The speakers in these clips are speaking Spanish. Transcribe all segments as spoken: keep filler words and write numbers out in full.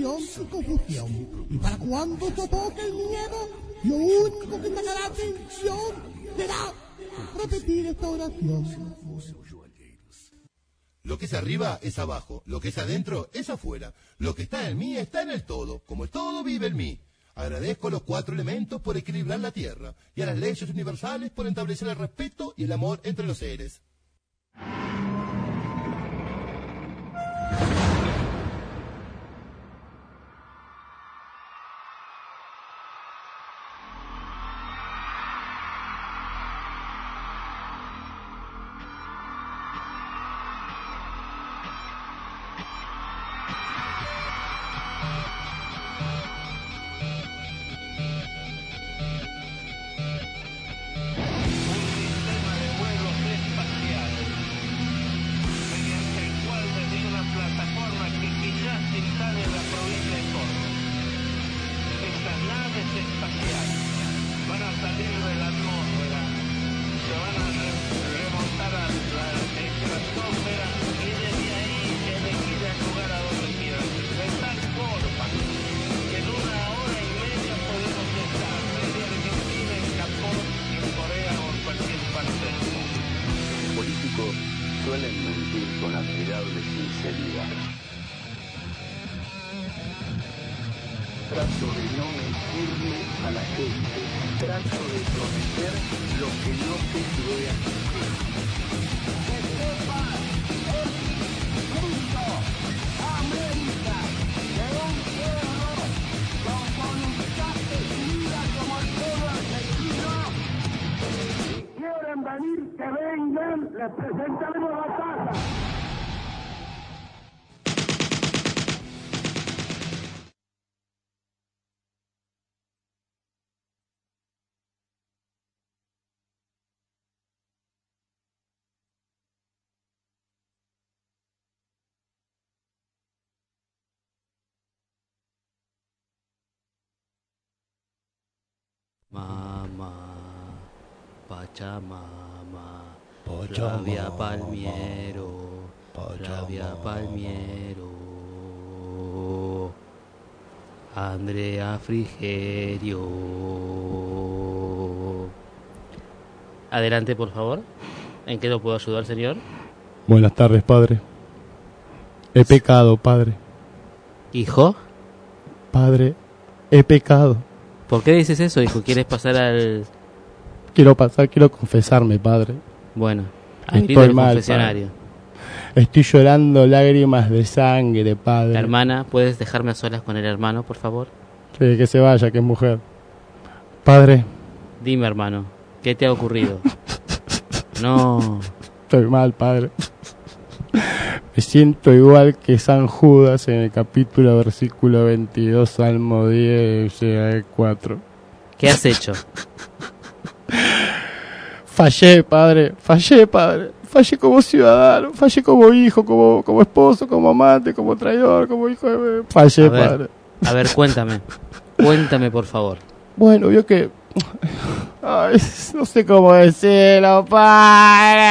confusión y confusión. Y para cuando sofoque el miedo, lo único que sacará atención será repetir esta oración. Lo que es arriba es abajo, lo que es adentro es afuera, lo que está en mí está en el todo, como el todo vive en mí. Agradezco a los cuatro elementos por equilibrar la tierra y a las leyes universales por establecer el respeto y el amor entre los seres. Suelen mentir con admirable sinceridad. Trato de no mentirle a la gente. Trato de prometer lo que no sé si voy a cumplir. ¡Que sepa el mundo, América, de un pueblo con voluntad decidida como el pueblo argentino! Si quieren venir, que vengan, les presentaremos la taza. Mamá, Pachamama, Pachamama, Rabia Palmiero, Pachamama, Rabia Palmiero, Andrea Frigerio. Adelante, por favor. ¿En qué lo puedo ayudar, señor? Buenas tardes, padre. He pecado, padre. ¿Hijo? Padre, he pecado. ¿Por qué dices eso, hijo? ¿Quieres pasar al...? Quiero pasar, quiero confesarme, padre. Bueno, al Estoy del mal, confesionario. padre. Estoy llorando lágrimas de sangre, padre. La hermana, ¿puedes dejarme a solas con el hermano, por favor? Sí, que se vaya, que es mujer. Padre. Dime, hermano, ¿qué te ha ocurrido? No. Estoy mal, padre. Me siento igual que San Judas en el capítulo versículo veintidós, Salmo diez, cuatro. ¿Qué has hecho? Fallé, padre, fallé, padre. Fallé como ciudadano, fallé como hijo, como, como esposo, como amante, como traidor, como hijo de... Fallé, a ver, padre. A ver, cuéntame. Cuéntame, por favor. Bueno, vio que... Ay, no sé cómo decirlo, padre.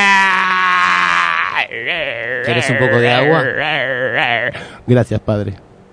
¿Quieres un poco de agua? Gracias, padre.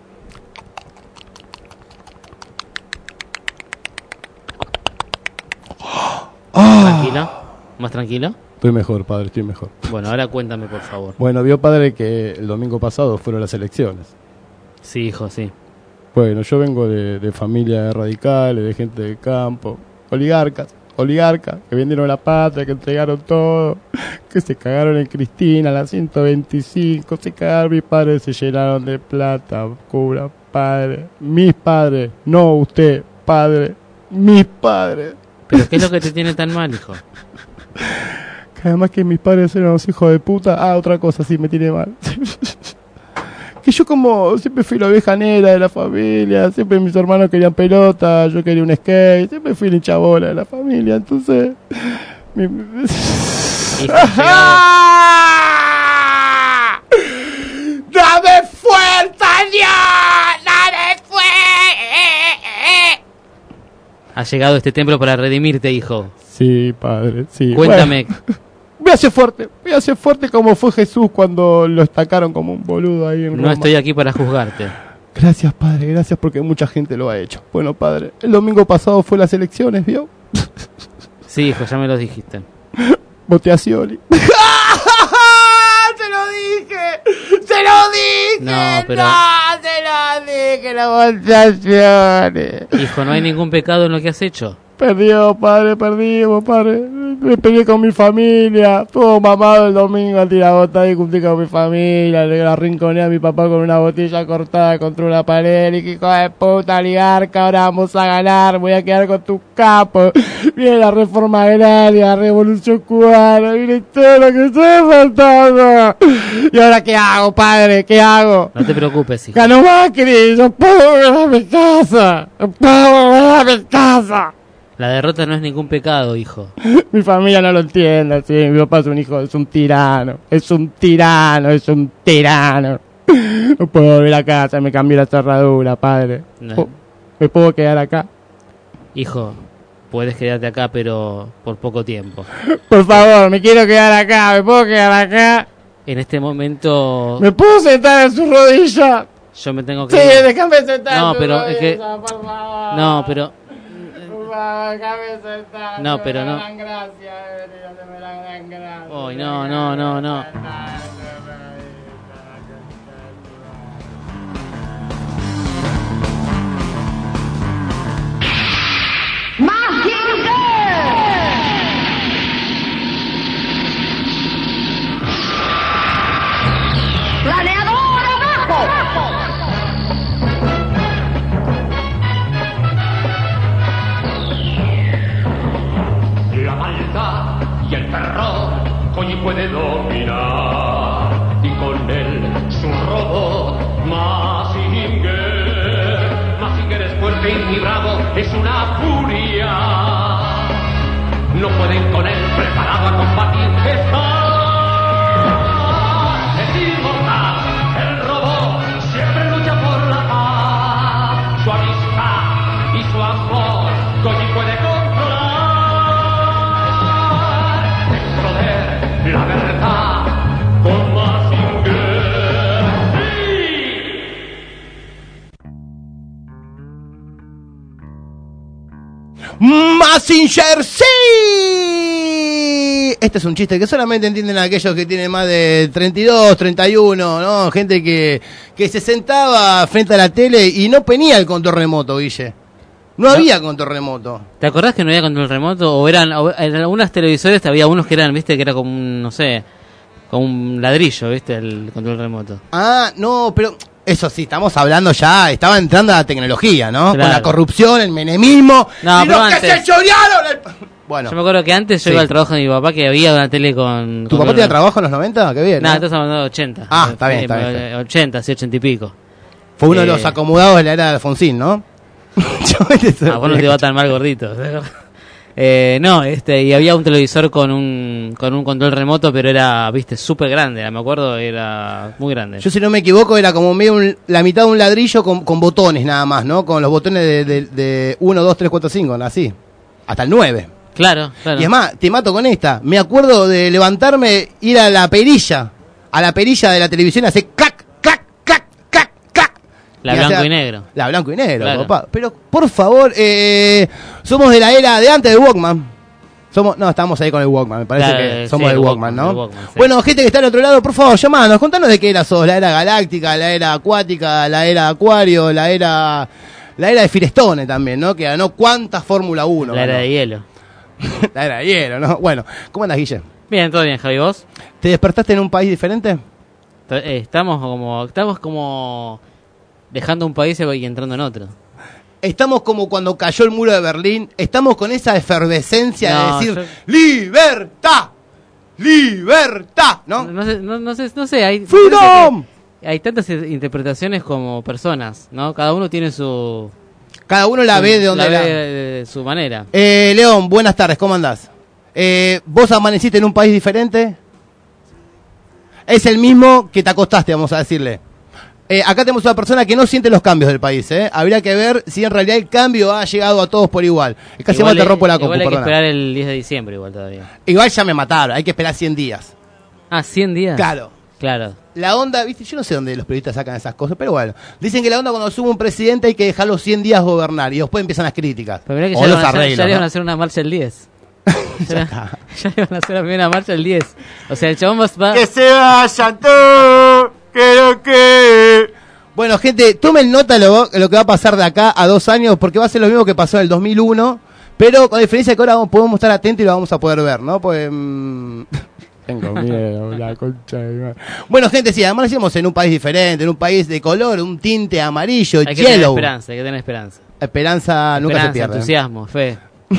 ¿Tranquilo? ¿Más tranquilo? Estoy mejor, padre, estoy mejor. Bueno, ahora cuéntame, por favor. Bueno, vio, padre, que el domingo pasado fueron las elecciones. Sí, hijo, sí. Bueno, yo vengo de, de familia radicales, de gente del campo, oligarcas, oligarcas, que vendieron la patria, que entregaron todo, que se cagaron en Cristina, la ciento veinticinco, se cagaron, mis padres se llenaron de plata, cura, padre, mis padres, no usted, padre, mis padres. ¿Pero qué es lo que te tiene tan mal, hijo? Que además que mis padres eran unos hijos de puta, ah, otra cosa sí me tiene mal. Que yo como siempre fui la oveja negra de la familia, siempre mis hermanos querían pelota, yo quería un skate, siempre fui la hinchabola de la familia, entonces... Mi... ¡Dame fuerza, Dios! ¡Dame fuerza! Has llegado a este templo para redimirte, hijo. Sí, padre, sí. Cuéntame. Bueno, voy a ser fuerte, voy a ser fuerte como fue Jesús cuando lo estacaron como un boludo ahí en Roma. No estoy aquí para juzgarte. Gracias, padre, gracias porque mucha gente lo ha hecho. Bueno, padre, el domingo pasado fue las elecciones, ¿vio? Sí, hijo, ya me lo dijiste. Voté a Scioli. ¡Se lo dije! ¡Se lo dije! No, pero... ¡No, se lo dije! ¡La voté a Scioli! Hijo, no hay ningún pecado en lo que has hecho. Perdió, padre, perdimos, padre. Me peleé con mi familia. Todo mamado el domingo a tirar bota y cumplí con mi familia. Le arrinconé a mi papá con una botella cortada contra una pared. Y dije, hijo de puta, oligarca, ahora vamos a ganar. Voy a quedar con tus capos. Viene la reforma agraria, la revolución cubana. Viene todo lo que estoy faltando. ¿Y ahora qué hago, padre? ¿Qué hago? No te preocupes, hijo. Ganó Macri. Yo puedo volver a mi casa. Yo puedo volver a mi casa. La derrota no es ningún pecado, hijo. Mi familia no lo entiende, sí. Mi papá es un hijo, es un tirano. Es un tirano, es un tirano. No puedo volver a casa, me cambié la cerradura, padre. No. ¿Me puedo quedar acá? Hijo, puedes quedarte acá, pero por poco tiempo. Por favor, me quiero quedar acá, ¿me puedo quedar acá? En este momento... ¿Me puedo sentar en su rodilla? Yo me tengo que... Sí, déjame sentar No, en su pero rodilla, es que... por favor. No, pero... Por favor, déjame sentar. No, pero no. Me dan gracia, me dan gracia. Ay, no, no, no, no. ¡Planeador abajo! La maldad y el terror hoy puede dominar, y con él su robot Mazinger. Mazinger es fuerte y muy bravo, es una furia. No pueden con él, preparado a combatir. Está, es inmortal, el robot siempre lucha por la paz. Su amistad y su amor Koji puede controlar. El poder, la verdad, con Mazinger. ¡Sí! Mazinger, sí. Este es un chiste que solamente entienden aquellos que tienen más de treinta y dos, treinta y uno, ¿no? Gente que, que se sentaba frente a la tele y no tenía el control remoto, Guille. No, no había control remoto. ¿Te acordás que no había control remoto? O eran, o en algunas televisores había unos que eran, viste, que era como un, no sé, como un ladrillo, viste, el control remoto. Ah, no, pero eso sí, estamos hablando ya, estaba entrando a la tecnología, ¿no? Claro. Con la corrupción, el menemismo, No, y pero los que antes. se chorearon el... Bueno, Yo me acuerdo que antes yo Sí. iba al trabajo de mi papá que había una tele con... ¿tu con papá tenía trabajo en los noventa? Qué bien, No, ¿no? estás hablando de ochenta. Ah, está bien, Eh, está bien, está bien. ochenta, sí, ochenta y pico. Fue uno de eh, los acomodados de la era de Alfonsín, ¿no? Ah, vos no te va tan mal gordito. eh, no, este, y había un televisor con un con un control remoto, pero era, viste, súper grande, me acuerdo, era muy grande. Yo, si no me equivoco, era como medio un- la mitad de un ladrillo con, con botones nada más, ¿no? Con los botones de, de, de uno, dos, tres, cuatro, cinco, así. Hasta el nueve. Claro, claro. Y es más, te mato con esta. Me acuerdo de levantarme, ir a la perilla, a la perilla de la televisión y hacer clac, clac, clac, clac, clac. La Y blanco hacer- y negro. La blanco y negro, Claro. papá. Pero, por favor, eh, somos de la era de antes del Walkman. Somos, no, estamos ahí con el Walkman, me parece Claro, que sí, somos del el Walkman, Walkman, ¿no? el Walkman, sí. Bueno, gente que está al otro lado, por favor, llamanos, contanos de qué era sos, la era galáctica, la era acuática, la era acuario, la era la era de Firestone también, ¿no? Que ganó cuántas Fórmula uno. La era ganó. de hielo. La era de hielo, ¿no? Bueno, ¿cómo andas, Guille? Bien, todo bien, Javi, ¿vos? ¿Te despertaste en un país diferente? T- eh, Estamos como estamos como dejando un país y entrando en otro. Estamos como cuando cayó el muro de Berlín, estamos con esa efervescencia No, de decir yo- ¡libertad! ¡Libertad! ¿No? No sé, no, no sé, no sé, hay ¡Freedom! hay tantas i- interpretaciones como personas, ¿no? Cada uno tiene su Cada uno la su- ve de donde la la... ve de, de su manera. Eh, León, buenas tardes, ¿cómo andás? Eh, ¿Vos amaneciste en un país diferente? Es el mismo que te acostaste, vamos a decirle. Eh, acá tenemos una persona que no siente los cambios del país, ¿eh? Habría que ver si en realidad el cambio ha llegado a todos por igual. Es casi más te Igual, rompo la igual compu, hay que perdona. esperar el diez de diciembre igual todavía. Igual ya me mataron, hay que esperar cien días. Ah, cien días. Claro, Claro. La onda, viste, yo no sé dónde los periodistas sacan esas cosas, pero bueno. Dicen que la onda cuando sube un presidente hay que dejarlo cien días gobernar y después empiezan las críticas. Pero mirá que o ya, los iban a hacer, arreglos, ya le ¿no? iban a hacer una marcha el diez. ya, era- ya iban a hacer la primera marcha el diez. O sea, el chabón va... va- Que se vayan todos, que lo que... Bueno, gente, tomen nota de lo, lo que va a pasar de acá a dos años, porque va a ser lo mismo que pasó en el dos mil uno, pero con la diferencia de que ahora vamos- podemos estar atentos y lo vamos a poder ver, ¿no? Pues... mm, Tengo miedo, la concha de mi madre. Bueno, gente, sí, además lo hicimos en un país diferente, en un país de color, un tinte amarillo, hay que tener yellow. esperanza, hay que tener esperanza. Esperanza nunca Esperanza, se pierde. entusiasmo, fe.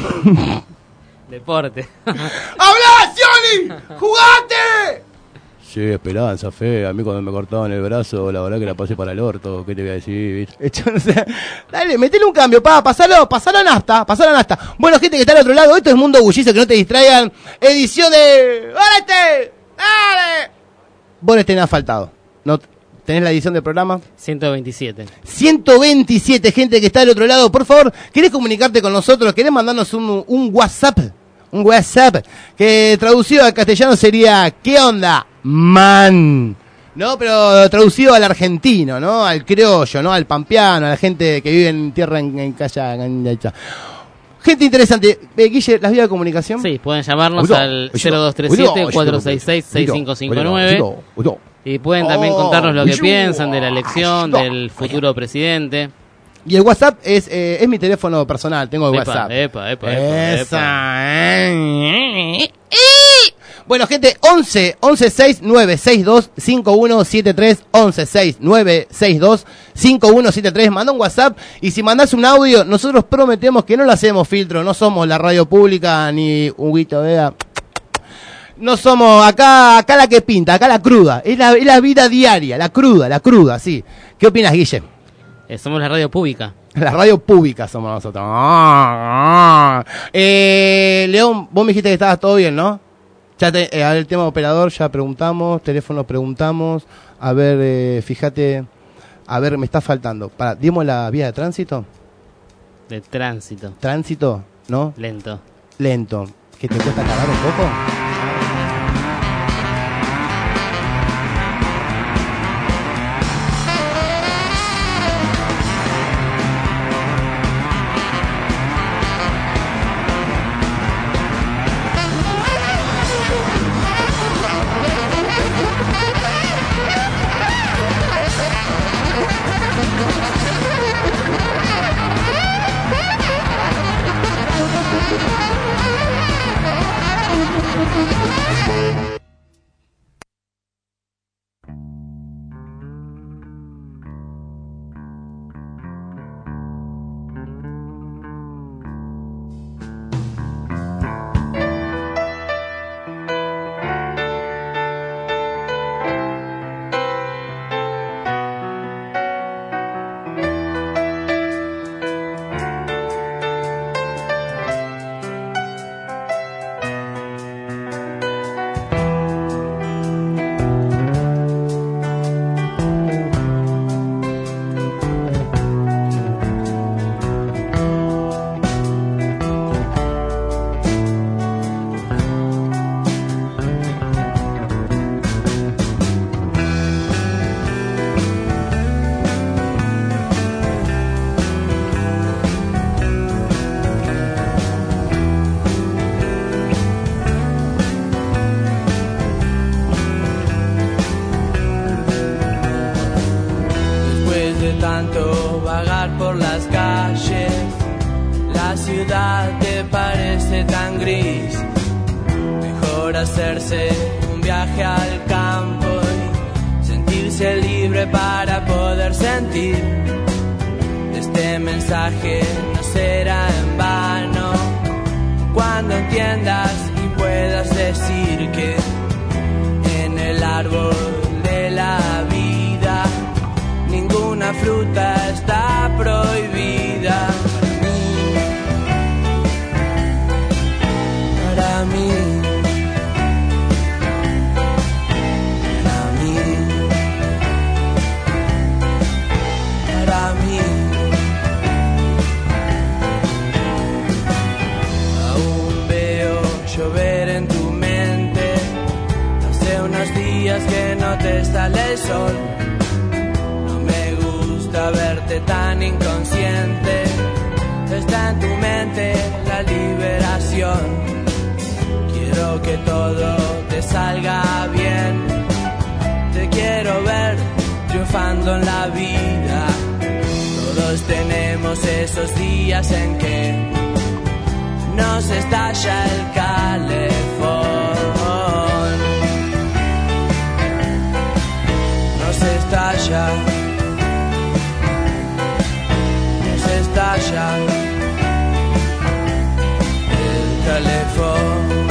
Deporte. ¡Habla, Johnny! ¡Jugate! Sí, esperanza, fe. A mí cuando me cortaban el brazo, la verdad que la pasé para el orto. ¿Qué te voy a decir? Yo no sé. Dale, metele un cambio, pa, pasalo, pasalo a Nasta, pasalo a Nasta. Bueno, gente que está al otro lado, esto es Mundo Bullicio, que no te distraigan. Edición de... ¡Órate! ¡Dale! Vos les tenés faltado. ¿No tenés la edición del programa? ciento veintisiete. ciento veintisiete, gente que está al otro lado. Por favor, ¿querés comunicarte con nosotros? ¿Querés mandarnos un, un WhatsApp? Un WhatsApp que traducido al castellano sería ¿qué onda, man? ¿No? Pero traducido al argentino, ¿no? Al criollo, ¿no? Al pampeano, a la gente que vive en tierra en, en calla. En, en, gente interesante. Eh, Guille, ¿las vías de comunicación? Sí, pueden llamarnos Oye, al oye, cero dos tres siete, oye, cuatro seis seis, seis cinco cinco nueve. oye, oye. Y pueden también Oh, contarnos lo que oye, piensan de la elección, oye. del futuro presidente. Y el WhatsApp es, eh, es mi teléfono personal, tengo el Epa, WhatsApp. epa, epa, epa, Esa, eh. Bueno, gente, once, once seis nueve seis dos cinco uno siete tres, once seis nueve seis dos cinco uno siete tres, manda un WhatsApp y si mandás un audio, nosotros prometemos que no lo hacemos filtro, no somos la radio pública ni un guito vea. No somos acá, acá la que pinta, acá la cruda, es la, es la vida diaria, la cruda, la cruda, sí. ¿Qué opinas, Guille? Eh, somos la radio pública. La radio pública somos nosotros. Ah, ah. Eh, León, vos me dijiste que estabas todo bien, ¿no? Ya te, eh, a ver, el tema operador, ya preguntamos, teléfono preguntamos. A ver, eh, fíjate, a ver, me está faltando. Para, ¿dimos la vía de tránsito? De tránsito. Tránsito, ¿no? Lento. Lento. ¿Que te cuesta cargar un poco? tanto vagar por las calles, la ciudad te parece tan gris. Mejor hacerse un viaje al campo y sentirse libre para poder sentir. Este mensaje no será en vano cuando entiendas y puedas decir que en el árbol de la vida ninguna fruta está prohibida. Para mí, para mí, para mí, aún veo de sol. No me gusta verte tan inconsciente. Está en tu mente la liberación. Quiero que todo te salga bien. Te quiero ver triunfando en la vida. Todos tenemos esos días en que nos estalla el calefón. Nos estalla. Nos estalla el calefón.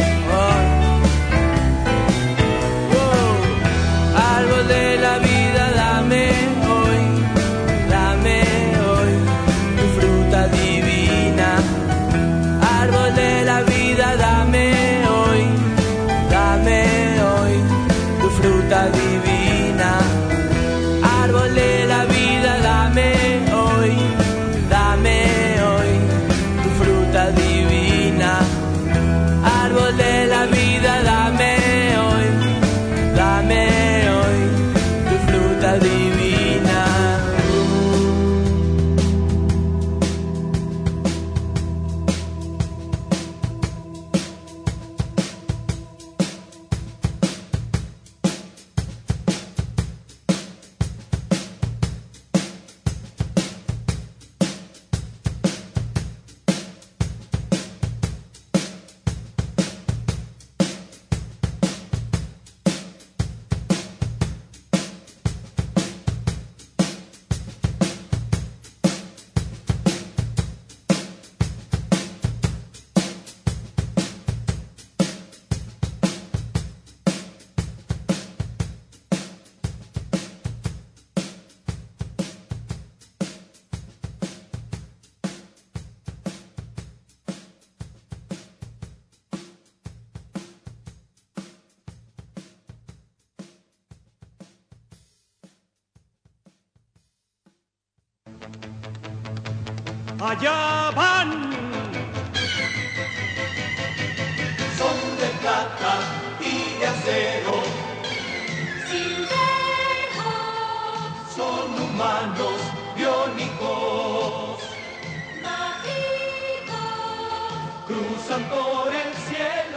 Árbol de la vida, dame hoy, dame hoy tu fruta divina. Árbol de la vida, dame hoy, dame hoy tu fruta divina. Árbol de la vida, dame hoy, dame hoy tu fruta divina. Árbol de la vida, dame hoy, dame hoy tu fruta divina. Allá van. Son de plata y de acero. Silverio. Son humanos biónicos. Mágicos. Cruzan por el cielo.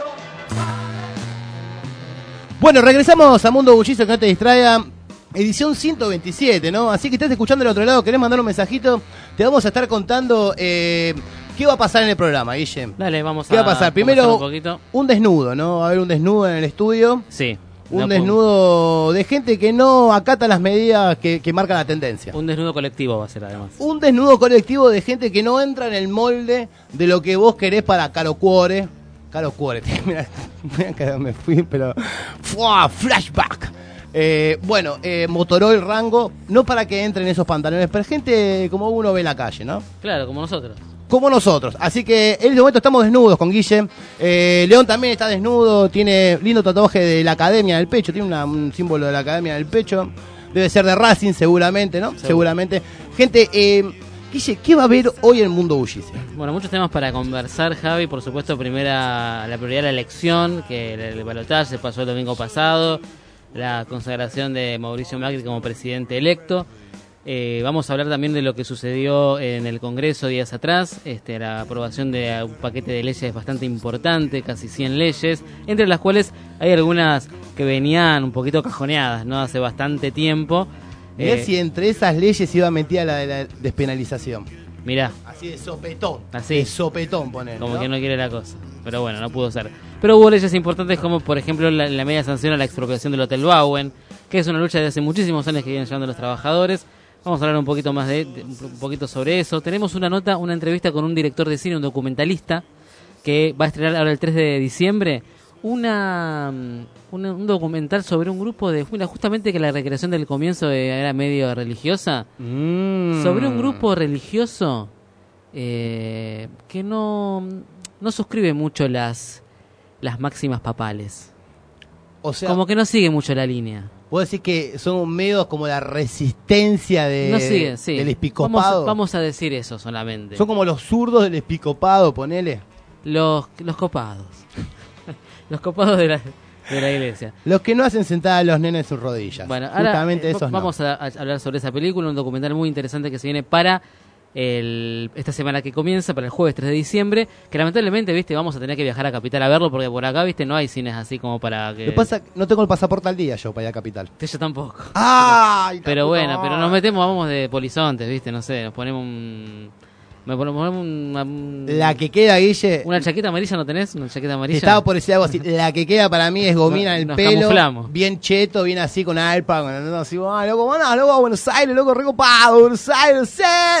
Bueno, regresamos a Mundo Bullicio, que no te distraiga. Edición ciento veintisiete, ¿no? Así que estás escuchando del otro lado, querés mandar un mensajito, te vamos a estar contando eh, qué va a pasar en el programa, Guille. Dale, vamos a ¿Qué va a pasar? Primero, un, poquito. un desnudo, ¿no? Va a haber un desnudo en el estudio. Sí. Un no desnudo de gente que no acata las medidas que, que marcan la tendencia. Un desnudo colectivo va a ser, además. Un desnudo colectivo de gente que no entra en el molde de lo que vos querés para Caro Cuore. Caro Cuore, mira, mira que me fui, pero... ¡Fua! ¡Flashback! Eh, bueno, eh, Motorola Rango, no para que entren esos pantalones, pero gente como uno ve en la calle, ¿no? Claro, como nosotros. Como nosotros. Así que en este momento estamos desnudos con Guille. Eh, León también está desnudo, tiene lindo tatuaje de la academia en el pecho, tiene una, un símbolo de la academia en el pecho. Debe ser de Racing seguramente, ¿no? Seguro. Seguramente. Gente, eh, Guille, ¿qué va a haber hoy en el Mundo Bullicio? Bueno, muchos temas para conversar, Javi. Por supuesto, primera la prioridad de la elección, que el, el balotaje se pasó el domingo pasado. La consagración de Mauricio Macri como presidente electo. Eh, vamos a hablar también de lo que sucedió en el Congreso días atrás, este, la aprobación de un paquete de leyes bastante importante, casi cien leyes, entre las cuales hay algunas que venían un poquito cajoneadas, ¿no? Hace bastante tiempo. Mirá Eh, si entre esas leyes iba metida la de la despenalización. Mirá. Así de sopetón. Así. De sopetón, poner. Como ¿no? que no quiere la cosa. Pero bueno, no pudo ser. Pero hubo leyes importantes como, por ejemplo, la, la media sanción a la expropiación del Hotel Bauen, que es una lucha de hace muchísimos años que vienen llevando los trabajadores. Vamos a hablar un poquito más de, de un poquito sobre eso. Tenemos una nota, una entrevista con un director de cine, un documentalista, que va a estrenar ahora el tres de diciembre una, una un documental sobre un grupo de... Mira, justamente que la recreación del comienzo era medio religiosa. Mm. Sobre un grupo religioso eh, que no, no suscribe mucho las, las máximas papales. O sea, como que no sigue mucho la línea. ¿puedo decir que son medios como la resistencia de, No sigue, sí. del episcopado? Vamos, vamos a decir eso solamente. Son como los zurdos del episcopado, ponele. Los, los copados. Los copados de la, de la iglesia. Los que no hacen sentar a los nenes en sus rodillas. Bueno, ahora justamente eh, esos vamos no. a, a hablar sobre esa película, un documental muy interesante que se viene para el, esta semana que comienza, para el jueves tres de diciembre, que lamentablemente, viste, vamos a tener que viajar a Capital a verlo, porque por acá, viste, no hay cines así como para que... Lo que pasa, no tengo el pasaporte al día yo para ir a Capital. Yo tampoco. ¡Ay! Pero bueno, pero nos metemos, vamos de polizontes, viste, no sé, nos ponemos un... Me ponemos una, La que queda, Guille... ¿Una chaqueta amarilla no tenés? ¿Una chaqueta amarilla? Estaba por decir algo así. La que queda para mí es gomina en el Nos pelo. camuflamos. Bien cheto, bien así con alpa. Con, así, ah, loco, bueno, loco, a Buenos Aires, loco, recopado. Buenos Aires,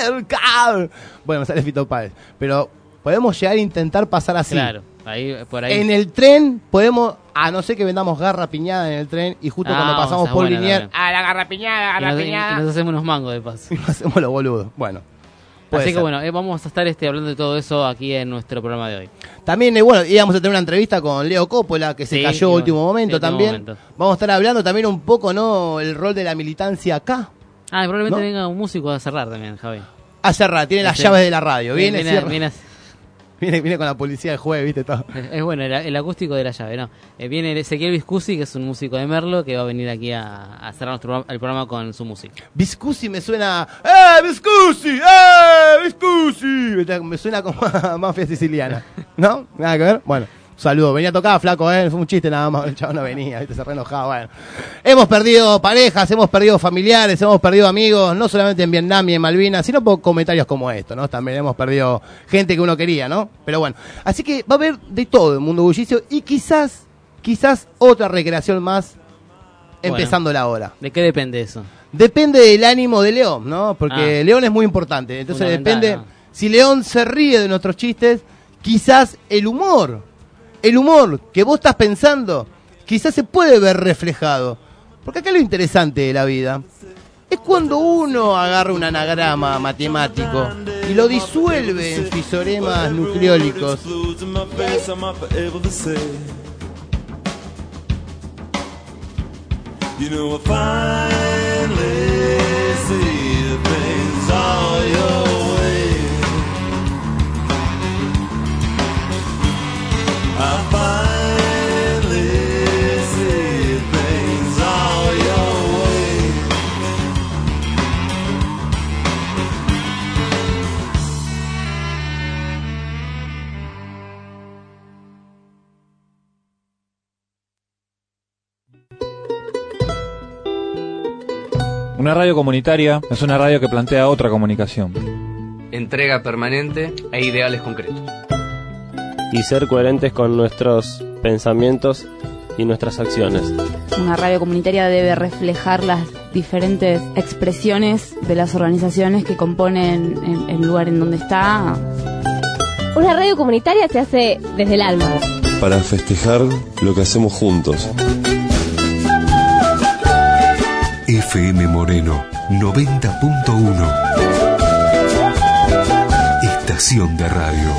cerca. Bueno, me sale Fito Páez. Pero podemos llegar a intentar pasar así. Claro, ahí, por ahí. En el tren podemos... A no ser que vendamos garra piñada en el tren y justo Ah, cuando pasamos por Liniers... Ah, la garra piñada, y nos, y nos hacemos unos mangos de paso. Y nos hacemos los boludos. Bueno. Puede Así ser. que bueno, eh, vamos a estar este, hablando de todo eso aquí en nuestro programa de hoy. También, eh, bueno, íbamos a tener una entrevista con Leo Coppola, que se Sí, cayó a iba- último momento sí, último también. momento. Vamos a estar hablando también un poco, ¿no? El rol de la militancia acá. Ah, y probablemente ¿No? venga un músico a cerrar también, Javi. A cerrar, tiene las Este, llaves de la radio. Viene, viene, cierra- viene, viene, viene con la policía del jueves, ¿viste? Todo. es, es bueno, el, el acústico de la llave, ¿no? Eh, viene Ezequiel Viscusi, que es un músico de Merlo, que va a venir aquí a, a cerrar nuestro, programa- el programa con su música. Viscusi me suena... ¡Eh, Viscusi! ¡Eh, Viscusi! Me suena como a mafia siciliana. ¿No? Nada que ver. Bueno, un saludo. Venía a tocar, flaco, ¿eh? Fue un chiste nada más. El chavo no venía, ¿viste? Se re enojaba. Bueno. Hemos perdido parejas, hemos perdido familiares, hemos perdido amigos, no solamente en Vietnam y en Malvinas, sino por comentarios como estos, ¿no? También hemos perdido gente que uno quería, ¿no? Pero bueno. Así que va a haber de todo el mundo bullicio y quizás, quizás otra recreación más empezando la hora. ¿De qué depende eso? Depende del ánimo de León, ¿no? Porque Ah. León es muy importante. Entonces Fundamental, depende. ¿no? Si León se ríe de nuestros chistes, quizás el humor, el humor que vos estás pensando, quizás se puede ver reflejado. Porque acá lo interesante de la vida es cuando uno agarra un anagrama matemático y lo disuelve en fisoremas nucleólicos. You know I finally see things all your way. I finally see things all your way. Una radio comunitaria es una radio que plantea otra comunicación. Entrega permanente e ideales concretos. Y ser coherentes con nuestros pensamientos y nuestras acciones. Una radio comunitaria debe reflejar las diferentes expresiones de las organizaciones que componen el, el lugar en donde está. Una radio comunitaria se hace desde el alma. Para festejar lo que hacemos juntos. F M Moreno noventa punto uno. Estación de radio.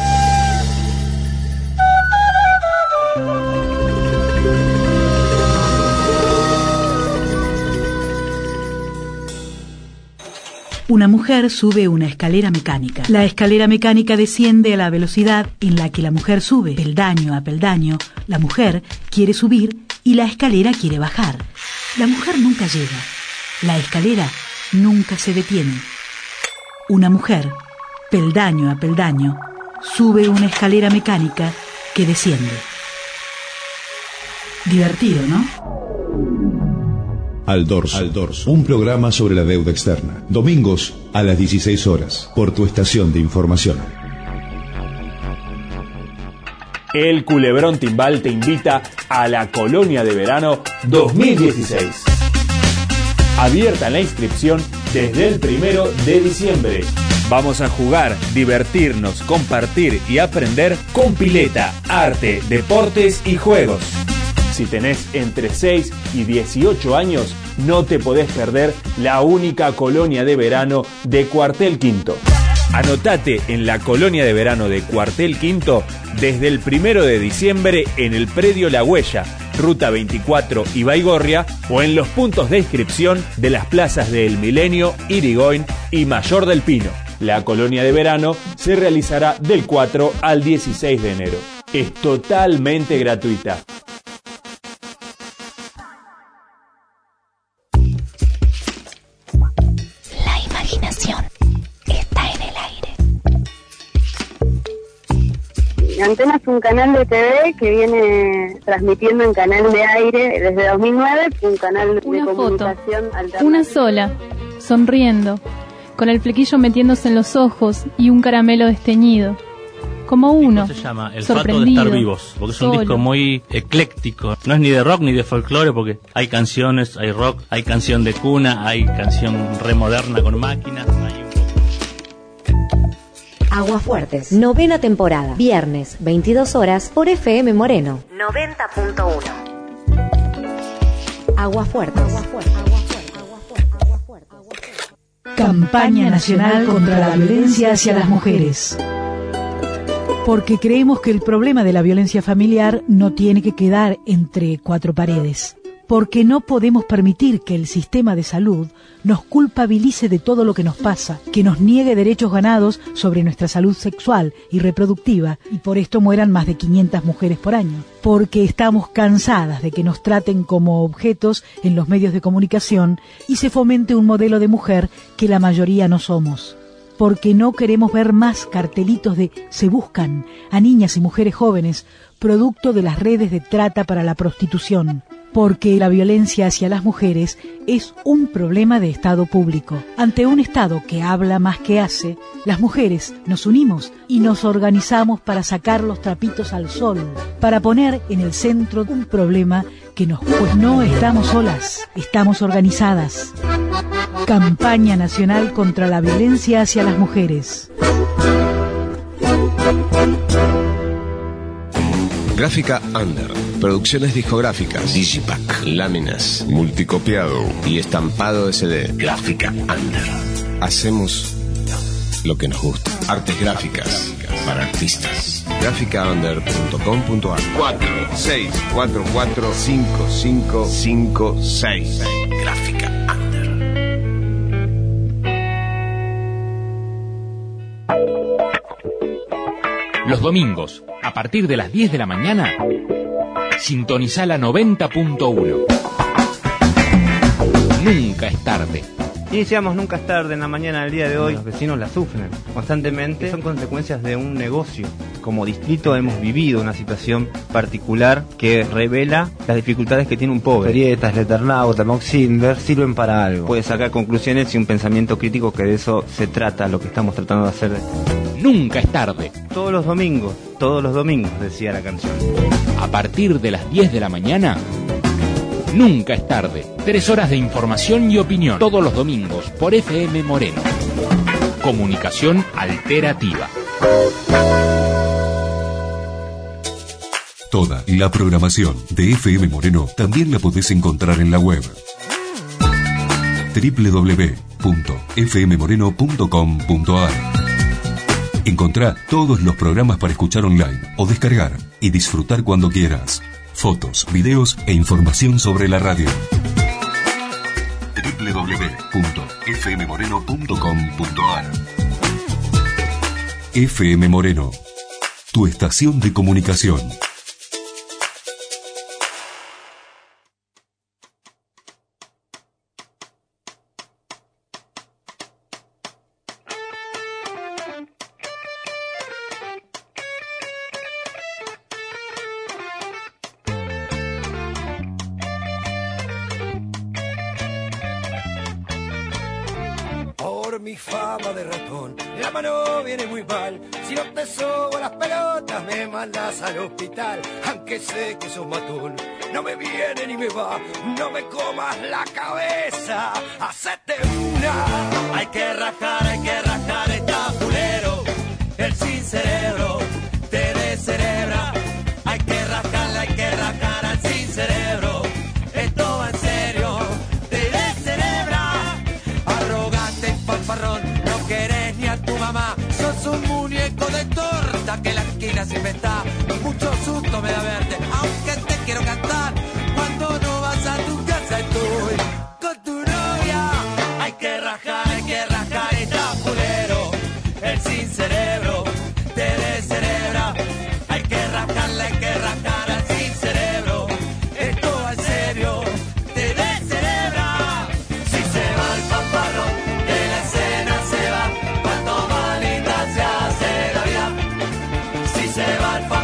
Una mujer sube una escalera mecánica. La escalera mecánica desciende a la velocidad en la que la mujer sube. Peldaño a peldaño, la mujer quiere subir y la escalera quiere bajar. La mujer nunca llega. La escalera nunca se detiene. Una mujer, peldaño a peldaño, sube una escalera mecánica que desciende. Divertido, ¿no? Al Dorso, Al Dorso, un programa sobre la deuda externa. Domingos a las dieciséis horas, por tu estación de información. El Culebrón Timbal te invita a la Colonia de Verano dos mil dieciséis. Abierta la inscripción desde el primero de diciembre. Vamos a jugar, divertirnos, compartir y aprender con pileta, arte, deportes y juegos. Si tenés entre seis y dieciocho años, no te podés perder la única colonia de verano de Cuartel Quinto. Anotate en la Colonia de Verano de Cuartel Quinto desde el primero de diciembre en el predio La Huella, Ruta veinticuatro y Baigorria, o en los puntos de inscripción de las plazas de El Milenio, Irigoyen y Mayor del Pino. La Colonia de Verano se realizará del cuatro al dieciséis de enero. Es totalmente gratuita. Antena es un canal de T V que viene transmitiendo en canal de aire desde dos mil nueve, un canal de Una comunicación foto, alternativa. una sola, sonriendo, con el flequillo metiéndose en los ojos y un caramelo desteñido. Como uno, Se llama El Fato de sorprendido, Estar Vivos, porque es un solo. disco muy ecléctico. No es ni de rock ni de folclore, porque hay canciones, hay rock, hay canción de cuna, hay canción remoderna con máquinas. Hay... Aguafuertes, novena temporada, viernes, veintidós horas, por F M Moreno. noventa punto uno. Aguafuertes. Campaña Nacional contra la Violencia hacia las Mujeres. Porque creemos que el problema de la violencia familiar no tiene que quedar entre cuatro paredes. Porque no podemos permitir que el sistema de salud nos culpabilice de todo lo que nos pasa, que nos niegue derechos ganados sobre nuestra salud sexual y reproductiva, y por esto mueran más de quinientas mujeres por año. Porque estamos cansadas de que nos traten como objetos en los medios de comunicación y se fomente un modelo de mujer que la mayoría no somos. Porque no queremos ver más cartelitos de se buscan a niñas y mujeres jóvenes, producto de las redes de trata para la prostitución. Porque la violencia hacia las mujeres es un problema de Estado público. Ante un Estado que habla más que hace, las mujeres nos unimos y nos organizamos para sacar los trapitos al sol, para poner en el centro un problema que nos... Pues no estamos solas, estamos organizadas. Campaña Nacional contra la Violencia hacia las Mujeres. Gráfica Under. Producciones discográficas. Digipack. Láminas. Multicopiado. Y estampado S D. Gráfica Under. Hacemos lo que nos gusta. Artes gráficas para artistas. gráfica under punto com punto a r. cuatro seis cuatro cuatro cinco cinco cinco seis. Gráfica Under. Los domingos, a partir de las diez de la mañana, sintoniza la noventa punto uno. Nunca es tarde. Iniciamos Nunca es tarde en la mañana del día de hoy. Los vecinos la sufren constantemente. Son consecuencias de un negocio. Como distrito hemos vivido una situación particular que revela las dificultades que tiene un pobre. Ferietas, Leternauta, Moxinver sirven para algo. Puede sacar conclusiones y un pensamiento crítico, que de eso se trata lo que estamos tratando de hacer. Nunca es tarde. Todos los domingos, todos los domingos, decía la canción. A partir de las diez de la mañana, nunca es tarde. Tres horas de información y opinión. Todos los domingos por F M Moreno. Comunicación alternativa. Toda la programación de F M Moreno también la podés encontrar en la web doble u doble u doble u punto f m moreno punto com punto a r. Encontrá todos los programas para escuchar online o descargar y disfrutar cuando quieras. Fotos, videos e información sobre la radio. doble u doble u doble u punto f m moreno punto com punto a r. F M Moreno, tu estación de comunicación. Por mi fama de ratón, la mano viene muy mal. Si no te sobo las pelotas, me mandas al hospital. Aunque sé que sos matón, no me viene ni me va. No me comas la cabeza, hacete una. Hay que rajar, hay que rajar, está fulero. El sin cerebro te descerebra. Hay que rajarla, hay que rajar al sin cerebro. Esto va en serio, te descerebra. Arrogante, fanfarrón, no querés ni a tu mamá. Sos un muñeco de torta que la esquina siempre está. Mucho susto me da verte, aunque te quiero cantar. Cuando no vas a tu casa estoy con tu novia. Hay que rajar, hay que rajar, está fulero. El sin cerebro te descerebra. Hay que rajarla, hay que rajar al sin cerebro. Esto va en serio, te descerebra. Si se va el fanfarrón, de la escena se va. Cuanto más linda se hace la vida. Si se va el fanfarrón,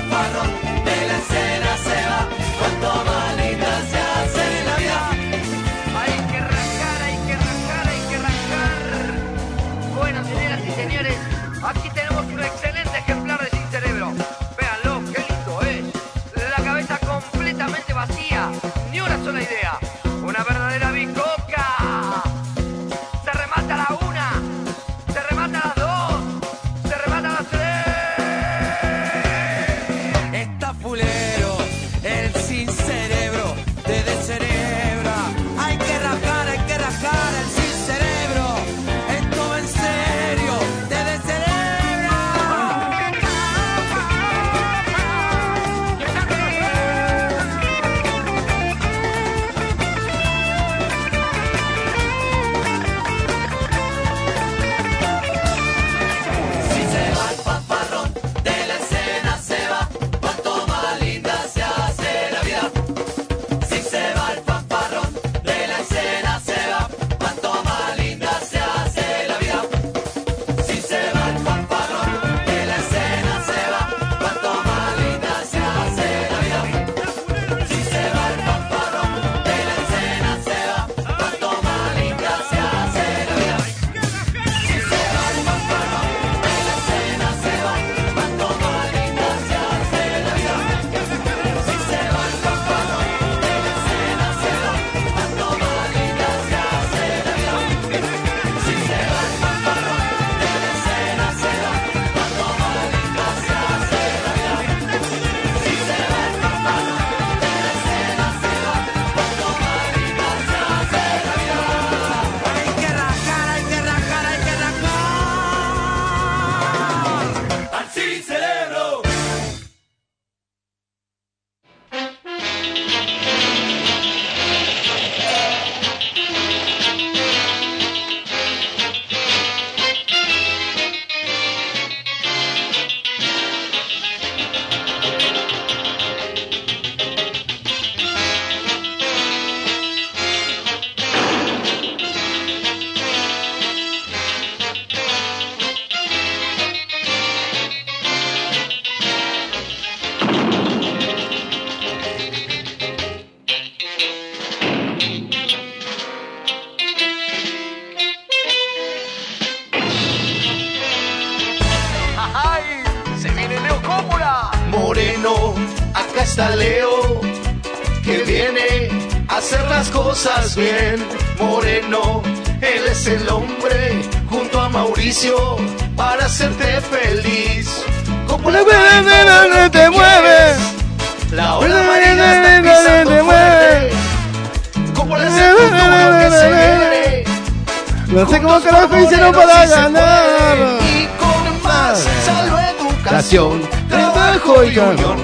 Moreno, acá está Leo, que viene a hacer las cosas bien. Moreno, él es el hombre, junto a Mauricio, para hacerte feliz. Como la no te mueves, la ola marina está pisando fuerte. Como la sepultura que se viene, no sé cómo carajo hicieron para ganar. Y con más salud, educación, trabajo y unión,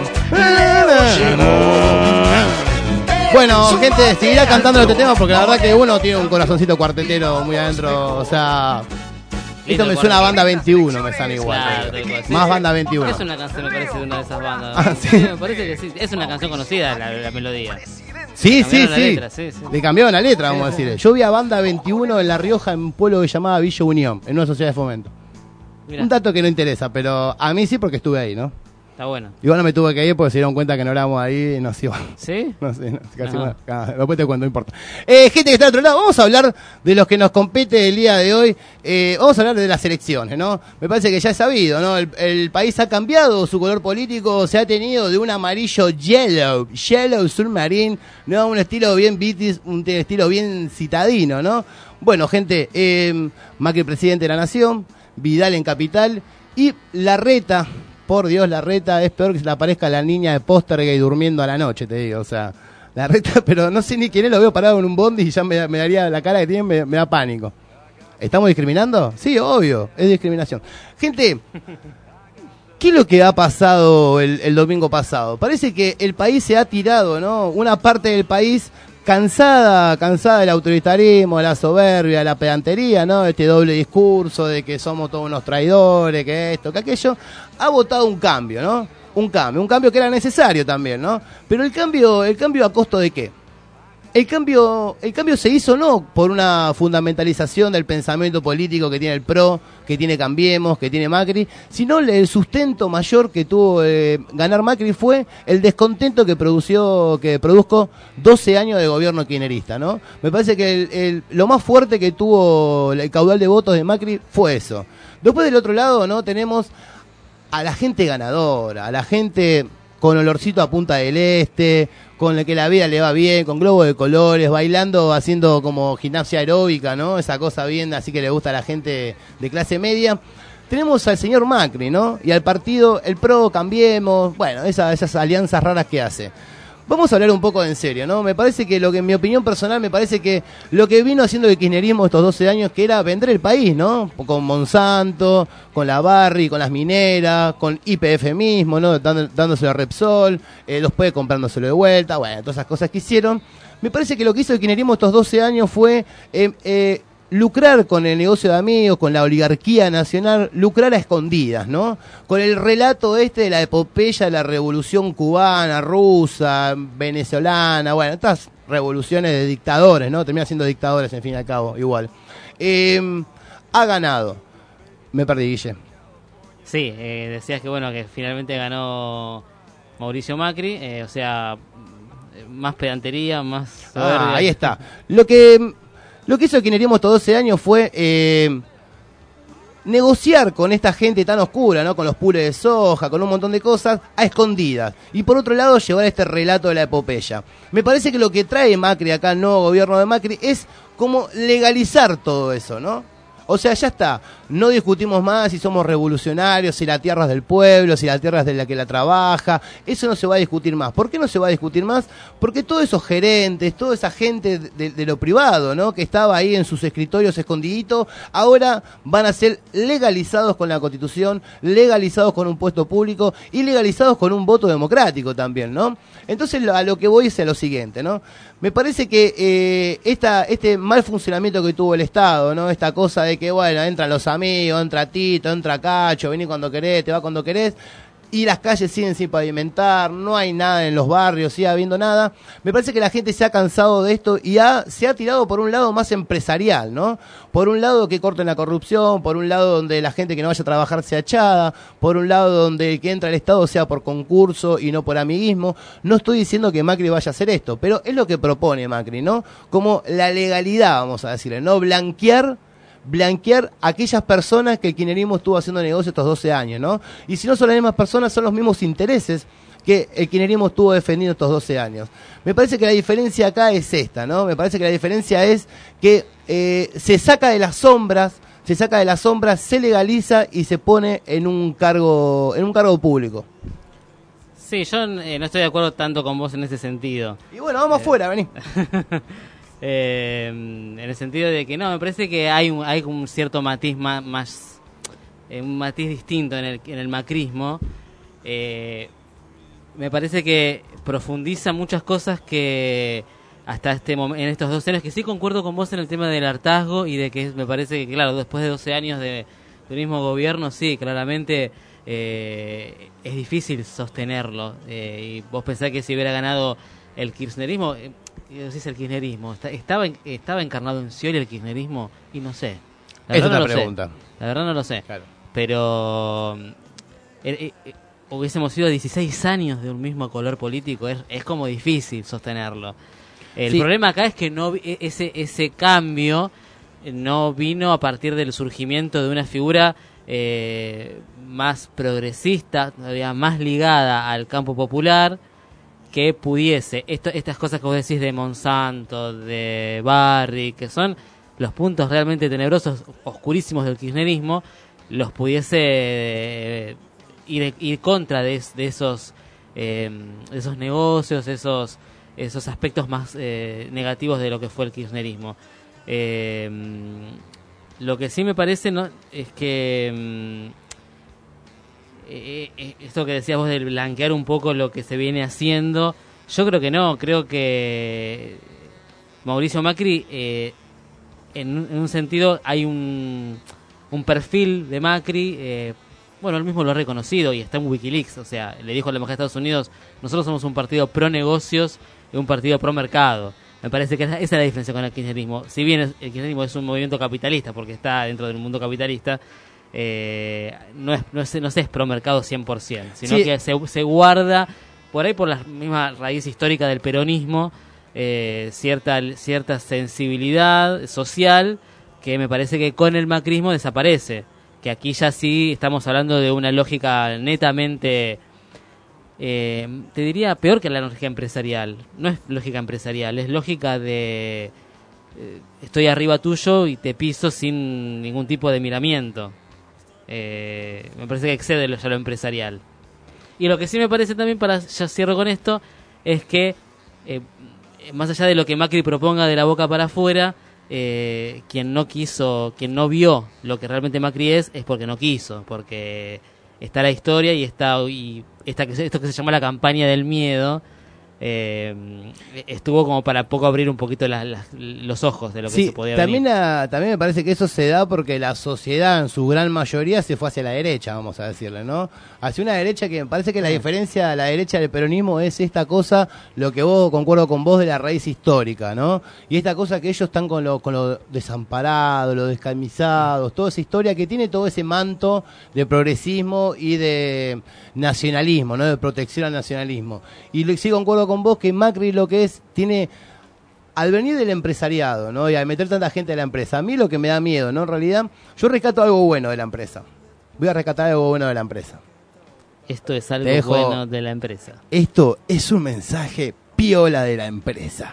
bueno, gente, seguirá cantando este tema porque la verdad que uno tiene un corazoncito cuartetero muy adentro, o sea, esto me suena a Banda veintiuno, me sale igual. Claro, más Banda veintiuno. Es una canción, me parece, de una de esas bandas. Ah, ¿sí? Me parece que sí, es una canción conocida la, la melodía. Sí, sí, la sí. Letra, sí, sí. Le cambiaron la letra, vamos Sí, a sí. decirle. Yo vi a Banda veintiuno en La Rioja, en un pueblo que se llamaba Villa Unión, en una sociedad de fomento. Mirá. Un dato que no interesa, pero a mí sí porque estuve ahí, ¿no? Está bueno. Igual no me tuve que ir porque se dieron cuenta que no éramos ahí y nos iban. ¿Sí? No sé, no, casi Ajá. más. Después te cuento, no importa. Eh, gente que está al otro lado, vamos a hablar de los que nos compete el día de hoy. Eh, vamos a hablar de las elecciones, ¿no? Me parece que ya es sabido, ¿no? El, el país ha cambiado su color político, se ha tenido de un amarillo yellow, yellow submarine, ¿no? Un estilo bien British, un estilo bien citadino, ¿no? Bueno, gente, eh, Macri presidente de la nación, Vidal en capital y Larreta. Por Dios, Larreta es peor que se le aparezca la niña de Póstergay durmiendo a la noche, te digo. O sea, Larreta, pero no sé ni quién es, lo veo parado en un bondi y ya me, me daría la cara que tiene, me, me da pánico. ¿Estamos discriminando? Sí, obvio, es discriminación. Gente, ¿qué es lo que ha pasado el, el domingo pasado? Parece que el país se ha tirado, ¿no? Una parte del país cansada, cansada del autoritarismo, de la soberbia, de la pedantería, ¿no? Este doble discurso de que somos todos unos traidores, que esto, que aquello, ha votado un cambio, ¿no? Un cambio, un cambio que era necesario también, ¿no? Pero el cambio, el cambio a costo de ¿qué? El cambio, el cambio se hizo no por una fundamentalización del pensamiento político que tiene el P R O, que tiene Cambiemos, que tiene Macri, sino el sustento mayor que tuvo eh, ganar Macri fue el descontento que produció, que produjo doce años de gobierno kirchnerista, ¿no? Me parece que el, el, lo más fuerte que tuvo el caudal de votos de Macri fue eso. Después del otro lado, ¿no? Tenemos a la gente ganadora, a la gente con olorcito a Punta del Este, con el que la vida le va bien, con globos de colores, bailando, haciendo como gimnasia aeróbica, ¿no? Esa cosa bien, así que le gusta a la gente de clase media. Tenemos al señor Macri, ¿no? Y al partido, el P R O, Cambiemos, bueno, esa, esas alianzas raras que hace. Vamos a hablar un poco en serio, ¿no? Me parece que lo que, en mi opinión personal, me parece que lo que vino haciendo el kirchnerismo estos doce años, que era vender el país, ¿no? Con Monsanto, con la Barry, con las mineras, con Y P F mismo, ¿no? Dando, dándoselo a Repsol, eh, después comprándoselo de vuelta, bueno, todas esas cosas que hicieron. Me parece que lo que hizo el kirchnerismo estos doce años fue eh, eh, lucrar con el negocio de amigos, con la oligarquía nacional, lucrar a escondidas, ¿no? Con el relato este de la epopeya de la revolución cubana, rusa, venezolana, bueno, estas revoluciones de dictadores, ¿no? Terminan siendo dictadores, en fin y al cabo, igual. Eh, ha ganado. Me perdí, Guille. Sí, eh, decías que bueno, que finalmente ganó Mauricio Macri, eh, o sea, más pedantería, más soberbia. Ah, ahí está. Lo que... Lo que hizo el kirchnerismo estos doce años fue eh, negociar con esta gente tan oscura, ¿no? Con los pures de soja, con un montón de cosas, a escondidas. Y por otro lado, llevar este relato de la epopeya. Me parece que lo que trae Macri acá, el nuevo gobierno de Macri, es como legalizar todo eso, ¿no? O sea, ya está, no discutimos más si somos revolucionarios, si la tierra es del pueblo, si la tierra es de la que la trabaja, eso no se va a discutir más. ¿Por qué no se va a discutir más? Porque todos esos gerentes, toda esa gente de, de lo privado, ¿no? Que estaba ahí en sus escritorios escondiditos, ahora van a ser legalizados con la Constitución, legalizados con un puesto público y legalizados con un voto democrático también, ¿no? Entonces a lo que voy es a lo siguiente, ¿no? Me parece que eh, esta, este mal funcionamiento que tuvo el Estado, ¿no? Esta cosa de que, bueno, entran los amigos, entra Tito, entra Cacho, vení cuando querés, te va cuando querés, y las calles siguen sin pavimentar, no hay nada en los barrios, sigue habiendo nada. Me parece que la gente se ha cansado de esto y ha, se ha tirado por un lado más empresarial, ¿no? Por un lado que corten la corrupción, por un lado donde la gente que no vaya a trabajar sea echada, por un lado donde el que entra al Estado sea por concurso y no por amiguismo. No estoy diciendo que Macri vaya a hacer esto, pero es lo que propone Macri, ¿no? Como la legalidad, vamos a decirle, ¿no? Blanquear blanquear a aquellas personas que el kirchnerismo estuvo haciendo negocio estos doce años, ¿no? Y si no son las mismas personas, son los mismos intereses que el kirchnerismo estuvo defendiendo estos doce años. Me parece que la diferencia acá es esta, ¿no? Me parece que la diferencia es que eh, se saca de las sombras, se saca de las sombras, se legaliza y se pone en un cargo, en un cargo público. Sí, yo eh, no estoy de acuerdo tanto con vos en ese sentido. Y bueno, vamos eh, afuera, vení. eh, en el sentido de que no, me parece que hay un, hay un cierto matiz más, más eh, un matiz distinto en el, en el macrismo. Eh, me parece que profundiza muchas cosas que hasta este momento, en estos doce años, que sí concuerdo con vos en el tema del hartazgo y de que me parece que, claro, después de doce años de, del mismo gobierno, sí, claramente eh, es difícil sostenerlo. Eh, y vos pensás que si hubiera ganado el kirchnerismo, eh, decís el kirchnerismo, estaba estaba encarnado en Scioli el kirchnerismo, y no sé. La Esa es verdad la no pregunta. Sé. La verdad no lo sé. Claro. Pero eh, eh, hubiésemos sido dieciséis años de un mismo color político, es, es como difícil sostenerlo. El sí. problema acá es que no ese ese cambio no vino a partir del surgimiento de una figura eh, más progresista, todavía más ligada al campo popular, que pudiese, esto, estas cosas que vos decís de Monsanto, de Barry, que son los puntos realmente tenebrosos, oscurísimos del kirchnerismo, los pudiese eh, ir, ir contra de, de esos eh, esos negocios, esos esos aspectos más eh, negativos de lo que fue el kirchnerismo. Eh, lo que sí me parece no es que eh, eh, esto que decías vos de blanquear un poco lo que se viene haciendo, yo creo que no, creo que Mauricio Macri eh, en, en un sentido hay un, un perfil de Macri, eh, bueno, él mismo lo ha reconocido y está en Wikileaks, o sea, le dijo a la embajada de Estados Unidos, nosotros somos un partido pro negocios y un partido pro mercado. Me parece que esa es la diferencia con el kirchnerismo. Si bien el kirchnerismo es un movimiento capitalista, porque está dentro del mundo capitalista, eh, no es no es, no es pro mercado cien por ciento, sino sí. que se, se guarda, por ahí por la misma raíz histórica del peronismo, eh, cierta, cierta sensibilidad social que me parece que con el macrismo desaparece. Que aquí ya sí estamos hablando de una lógica netamente... Eh, te diría peor que la lógica empresarial. No es lógica empresarial, es lógica de eh, estoy arriba tuyo y te piso sin ningún tipo de miramiento. Eh, me parece que excede lo, ya lo empresarial. Y lo que sí me parece también, para ya cierro con esto, es que eh, más allá de lo que Macri proponga de la boca para afuera, eh, quien no quiso, quien no vio lo que realmente Macri es, es porque no quiso, porque está la historia y está y esta que esto que se llama la campaña del miedo eh, estuvo como para poco abrir un poquito la, la, los ojos de lo que sí, se podía también venir. A, también me parece que eso se da porque la sociedad en su gran mayoría se fue hacia la derecha, vamos a decirle, ¿no? Hacia una derecha que me parece que la diferencia de la derecha del peronismo es esta cosa, lo que vos, concuerdo con vos, de la raíz histórica, ¿no? Y esta cosa que ellos están con lo, con lo desamparado, lo descamisados, toda esa historia que tiene todo ese manto de progresismo y de nacionalismo, ¿no? De protección al nacionalismo. Y lo, sí concuerdo con vos que Macri lo que es, tiene, al venir del empresariado, ¿no? Y al meter tanta gente a la empresa, a mí lo que me da miedo, ¿no? En realidad, yo rescato algo bueno de la empresa. Voy a rescatar algo bueno de la empresa. Esto es algo dejo, bueno de la empresa. Esto es un mensaje piola de la empresa.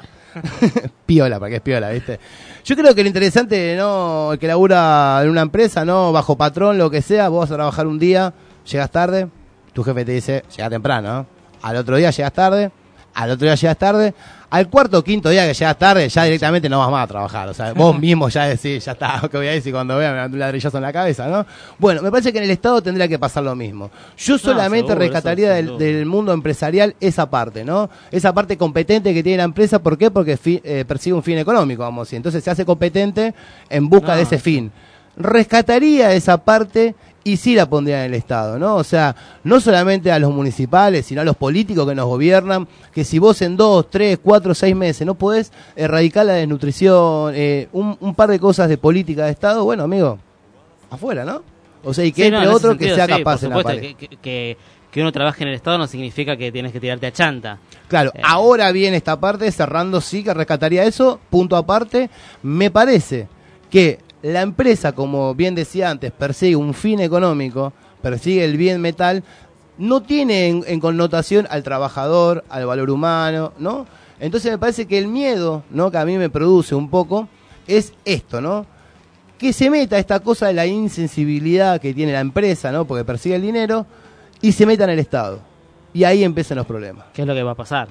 Piola, ¿para qué es piola, viste? Yo creo que lo interesante, ¿no? El que labura en una empresa, ¿no? Bajo patrón, lo que sea, vos vas a trabajar un día, llegas tarde, tu jefe te dice, llega temprano, ¿no? Al otro día llegas tarde, al otro día llegas tarde, al cuarto o quinto día que llegas tarde, ya directamente no vas más a trabajar. O sea, vos mismo ya decís, ya está, ¿qué voy a decir cuando vea me dan un ladrillazo en la cabeza, no? Bueno, me parece que en el Estado tendría que pasar lo mismo. Yo solamente no, seguro, rescataría del, del mundo empresarial esa parte, ¿no? Esa parte competente que tiene la empresa, ¿por qué? Porque fi, eh, persigue un fin económico, vamos a decir. Entonces se hace competente en busca no, de ese fin. Rescataría esa parte y sí la pondría en el Estado, ¿no? O sea, no solamente a los municipales, sino a los políticos que nos gobiernan, que si vos en dos, tres, cuatro, seis meses no podés erradicar la desnutrición, eh, un, un par de cosas de política de Estado, bueno, amigo, afuera, ¿no? O sea, y que sí, entre no, otro sentido, que sea sí, capaz en la pared. Que, que, que uno trabaje en el Estado no significa que tienes que tirarte a chanta. Claro, eh. ahora bien esta parte, cerrando, sí que rescataría eso, punto aparte, me parece que la empresa, como bien decía antes, persigue un fin económico, persigue el bien metal, no tiene en, en connotación al trabajador, al valor humano, ¿no? Entonces me parece que el miedo, ¿no?, que a mí me produce un poco, es esto, ¿no? Que se meta esta cosa de la insensibilidad que tiene la empresa, ¿no?, porque persigue el dinero, y se meta en el Estado. Y ahí empiezan los problemas. ¿Qué es lo que va a pasar?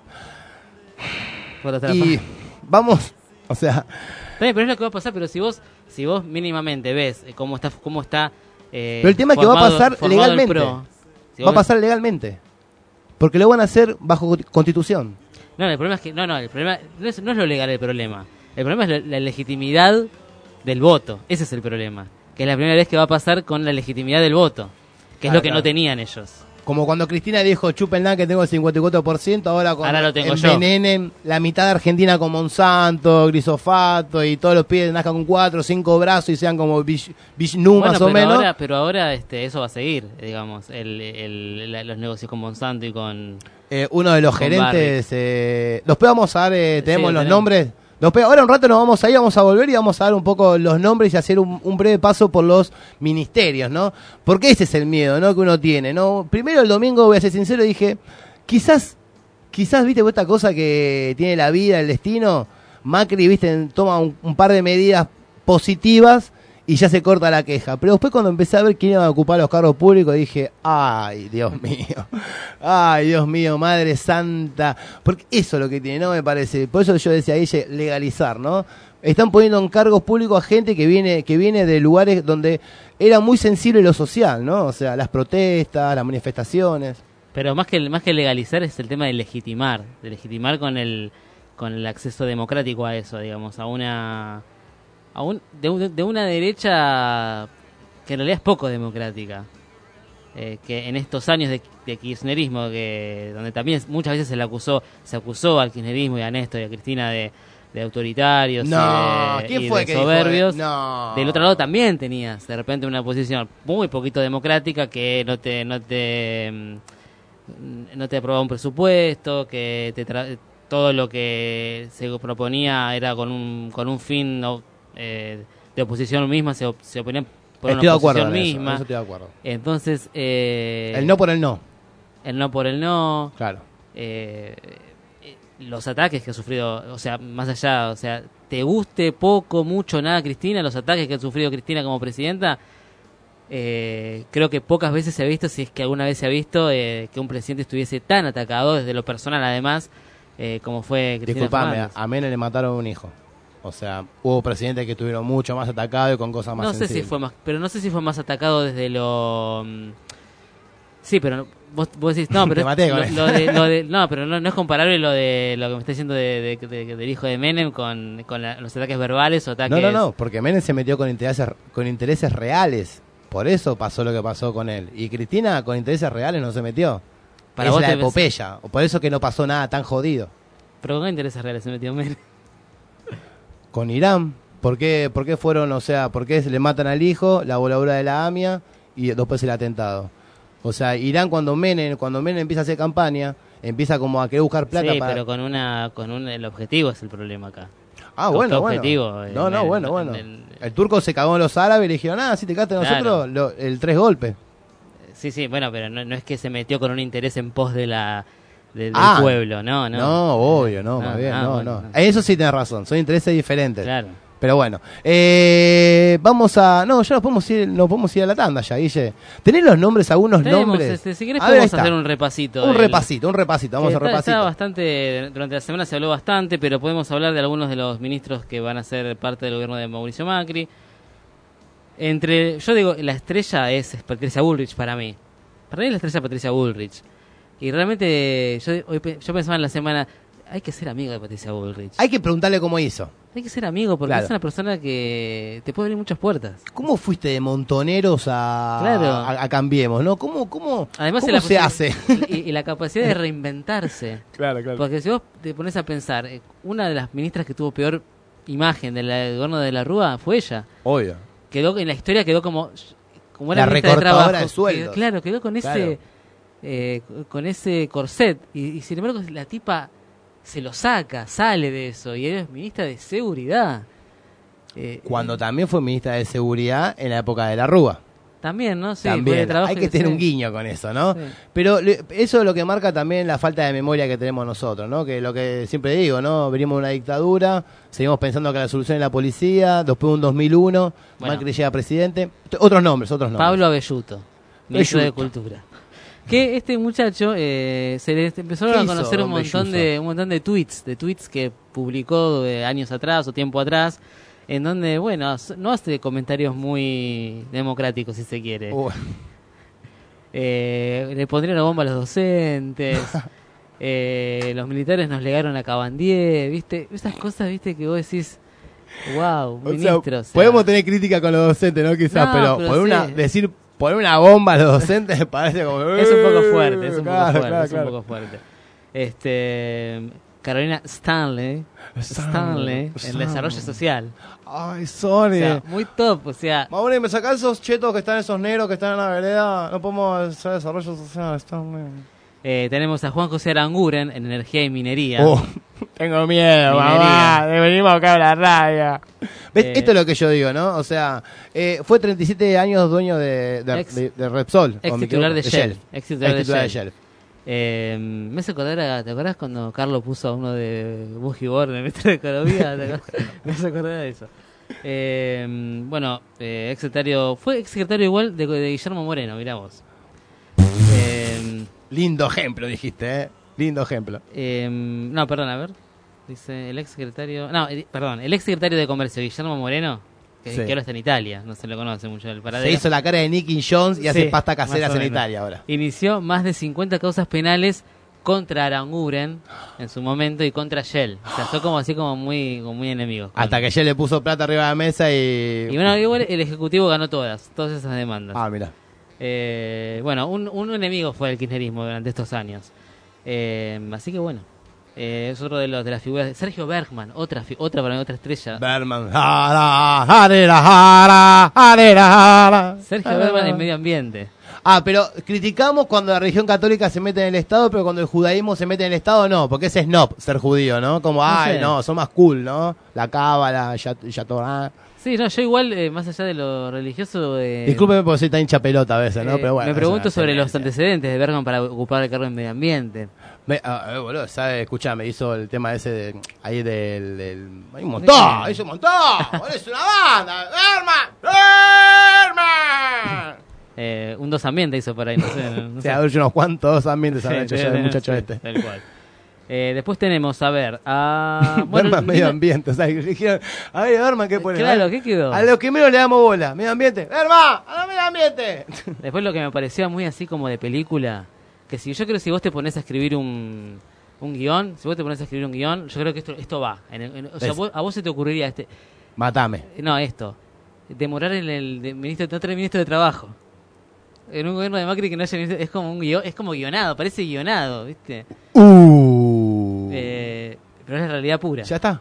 Y vamos, o sea... Pero es lo que va a pasar, pero si vos si vos mínimamente ves cómo está cómo está eh, pero el tema formado, es que va a pasar legalmente. Pro, si va a ves, pasar legalmente. Porque lo van a hacer bajo Constitución. No, el problema es que no, no, el problema no es, no es lo legal el problema. El problema es la, la legitimidad del voto. Ese es el problema. Que es la primera vez que va a pasar con la legitimidad del voto, que es claro, lo que claro. no tenían ellos. Como cuando Cristina dijo, chúpenla que tengo el cincuenta y cuatro por ciento, ahora cuando ahora lo tengo envenenen yo. La mitad de Argentina con Monsanto, glisofato, y todos los pibes nazcan con cuatro o cinco brazos y sean como Vishnu, bueno, más o pero menos. Ahora, pero ahora este, eso va a seguir, digamos, el, el, la, los negocios con Monsanto y con... Eh, uno de los gerentes, eh, después vamos a dar, eh, tenemos sí, los tenemos. nombres. Después, ahora un rato nos vamos a ir, vamos a volver y vamos a dar un poco los nombres y hacer un, un breve paso por los ministerios, ¿no? Porque ese es el miedo, ¿no?, que uno tiene, ¿no? Primero el domingo, voy a ser sincero, dije, quizás, quizás, viste, esta cosa que tiene la vida, el destino, Macri, viste, toma un, un par de medidas positivas y ya se corta la queja. Pero después cuando empecé a ver quién iba a ocupar los cargos públicos, dije, ay, Dios mío, ay, Dios mío, Madre Santa. Porque eso es lo que tiene, ¿no? Me parece. Por eso yo decía ahí, legalizar, ¿no? Están poniendo en cargos públicos a gente que viene que viene de lugares donde era muy sensible lo social, ¿no? O sea, las protestas, las manifestaciones. Pero más que más que legalizar es el tema de legitimar, de legitimar con el con el acceso democrático a eso, digamos, a una a un, de, de una derecha que en realidad es poco democrática, eh, que en estos años de, de kirchnerismo, que donde también muchas veces se le acusó se acusó al kirchnerismo y a Néstor y a Cristina de, de autoritarios no, y de, ¿quién y fue de que soberbios. Dijo, no. Del otro lado también tenías de repente una posición muy poquito democrática que no te no te no te aprobaba un presupuesto, que te tra todo lo que se proponía era con un con un fin eh, de oposición misma, se, op se oponían por estoy una de acuerdo oposición en eso, misma. en eso estoy de acuerdo. Entonces, eh, el no por el no. El no por el no. Claro. Eh, los ataques que ha sufrido, o sea, más allá, o sea, te guste poco, mucho, nada Cristina, los ataques que ha sufrido Cristina como presidenta, eh, creo que pocas veces se ha visto, si es que alguna vez se ha visto, eh, que un presidente estuviese tan atacado desde lo personal además, eh, como fue Cristina Disculpame, Fernández. a Menem le mataron un hijo. O sea, hubo presidentes que estuvieron mucho más atacados y con cosas más No sé sensibles. si fue más, pero no sé si fue más atacado desde lo... Sí, pero vos, vos decís, no, pero Te maté con lo, eso. lo de, lo de, no, pero no, no es comparable lo de lo que me está diciendo de, de, de, del hijo de Menem con, con la, los ataques verbales o ataques... No, no, no, porque Menem se metió con intereses, con intereses reales. Por eso pasó lo que pasó con él. Y Cristina con intereses reales no se metió. Para es vos la te epopeya. Por eso que no pasó nada tan jodido. ¿Pero con qué intereses reales se metió Menem? Con Irán. ¿Por qué, por qué fueron, o sea, por qué se le matan al hijo, la voladura de la AMIA y después el atentado? O sea, Irán cuando Menem, cuando Menem empieza a hacer campaña, empieza como a querer buscar plata sí, para... pero con una, con un, el objetivo es el problema acá. Ah, ¿Qué bueno, bueno. objetivo? No, no, El- bueno, bueno. el- El turco se cagó en los árabes y le dijeron, ah, si te cagaste a Claro. nosotros, lo- el tres golpes. Sí, sí, bueno, pero no, no es que se metió con un interés en pos de la de- del Ah, pueblo, no, no. No, obvio, no, Ah, más bien, ah, no, bueno, no. no. Eso sí tienes razón, son intereses diferentes. Claro. Pero bueno, eh, vamos a... No, ya nos podemos ir, nos podemos ir a la tanda ya, Guille. ¿Tenés los nombres, algunos Tenemos, nombres? este, si querés A ver, ahí podemos está. hacer un repasito. Un del- repasito, un repasito, vamos que a está- repasito. está bastante, durante la semana se habló bastante, pero podemos hablar de algunos de los ministros que van a ser parte del gobierno de Mauricio Macri. Entre, yo digo, la estrella es Patricia Bullrich para mí. Para mí la estrella es Patricia Bullrich. Y realmente yo, hoy, pe- yo pensaba en la semana, hay que ser amigo de Patricia Bullrich. Hay que preguntarle cómo hizo. Hay que ser amigo porque Claro. es una persona que te puede abrir muchas puertas. ¿Cómo fuiste de Montoneros a, Claro. a, a Cambiemos, no? ¿Cómo, cómo, Además cómo la se posi- hace? Y, y la capacidad de reinventarse. Claro, claro. Porque si vos te pones a pensar, eh, una de las ministras que tuvo peor imagen del gobierno de la Rúa fue ella. Obvio. Quedó en la historia quedó como como La era ministra de recortadora trabajo. de sueldos. Quedó- claro, quedó con Claro. ese eh, con ese corset y, y sin embargo la tipa se lo saca, sale de eso y ella es ministra de seguridad. Eh, Cuando también fue ministra de Seguridad en la época de la Rúa. También, ¿no? Sí, también. de trabajo Hay que tener sí. un guiño con eso, ¿no? Sí. Pero le, eso es lo que marca también la falta de memoria que tenemos nosotros, ¿no? Que lo que siempre digo, ¿no? Venimos de una dictadura, seguimos pensando que la solución es la policía, después de un dos mil uno, Bueno. Macri llega presidente. Otros nombres, otros nombres. Pablo Abelluto, ministro de Belluto. Cultura. Que este muchacho eh, se le empezaron ¿Qué a hizo, conocer un don montón Belluso? de un montón de tweets, de tweets que publicó de años atrás o tiempo atrás, en donde, bueno, no hace comentarios muy democráticos, si se quiere. Uh. Eh, le pondrían la bomba a los docentes. eh, los militares nos legaron a Cabandier, ¿viste? Esas cosas, ¿viste? Que vos decís, wow, O ministro. sea, o sea. podemos tener crítica con los docentes, ¿no? Quizás, No, pero, pero por una, sí. decir poner una bomba a los docentes me parece como... Es un poco fuerte, es un Claro, poco fuerte, claro, es un claro. poco fuerte. Este, Carolina Stanley, Stanley, en Stanley. desarrollo social. Ay, O Sony. sea, muy top, o sea, Mauri, ¿me sacás esos chetos que están, esos negros que están en la vereda? No podemos hacer desarrollo social. Están... eh, tenemos a Juan José Aranguren en energía y minería. Oh, tengo miedo, Minería. mamá. Venimos acá a la radio. ¿Ves? Eh, Esto es lo que yo digo, ¿no? O sea, eh, fue treinta y siete años dueño de, de, Ex- de, de Repsol. Ex o me titular de equivoco, Shell. Ex titular de Ex titular de Shell. Shell. Eh, me hace acordar, a- ¿te acordás cuando Carlos puso a uno de Boogie Board en el Metro de Economía? ¿Te acordás? Me hace acordar de eso. Eh, bueno, eh, ex secretario, fue ex secretario igual de, de Guillermo Moreno, mirá vos. Eh, Lindo ejemplo, dijiste, ¿eh? Lindo ejemplo. eh, no, perdón, a ver. Dice el ex secretario. No, el- perdón, el ex secretario de Comercio, Guillermo Moreno, que, Sí. que ahora está en Italia, no se lo conoce mucho el Se paradero. hizo la cara de Nicky Jones y hace Sí, pasta más caseras o en menos. Italia ahora. Inició más de cincuenta causas penales contra Aranguren en su momento y contra Shell. O sea, son como así como muy, como muy enemigos. Hasta que Shell le puso plata arriba de la mesa y... Y bueno, igual el Ejecutivo ganó todas, todas esas demandas. Ah, mira. Eh, bueno, un, un enemigo fue el kirchnerismo durante estos años. Eh, así que bueno, eh, es otro de los de las figuras. de Sergio Bergman, otra fi- otra para mí, otra estrella. Berman. Jara, jarera, jara, jarera, jara. Sergio Bergman en medio ambiente. Ah, pero criticamos cuando la religión católica se mete en el Estado, pero cuando el judaísmo se mete en el Estado, no, porque es snob ser judío, ¿no? Como, No ay, sé. no, son más cool, ¿no? La cábala, ya, ya Torah. Sí, no, yo igual, eh, más allá de lo religioso... Eh, Discúlpeme por ser tan hincha pelota a veces, ¿no? eh, Pero bueno. me es pregunto una sobre los tendencia. antecedentes de Bergman para ocupar el cargo en medio ambiente. Me, ah, eh, boludo, ¿sabes? Escuchá, me hizo el tema ese de, ahí del, del... Hay un ¿De montón, qué? hizo un montón, boludo, es una banda. ¡Berman! ¡Berman! Eh, un dos ambiente hizo por ahí, no sé. No O sé. sea, hay unos cuantos ambientes habrá hecho Sí, ya el sí, muchacho sí, este. Tal cual. Eh, después tenemos, a ver, a... bueno, Berman medio Lina- ambiente, o sea, que dijeron, a ver, Berman, ¿qué pone? Claro, ¿qué quedó? A los que menos le damos bola, medio ambiente. Berman, a los medio ambiente. Después lo que me parecía muy así como de película, que si yo creo que si vos te pones a escribir un, un guión, si vos te pones a escribir un guión, yo creo que esto esto va. En el- en- o sea, ¿Ves? vos- a vos se te ocurriría este... Matame. No, esto. Demorar en el de ministro, no tener ministro de Trabajo. En un gobierno de Macri que no haya ministro, es como un guión, es como guionado, parece guionado, ¿viste? Uh. Eh, pero es la realidad pura. Ya está.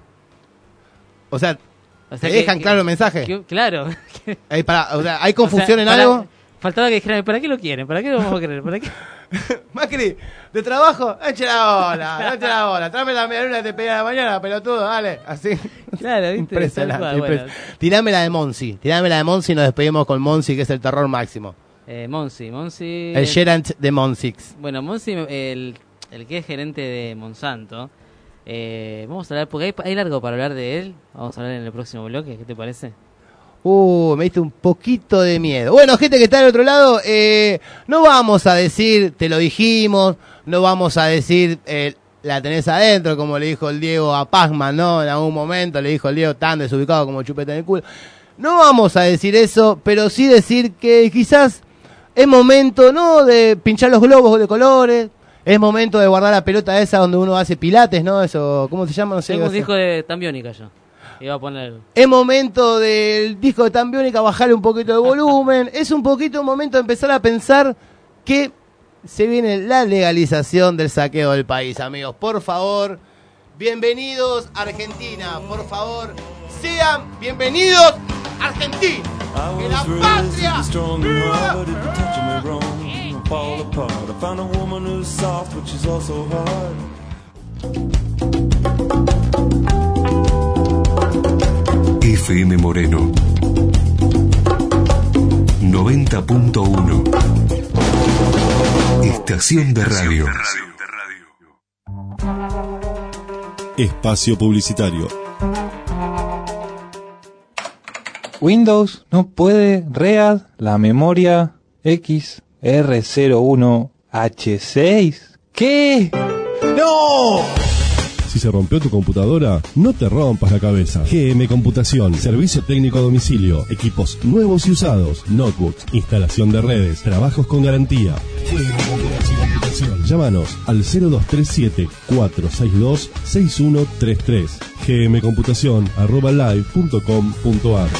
O sea, O sea ¿te que- dejan que- claro el mensaje? que- claro. Hay, para, o sea, ¿hay confusión O sea, en para- algo? Faltaba que dijeran, ¿para qué lo quieren? ¿Para qué lo vamos a querer? ¿Para qué? Macri, de trabajo, no eche la bola, no eche la bola. Tráeme la medialuna que te pedí a la mañana, pelotudo, dale. Así. Claro, ¿viste? Impresionante. Tal cual, bueno. impres- Tirame la de Monsi. Tirame la de Monsi y nos despedimos con Monsi, que es el terror máximo. Eh, Monsi, Monsi... El gerant de Monsix. Bueno, Monsi, el, el que es gerente de Monsanto, eh, vamos a hablar, porque hay, hay largo para hablar de él, vamos a hablar en el próximo bloque, ¿qué te parece? Uh, me diste un poquito de miedo. Bueno, gente que está del otro lado, eh, no vamos a decir, te lo dijimos, no vamos a decir, eh, la tenés adentro, como le dijo el Diego a Pazman, ¿no? En algún momento le dijo el Diego tan desubicado como chupete en el culo. No vamos a decir eso, pero sí decir que quizás es momento, ¿no?, de pinchar los globos de colores, es momento de guardar la pelota esa donde uno hace pilates, ¿no? Eso, ¿cómo se llama? No sé. Tengo un qué disco de Tambiónica yo, iba a poner... Es momento del disco de Tambiónica bajarle un poquito de volumen. Es un poquito un momento de empezar a pensar que se viene la legalización del saqueo del país, amigos. Por favor, bienvenidos a Argentina. Por favor, sean bienvenidos a Argentina. Que la patria... F M Moreno noventa punto uno. Estación de radio. Espacio publicitario. Windows no puede read la memoria X R cero uno H seis. ¿Qué? ¡No! Si se rompió tu computadora, no te rompas la cabeza. G M Computación, servicio técnico a domicilio, equipos nuevos y usados, notebooks, instalación de redes, trabajos con garantía. G M Computación. Llámanos al cero dos tres siete, cuatro seis dos, seis uno tres tres. gmcomputación arroba live punto com punto ar.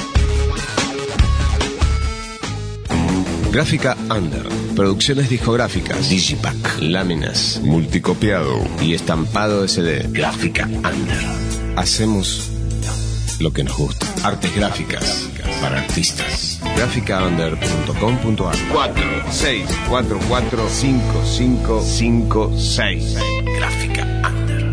Gráfica Under, producciones discográficas, digipack, láminas, multicopiado y estampado de C D. Gráfica Under. Hacemos lo que nos gusta. Artes gráficas para artistas. gráfica under punto com punto ar. cuatro seis cuatro cuatro cinco cinco cinco seis. Gráfica Under.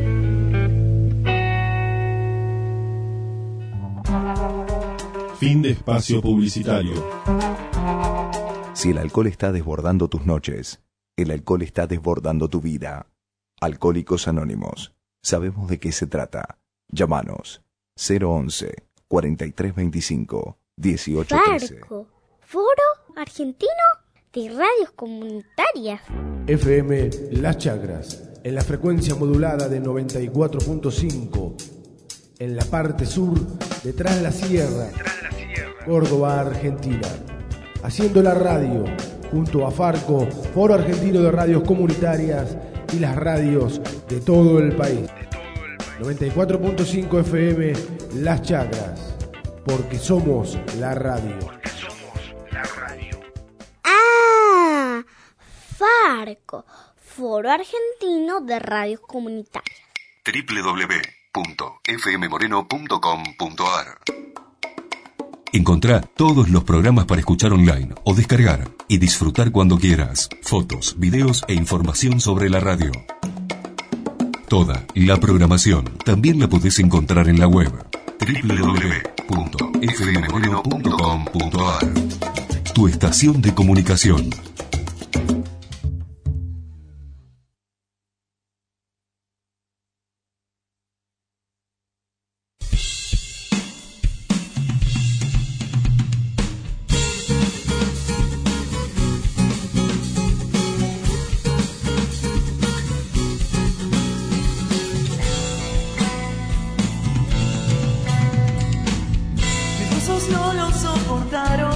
Fin de espacio publicitario. Si el alcohol está desbordando tus noches, el alcohol está desbordando tu vida. Alcohólicos Anónimos. Sabemos de qué se trata. Llámanos cero once, cuarenta y tres veinticinco, dieciocho trece. Farco, Foro Argentino de Radios Comunitarias. F M Las Chacras, en la frecuencia modulada de noventa y cuatro punto cinco, en la parte sur, detrás de la sierra, Córdoba, Argentina. Haciendo la radio, junto a Farco, Foro Argentino de Radios Comunitarias y las radios de todo el país. noventa y cuatro punto cinco F M, Las Chacras, porque somos la radio. Porque somos la radio. Ah, Farco, Foro Argentino de Radios Comunitarias. doble u doble u doble u punto f m moreno punto com punto ar. Encontrá todos los programas para escuchar online o descargar y disfrutar cuando quieras. Fotos, videos e información sobre la radio. Toda la programación también la podés encontrar en la web doble u doble u doble u punto f m moreno punto com punto ar. Tu estación de comunicación. No lo soportaron.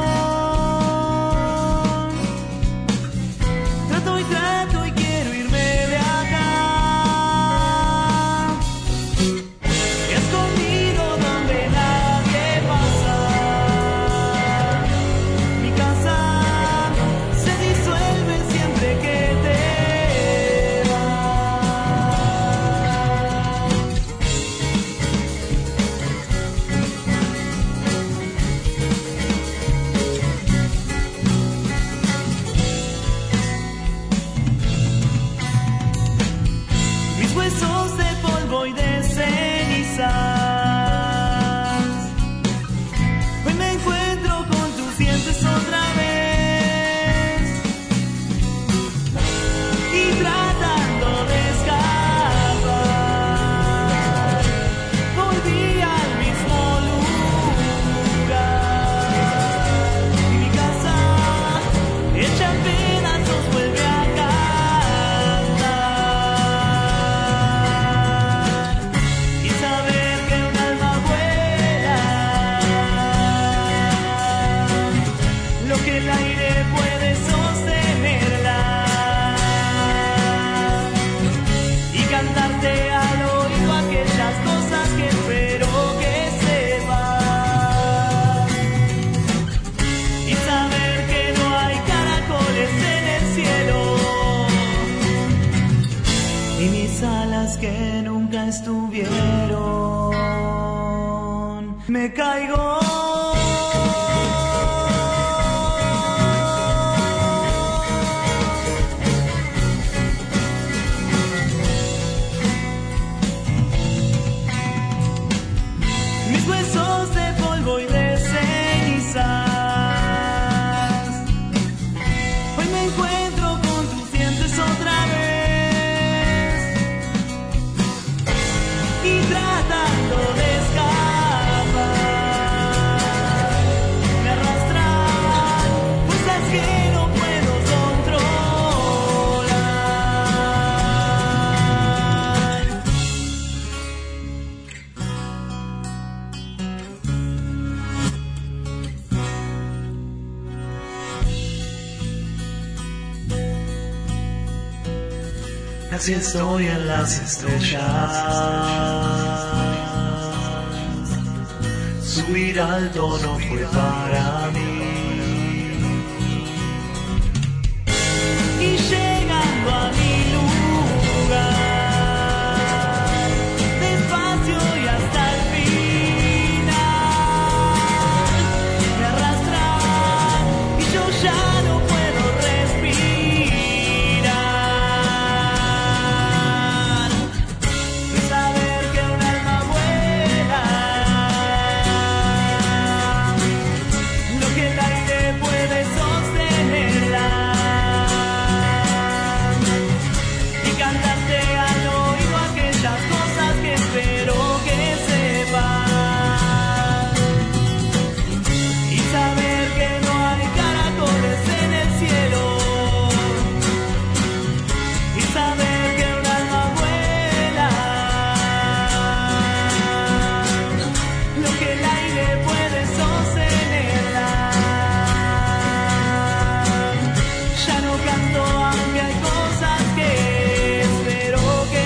Trato y trato y quiero irme de acá. Escondido donde nadie pasa. Mi casa se disuelve siempre que te huesos de polvo y de cenizas. Hoy me encuentro con tus dientes otra vez y tratando de escapar volví al mismo lugar y mi casa hecha en pedazos vuelve a el aire puede sostenerla y cantarte al oído aquellas cosas que espero que sepas y saber que no hay caracoles en el cielo y mis alas que nunca estuvieron. Me caigo. Mis huesos encuentro con tus dientes otra vez y tratando de escapar me arrastran fuerzas que no puedo controlar. Así estoy en las estrellas, subir alto no fue para mí, y llegando a mi lugar, despacio y hasta el final, me arrastran y yo ya no puedo respirar. Saber que un alma vuela, lo que el aire puede sostenerla, y cantarte al oído aquellas cosas que espero que sepas, y saber que no hay caracoles en el cielo, y saber que un alma vuela, lo que el aire puede sostenerla. Ya no canto aunque hay cosas que espero que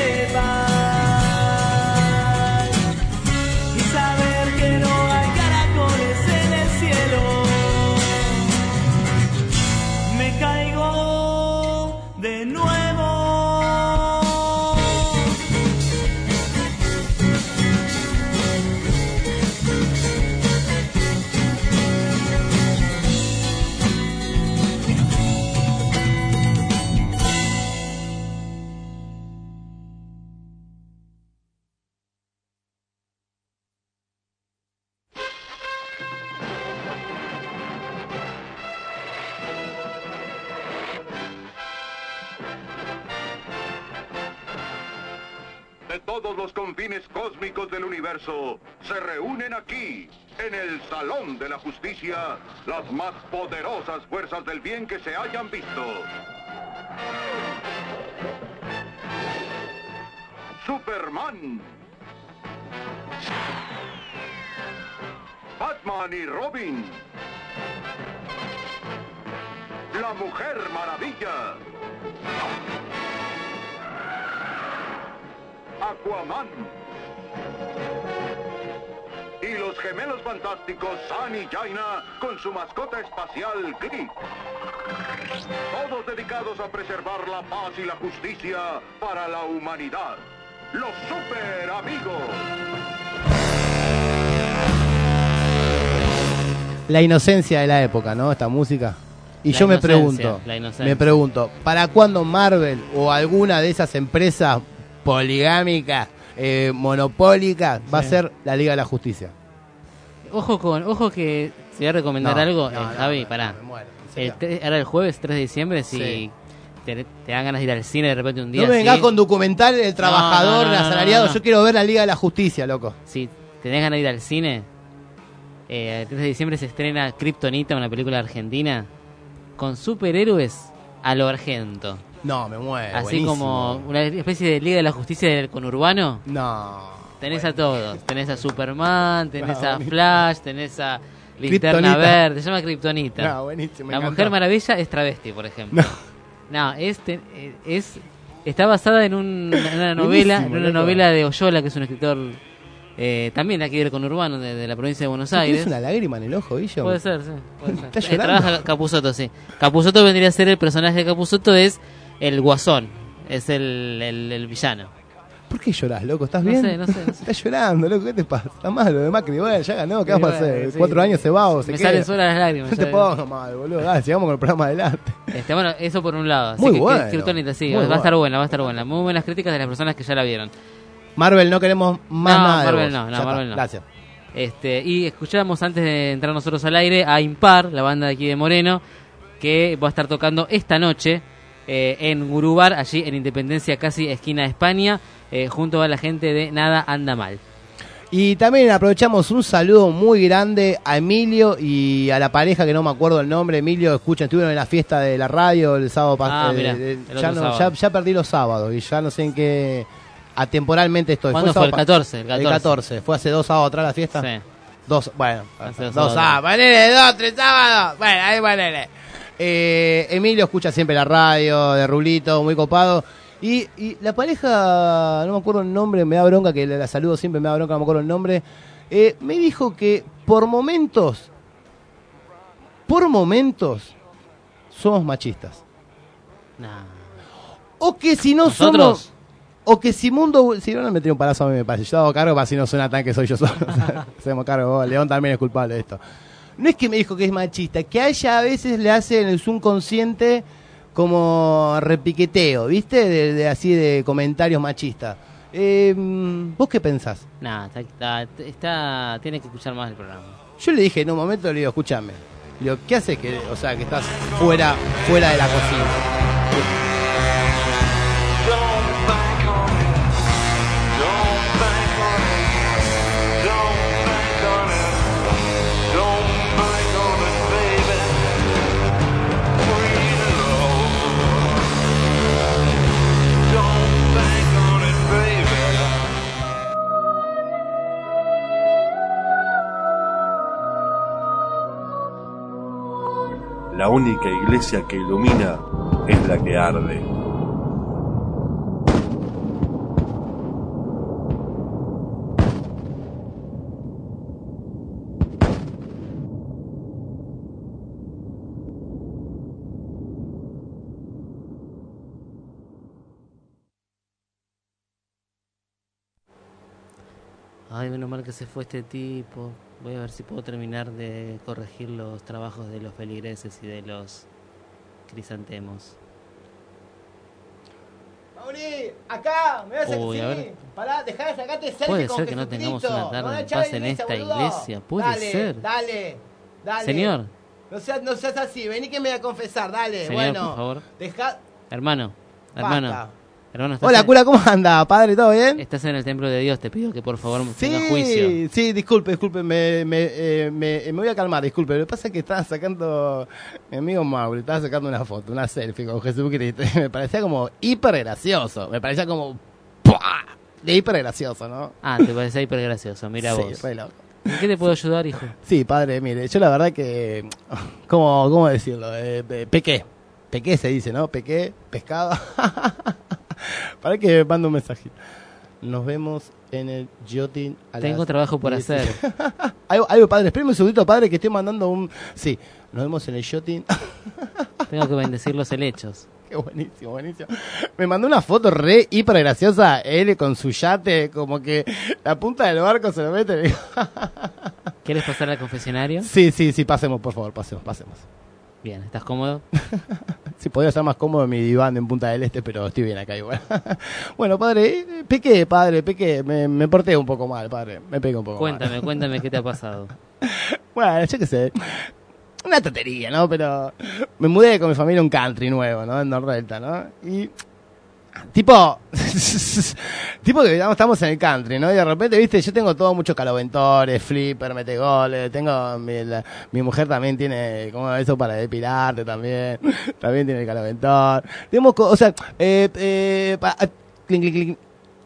sepas, y saber que no hay caracoles en el cielo. Me caigo de nuevo. De todos los confines cósmicos del universo se reúnen aquí, en el Salón de la Justicia, las más poderosas fuerzas del bien que se hayan visto. Superman, Batman y Robin, la Mujer Maravilla, Aquaman y los gemelos fantásticos Sun y Jaina con su mascota espacial Gris. Todos dedicados a preservar la paz y la justicia para la humanidad. Los Super Amigos. La inocencia de la época, ¿no? Esta música. Y La yo me inocencia, pregunto, la inocencia. me pregunto, ¿para cuándo Marvel o alguna de esas empresas poligámicas, eh, monopólicas, va a ser la Liga de la Justicia? Ojo con, ojo que te voy a recomendar No, algo, no, eh, no, Javi, no, pará. me muero, en El serio. tre- ahora el jueves tres de diciembre, si Sí. te, te dan ganas de ir al cine de repente un día. No me vengas así, con documental El Trabajador, No, no, no, no, asalariado, no, no. yo quiero ver la Liga de la Justicia, loco. Si tenés ganas de ir al cine, eh, el tres de diciembre se estrena Kryptonita, una película argentina, con superhéroes a lo argento. No, me muero. Así buenísimo. como una especie de Liga de la Justicia del conurbano. No. Tenés a todos. Tenés a Superman, tenés No, a buenísimo. Flash, tenés a Linterna Kryptonita. Verde. Se llama Kryptonita. No, buenísimo, me La encantó. Mujer Maravilla es travesti, por ejemplo. No, es, te- es está basada en, un- en una novela, Buenísimo, en una loco. novela de Oyola, que es un escritor eh, también aquí del conurbano, de, de la provincia de Buenos Aires. ¿Tienes una lágrima en el ojo, Guillo? Puede ser, sí. Puede ser. ¿Estás Eh, llorando? trabaja Capusotto, sí. Capusotto vendría a ser el personaje de Capusotto, es el Guasón, es el, el, el villano. ¿Por qué llorás, loco? ¿Estás No bien? sé, no sé, no sé. Estás llorando, loco. ¿Qué te pasa? Está malo de Macri. Bueno, ya ganó. ¿Qué Sí, vamos a bueno, hacer? sí. Cuatro años se va o se Me queda. salen solas las lágrimas, No te ya- pongas mal, boludo. Dale, sigamos con el programa adelante. Este, bueno, eso por un lado. Así Muy que, bueno, Kryptonita, sí, muy va a estar bueno. buena, va a estar buena. Muy buenas críticas de las personas que ya la vieron. Marvel, no queremos más no, nada de Marvel vos. no, no, Ya está, Marvel no. Gracias. Este, y escuchábamos antes de entrar nosotros al aire a Impar, la banda de aquí de Moreno, que va a estar tocando esta noche eh, en Gurubar, allí en Independencia, casi esquina de España, eh, junto a la gente de Nada Anda Mal. Y también aprovechamos un saludo muy grande a Emilio y a la pareja que no me acuerdo el nombre. Emilio, escuchan, estuvieron en la fiesta de la radio el sábado pasado. Ah, mirá, eh, el ya, otro no, sábado. ya, ya perdí los sábados y ya no sé en qué atemporalmente estoy. ¿Cuándo fue? El catorce, el catorce. El catorce. ¿Fue hace dos sábados atrás la fiesta? Sí. Dos, bueno, Hace dos, dos sábados. sábados. Ponele dos, tres sábados. Bueno, ahí ponele. Eh, Emilio escucha siempre la radio de Rulito, muy copado. Y, y la pareja, no me acuerdo el nombre, me da bronca, que la, la saludo siempre, me da bronca, no me acuerdo el nombre. Eh, me dijo que por momentos, por momentos, somos machistas. Nah. O que si no ¿Nosotros? somos... O que si mundo... Si no, no me tiene un palazo a mí me parece. Yo hago cargo para si no suena tan que soy yo solo. Hacemos cargo. Oh, León también es culpable de esto. No es que me dijo que es machista, que a ella a veces le hace en el subconsciente como repiqueteo, ¿viste? De, de así de comentarios machistas. Eh, ¿Vos qué pensás? Nah, está, está, está- tiene que escuchar más el programa. Yo le dije en un momento, le digo, escúchame. Le digo, ¿qué haces que, o sea, que estás fuera, fuera de la cocina? La única iglesia que ilumina es la que arde. Ay, menos mal que se fue este tipo. Voy a ver si puedo terminar de corregir los trabajos de los feligreses y de los crisantemos. Mauri, acá, me vas a Uy, a decir. ver. Pará, dejá de sacarte selfie Puede con ser que no Jesucristo. tengamos una Me van tarde a en echar de paz en la iglesia, esta boludo. iglesia. Puede dale, ser. Dale, dale. Señor. No seas, no seas así, vení que me voy a confesar, dale. Señor, bueno, por favor. Deja... Hermano, hermano. Basta. Hermano, ¿estás Hola, en- cura, ¿cómo anda? Padre, ¿todo bien? Estás en el templo de Dios, te pido que por favor tenga juicio. Sí, sí, disculpe, disculpe, me, me, eh, me, me voy a calmar, disculpe. Lo que pasa es que estaba sacando, mi amigo Mauri, estaba sacando una foto, una selfie con Jesucristo. Y me parecía como hiper gracioso, me parecía como ¡pua! De hiper gracioso, ¿no? Ah, te parece hiper gracioso, mira Sí, vos. re loco. ¿En qué te puedo ayudar, hijo? Sí, padre, mire, yo la verdad que, ¿cómo, cómo decirlo? Eh, pe- pequé, pequé se dice, ¿no? Pequé, pescado. Para que me mando un mensajito. Nos vemos en el yachting a Tengo las trabajo por diez. hacer. algo, algo, padre, espérame un segundito, padre, que estoy mandando un... Sí, nos vemos en el yachting. Tengo que bendecir los helechos. Qué buenísimo, buenísimo. Me mandó una foto re hiper graciosa, él con su yate, como que la punta del barco se lo mete. ¿Quieres pasar al confesionario? Sí, sí, sí, pasemos, por favor, pasemos, pasemos. Bien, ¿estás cómodo? Sí, podría estar más cómodo en mi diván en Punta del Este, pero estoy bien acá igual. Bueno, padre, eh, pequé, padre, pequé. Me, me porté un poco mal, padre. Me pegué un poco Cuéntame, mal. cuéntame qué te ha pasado. Bueno, yo qué sé. Una tontería, ¿no? Pero me mudé con mi familia a un country nuevo, ¿no? En Nordelta, ¿no? Y... Tipo... tipo que digamos, estamos en el country, ¿no? Y de repente, viste, yo tengo todo muchos caloventores, flipper, mete goles, tengo... Mi, la- mi mujer también tiene como eso para depilarte también. También tiene el caloventor. Tenemos... co- O sea... Eh, eh, pa- ah, clink, clink, clink.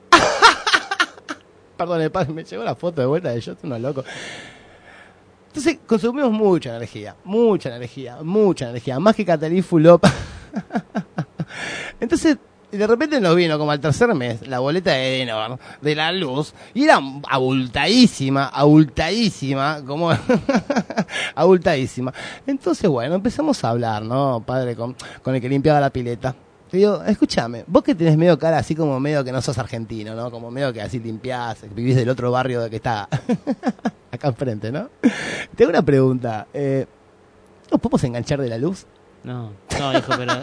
Perdón, el padre, me llegó la foto de vuelta de yo, estoy uno loco. Entonces consumimos mucha energía, mucha energía, mucha energía, más que Catalí Full Up. Entonces, de repente nos vino como al tercer mes la boleta de Edenor, de la luz, y era abultadísima, abultadísima, como abultadísima. Entonces, bueno, empezamos a hablar, ¿no, padre, con, con el que limpiaba la pileta? Te digo, escúchame, vos que tenés medio cara así como medio que no sos argentino, ¿no? Como medio que así limpiás, vivís del otro barrio que está acá enfrente, ¿no? Te hago una pregunta. Eh, ¿Nos podemos enganchar de la luz? No, no, hijo, pero...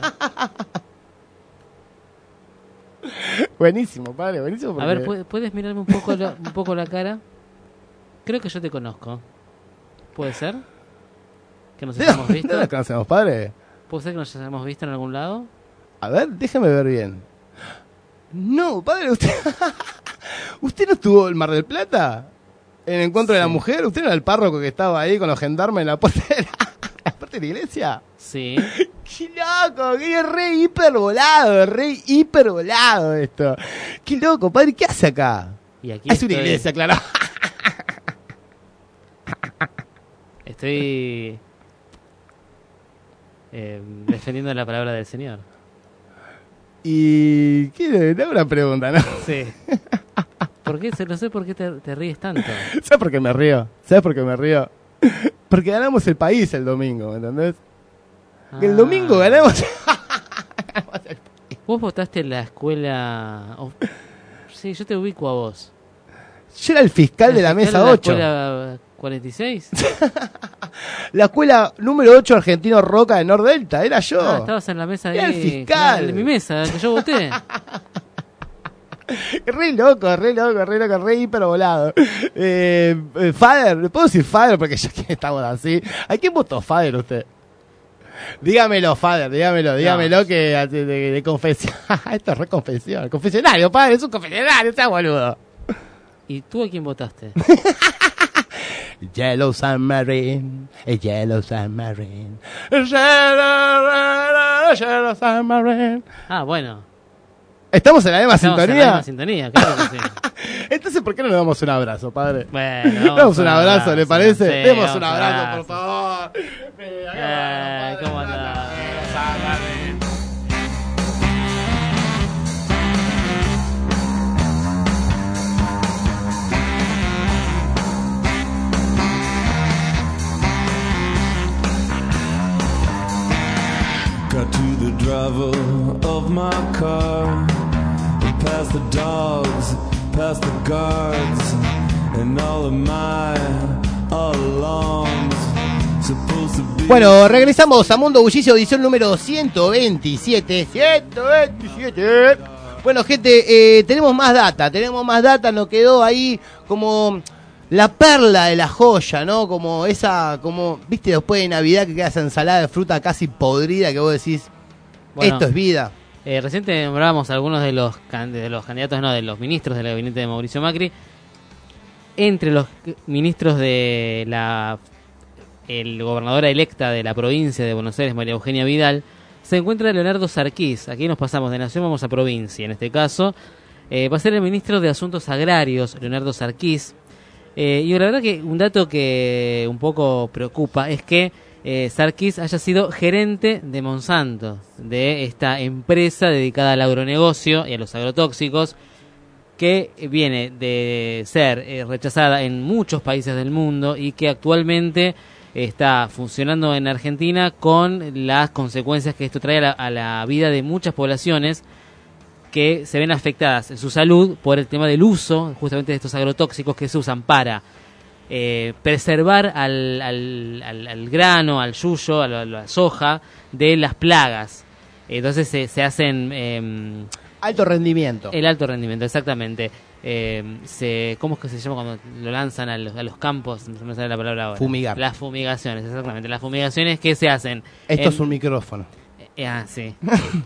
Buenísimo, padre, buenísimo. A porque- ver, ¿pu- ¿puedes mirarme un poco, la, un poco la cara? Creo que yo te conozco. ¿Puede ser? ¿Que nos ¿De hayamos dónde visto? nos conocemos, padre? ¿Puede ser que nos hayamos visto en algún lado? A ver, déjame ver bien. No, padre, usted... ¿Usted no estuvo en Mar del Plata? ¿En el encuentro sí. de la mujer? ¿Usted no era el párroco que estaba ahí con los gendarmes en la puerta de la, la, puerta de la iglesia? Sí. ¡Qué loco! ¡Qué re hipervolado! ¡Re hipervolado esto! ¡Qué loco, padre! ¿Qué hace acá? Y aquí es estoy... una iglesia, claro. Estoy... Eh, defendiendo la palabra del Señor. Y... ¿Qué? Te hago una pregunta, ¿no? Sí. ¿Por qué? No sé por qué te, te ríes tanto. ¿Sabes por qué me río? ¿Sabes por qué me río? Porque ganamos el país el domingo, ¿me entendés? Ah. El domingo ganamos... ganamos el país. Vos votaste en la escuela... Oh, sí, yo te ubico a vos. Yo era el fiscal el de la mesa de la ocho. ¿Escuela cuarenta y seis? La escuela número ocho Argentino Roca de Nordelta, era yo. Ah, estabas en la mesa ahí. Era el fiscal. De mi mesa, que yo voté. Re loco, re loco, re loco, re hipervolado. Eh, eh, Fader, ¿le puedo decir Fader? Porque ya que estamos así. ¿A quién votó Fader usted? Dígamelo, Fader, dígamelo, dígamelo no. que de, de, de confesión. Esto es re confesión. Confesionario, padre, es un confesionario, está boludo. ¿Y tú a quién votaste? Yellow Submarine, a Yellow Submarine, Yellow Submarine. Ah, bueno. ¿Estamos en la misma Estamos sintonía? En la misma sintonía, claro que sí. Entonces, ¿por qué no le damos un abrazo, padre? Bueno, damos un abrazo, abrazo, ¿le parece? Sí, Demos un abrazo, abrazo, por favor. Eh, ¿Cómo andás? Got to the driver of my car, past the dogs, past the guards, and all of my alarms. Supposed to be... Bueno, regresamos a Mundo Bullicio, edición número ciento veintisiete. ciento veintisiete. Bueno, gente, eh, tenemos más data, tenemos más data, nos quedó ahí como... la perla de la joya, ¿no? Como esa, como, viste, después de Navidad que queda esa ensalada de fruta casi podrida que vos decís, bueno, esto es vida. Eh, reciente nombrábamos a algunos de los, de los candidatos, no, de los ministros del gabinete de Mauricio Macri. Entre los ministros de la el gobernadora electa de la provincia de Buenos Aires, María Eugenia Vidal, se encuentra Leonardo Sarquís. Aquí nos pasamos de nación, vamos a provincia. En este caso, eh, va a ser el ministro de Asuntos Agrarios, Leonardo Sarquís. Eh, y la verdad que un dato que un poco preocupa es que eh, Sarquís haya sido gerente de Monsanto, de esta empresa dedicada al agronegocio y a los agrotóxicos, que viene de ser eh, rechazada en muchos países del mundo y que actualmente está funcionando en Argentina con las consecuencias que esto trae a la, a la vida de muchas poblaciones que se ven afectadas en su salud por el tema del uso justamente de estos agrotóxicos que se usan para eh, preservar al, al, al, al grano, al yuyo, a la, a la soja de las plagas. Entonces se, se hacen... Eh, alto rendimiento. El alto rendimiento, exactamente. Eh, se, ¿Cómo es que se llama cuando lo lanzan a los, a los campos? No me sale la palabra ahora. Fumigar. Las fumigaciones, exactamente. Las fumigaciones que se hacen. Esto en, es un micrófono. Eh, ah, sí.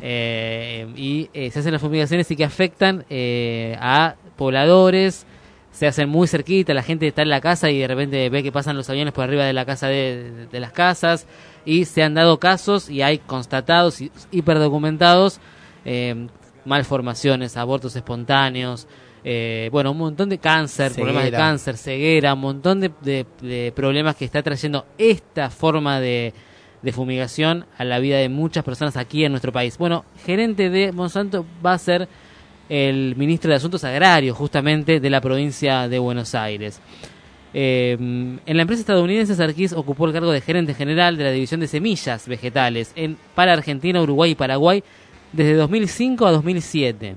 eh, y eh, se hacen las fumigaciones y que afectan eh, a pobladores, se hacen muy cerquita, la gente está en la casa y de repente ve que pasan los aviones por arriba de la casa de, de, de las casas, y se han dado casos y hay constatados y hiperdocumentados eh, malformaciones, abortos espontáneos, eh, bueno, un montón de cáncer, ceguera. Problemas de cáncer, ceguera, un montón de, de, de problemas que está trayendo esta forma de de fumigación a la vida de muchas personas aquí en nuestro país. Bueno, gerente de Monsanto va a ser el ministro de Asuntos Agrarios, justamente de la provincia de Buenos Aires. Eh, en la empresa estadounidense, Sarquís ocupó el cargo de gerente general de la división de semillas vegetales en, para Argentina, Uruguay y Paraguay desde dos mil cinco a dos mil siete.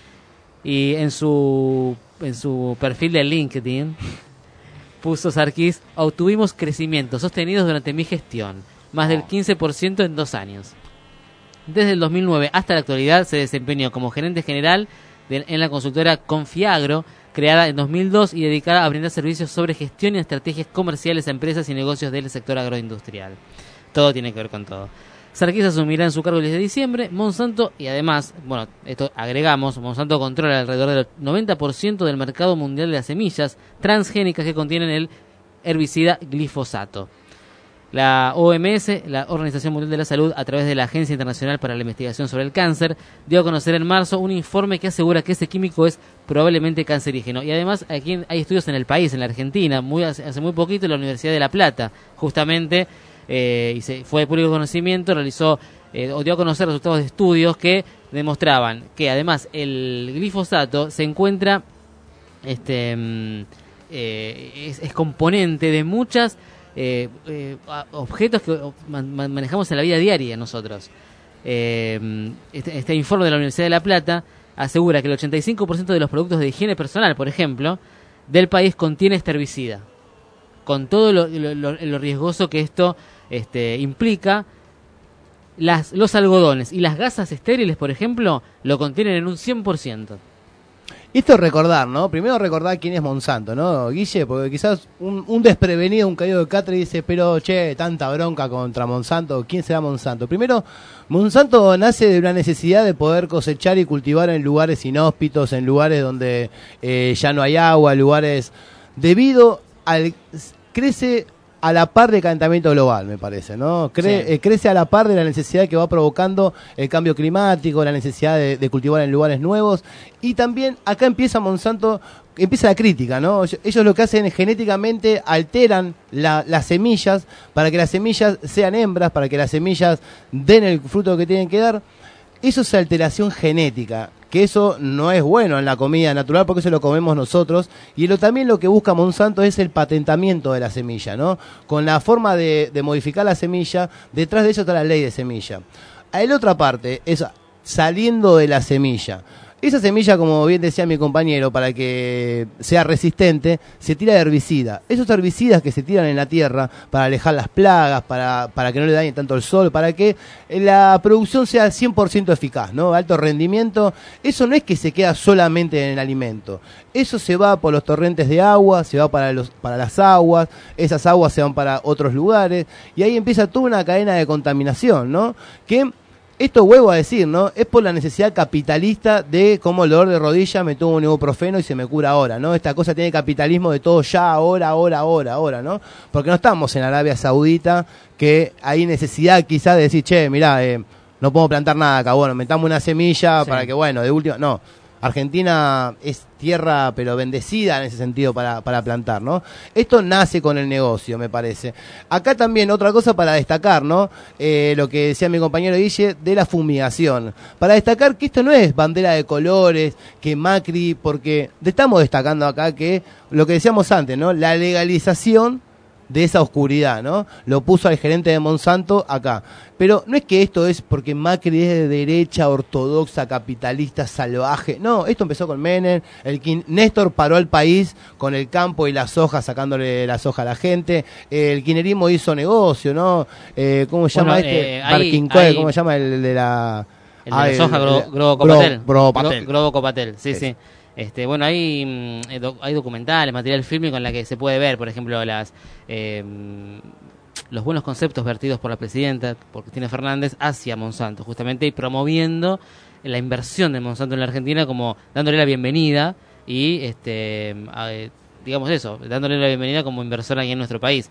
Y en su, en su perfil de LinkedIn puso Sarquís: obtuvimos crecimientos sostenidos durante mi gestión, más del quince por ciento en dos años. Desde el dos mil nueve hasta la actualidad se desempeñó como gerente general de, en la consultora Confiagro, creada en dos mil dos y dedicada a brindar servicios sobre gestión y estrategias comerciales a empresas y negocios del sector agroindustrial. Todo tiene que ver con todo. Sarkis asumirá en su cargo el diez de diciembre. Monsanto, y además, bueno, esto agregamos, Monsanto controla alrededor del noventa por ciento del mercado mundial de las semillas transgénicas que contienen el herbicida glifosato. La O M S, la Organización Mundial de la Salud, a través de la Agencia Internacional para la Investigación sobre el Cáncer, dio a conocer en marzo un informe que asegura que ese químico es probablemente cancerígeno. Y además aquí hay estudios en el país, en la Argentina, muy hace, hace muy poquito en la Universidad de La Plata, justamente, eh, y se, fue de público conocimiento, realizó eh, o dio a conocer resultados de estudios que demostraban que además el glifosato se encuentra, este, eh, es, es componente de muchas Eh, eh, objetos que man, man, manejamos en la vida diaria nosotros. Eh, este, este informe de la Universidad de La Plata asegura que el ochenta y cinco por ciento de los productos de higiene personal, por ejemplo, del país contiene este herbicida, con todo lo, lo, lo, lo riesgoso que esto este, implica. Las, los algodones y las gasas estériles, por ejemplo, lo contienen en un cien por ciento. Y esto es recordar, ¿no? Primero recordar quién es Monsanto, ¿no, Guille? Porque quizás un, un desprevenido, un caído de catre dice, pero che, tanta bronca contra Monsanto, ¿quién será Monsanto? Primero, Monsanto nace de una necesidad de poder cosechar y cultivar en lugares inhóspitos, en lugares donde eh, ya no hay agua, lugares debido al... crece a la par del calentamiento global, me parece, ¿no? Cre- sí. eh, crece a la par de la necesidad que va provocando el cambio climático, la necesidad de, de cultivar en lugares nuevos, y también acá empieza Monsanto, empieza la crítica, ¿no? Ellos lo que hacen es genéticamente alteran la, las semillas para que las semillas sean hembras, para que las semillas den el fruto que tienen que dar. Eso es alteración genética, que eso no es bueno en la comida natural porque eso lo comemos nosotros, y lo, también lo que busca Monsanto es el patentamiento de la semilla, ¿no? Con la forma de, de modificar la semilla, detrás de eso está la ley de semilla. A la otra parte es saliendo de la semilla. Esa semilla, como bien decía mi compañero, para que sea resistente, se tira de herbicida. Esos herbicidas que se tiran en la tierra para alejar las plagas, para, para que no le dañe tanto el sol, para que la producción sea cien por ciento eficaz, ¿no? Alto rendimiento. Eso no es que se queda solamente en el alimento. Eso se va por los torrentes de agua, se va para, los, para las aguas, esas aguas se van para otros lugares, y ahí empieza toda una cadena de contaminación, ¿no? Que... esto vuelvo a decir, ¿no? Es por la necesidad capitalista de cómo el dolor de rodilla me tomo un ibuprofeno y se me cura ahora, ¿no? Esta cosa tiene capitalismo de todo ya, ahora, ahora, ahora, ahora, ¿no? Porque no estamos en Arabia Saudita, que hay necesidad quizás de decir, che, mirá, eh, no podemos plantar nada acá, bueno, metamos una semilla sí. para que, bueno, de última, no. Argentina es tierra pero bendecida en ese sentido para, para plantar, ¿no? Esto nace con el negocio, me parece. Acá también otra cosa para destacar, ¿no? Eh, lo que decía mi compañero Guille, de la fumigación. Para destacar que esto no es bandera de colores, que Macri, porque estamos destacando acá que lo que decíamos antes, ¿no? La legalización de esa oscuridad, ¿no? Lo puso al gerente de Monsanto acá. Pero no es que esto es porque Macri es de derecha, ortodoxa, capitalista, salvaje. No, esto empezó con Menem. El Kin- Néstor paró al país con el campo y la soja, sacándole la soja a la gente. Eh, el kirchnerismo hizo negocio, ¿no? Eh, ¿Cómo se llama bueno, este? Eh, hay, Barquincoe, hay... ¿cómo se llama el de la...? El de ah, la soja, Grobo Copatel. Grobo Copatel, sí, es. sí. Este, bueno, hay, hay documentales, material fílmico en la que se puede ver, por ejemplo, las eh, los buenos conceptos vertidos por la presidenta, por Cristina Fernández, hacia Monsanto, justamente, y promoviendo la inversión de Monsanto en la Argentina, como dándole la bienvenida y, este, a, digamos eso, dándole la bienvenida como inversora aquí en nuestro país,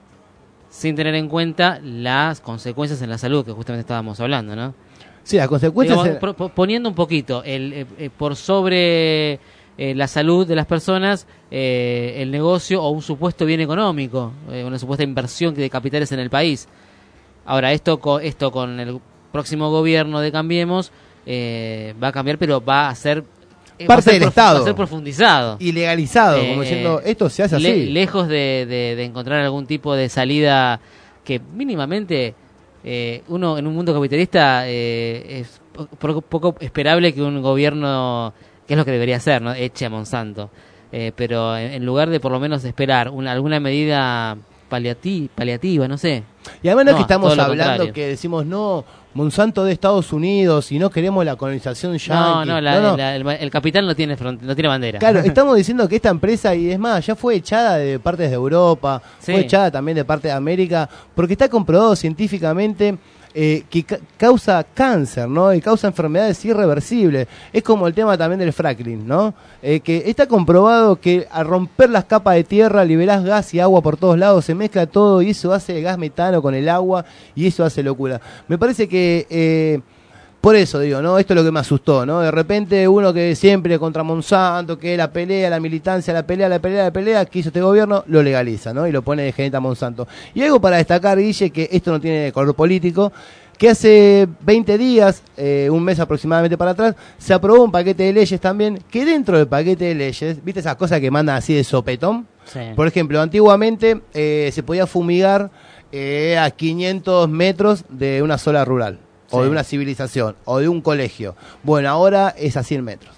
sin tener en cuenta las consecuencias en la salud que justamente estábamos hablando, ¿no? Sí, las consecuencias... Digamos, pro, poniendo un poquito el eh, eh, por sobre eh, la salud de las personas, eh, el negocio o un supuesto bien económico, eh, una supuesta inversión de capitales en el país. Ahora, esto, co, esto con el próximo gobierno de Cambiemos eh, va a cambiar, pero va a ser... Eh, parte va a del ser Estado. Va a ser profundizado. Y legalizado, eh, como diciendo, esto se hace así. Le, lejos de, de, de encontrar algún tipo de salida que mínimamente... Eh, uno en un mundo capitalista eh, es poco, poco esperable que un gobierno, que es lo que debería hacer, ¿no?, eche a Monsanto, eh, pero en, en lugar de por lo menos esperar una, alguna medida paliati, paliativa, no sé. Y además no es no, que estamos hablando contrario. que decimos no, Monsanto de Estados Unidos y no queremos la colonización yanqui. No, no, la, no, no. La, el, el capital no tiene front, no tiene bandera. Claro, estamos diciendo que esta empresa, y es más, ya fue echada de partes de Europa, sí. fue echada también de parte de América, porque está comprobado científicamente eh, que ca- causa cáncer, ¿no? Y causa enfermedades irreversibles. Es como el tema también del fracking, ¿no? Eh, que está comprobado que al romper las capas de tierra liberás gas y agua por todos lados, se mezcla todo y eso hace el gas metano con el agua y eso hace locura. Me parece que... Eh, Por eso digo, ¿no? Esto es lo que me asustó, ¿no? De repente uno que siempre contra Monsanto, que la pelea, la militancia, la pelea, la pelea, la pelea, que hizo este gobierno, lo legaliza, ¿no? Y lo pone de gerente a Monsanto. Y algo para destacar, Guille, que esto no tiene color político, que hace veinte días, eh, un mes aproximadamente para atrás, se aprobó un paquete de leyes también, que dentro del paquete de leyes, ¿viste esas cosas que mandan así de sopetón? Sí. Por ejemplo, antiguamente eh, se podía fumigar eh, a quinientos metros de una zona rural. O Sí. de una civilización, o de un colegio. Bueno, ahora es a cien metros.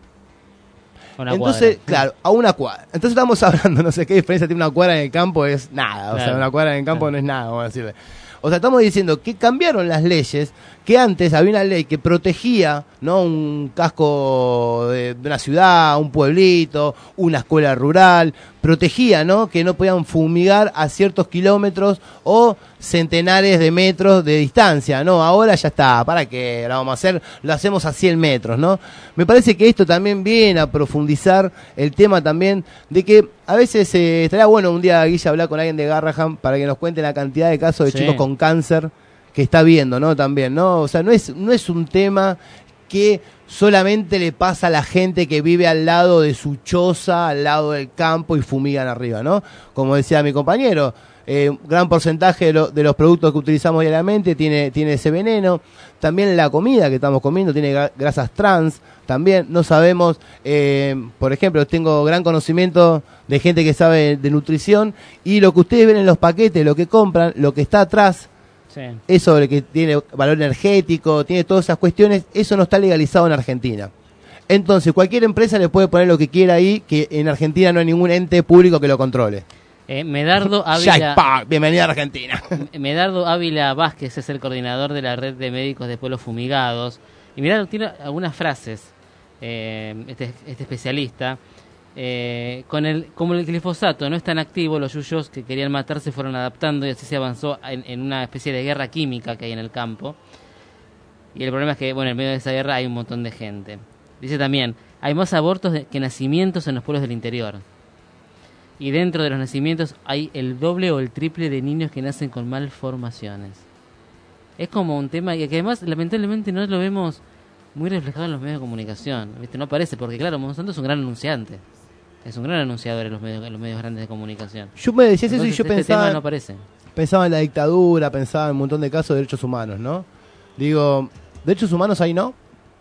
Una Entonces, cuadra. claro, a una cuadra. Entonces estamos hablando, no sé qué diferencia tiene una cuadra en el campo, es nada. O Claro. sea, una cuadra en el campo no es nada, vamos a decirle. O sea, estamos diciendo que cambiaron las leyes, que antes había una ley que protegía, ¿no? Un casco de, de una ciudad, un pueblito, una escuela rural, protegía, ¿no? Que no podían fumigar a ciertos kilómetros o centenares de metros de distancia, ¿no? Ahora ya está, ¿para qué lo vamos a hacer? Lo hacemos a cien metros, ¿no? Me parece que esto también viene a profundizar el tema también de que a veces eh, estaría bueno un día, Guilla, hablar con alguien de Garrahan para que nos cuente la cantidad de casos de Sí. chicos con cáncer que está viendo, ¿no? También, ¿no? O sea, no es, no es un tema que solamente le pasa a la gente que vive al lado de su choza, al lado del campo y fumigan arriba, ¿no? Como decía mi compañero, eh, un gran porcentaje de, lo- de los productos que utilizamos diariamente tiene, tiene ese veneno. También la comida que estamos comiendo tiene gra- grasas trans. También no sabemos, eh, por ejemplo, tengo gran conocimiento de gente que sabe de nutrición y lo que ustedes ven en los paquetes, lo que compran, lo que está atrás, Sí. eso de que tiene valor energético, tiene todas esas cuestiones, eso no está legalizado en Argentina. Entonces, cualquier empresa le puede poner lo que quiera ahí, que en Argentina no hay ningún ente público que lo controle. Eh, Medardo Jack Ávila, Park, bienvenida a Argentina. Medardo Ávila Vázquez es el coordinador de la red de médicos de pueblos fumigados. Y mirá, tiene algunas frases, eh, este, este especialista. Eh, con el, como el glifosato no es tan activo, los yuyos que querían matarse fueron adaptando y así se avanzó en, en una especie de guerra química que hay en el campo. Y el problema es que, bueno, en medio de esa guerra hay un montón de gente. Dice también, hay más abortos de- que nacimientos en los pueblos del interior. Y dentro de los nacimientos hay el doble o el triple de niños que nacen con malformaciones. Es como un tema que además lamentablemente no lo vemos muy reflejado en los medios de comunicación, ¿viste? No aparece, porque claro, Monsanto es un gran anunciante. Es un gran anunciador en los medios, en los medios grandes de comunicación. Yo me decías eso y Entonces, yo este pensaba, tema no aparece. pensaba en la dictadura, pensaba en un montón de casos de derechos humanos, ¿no? Digo, ¿derechos humanos ahí no?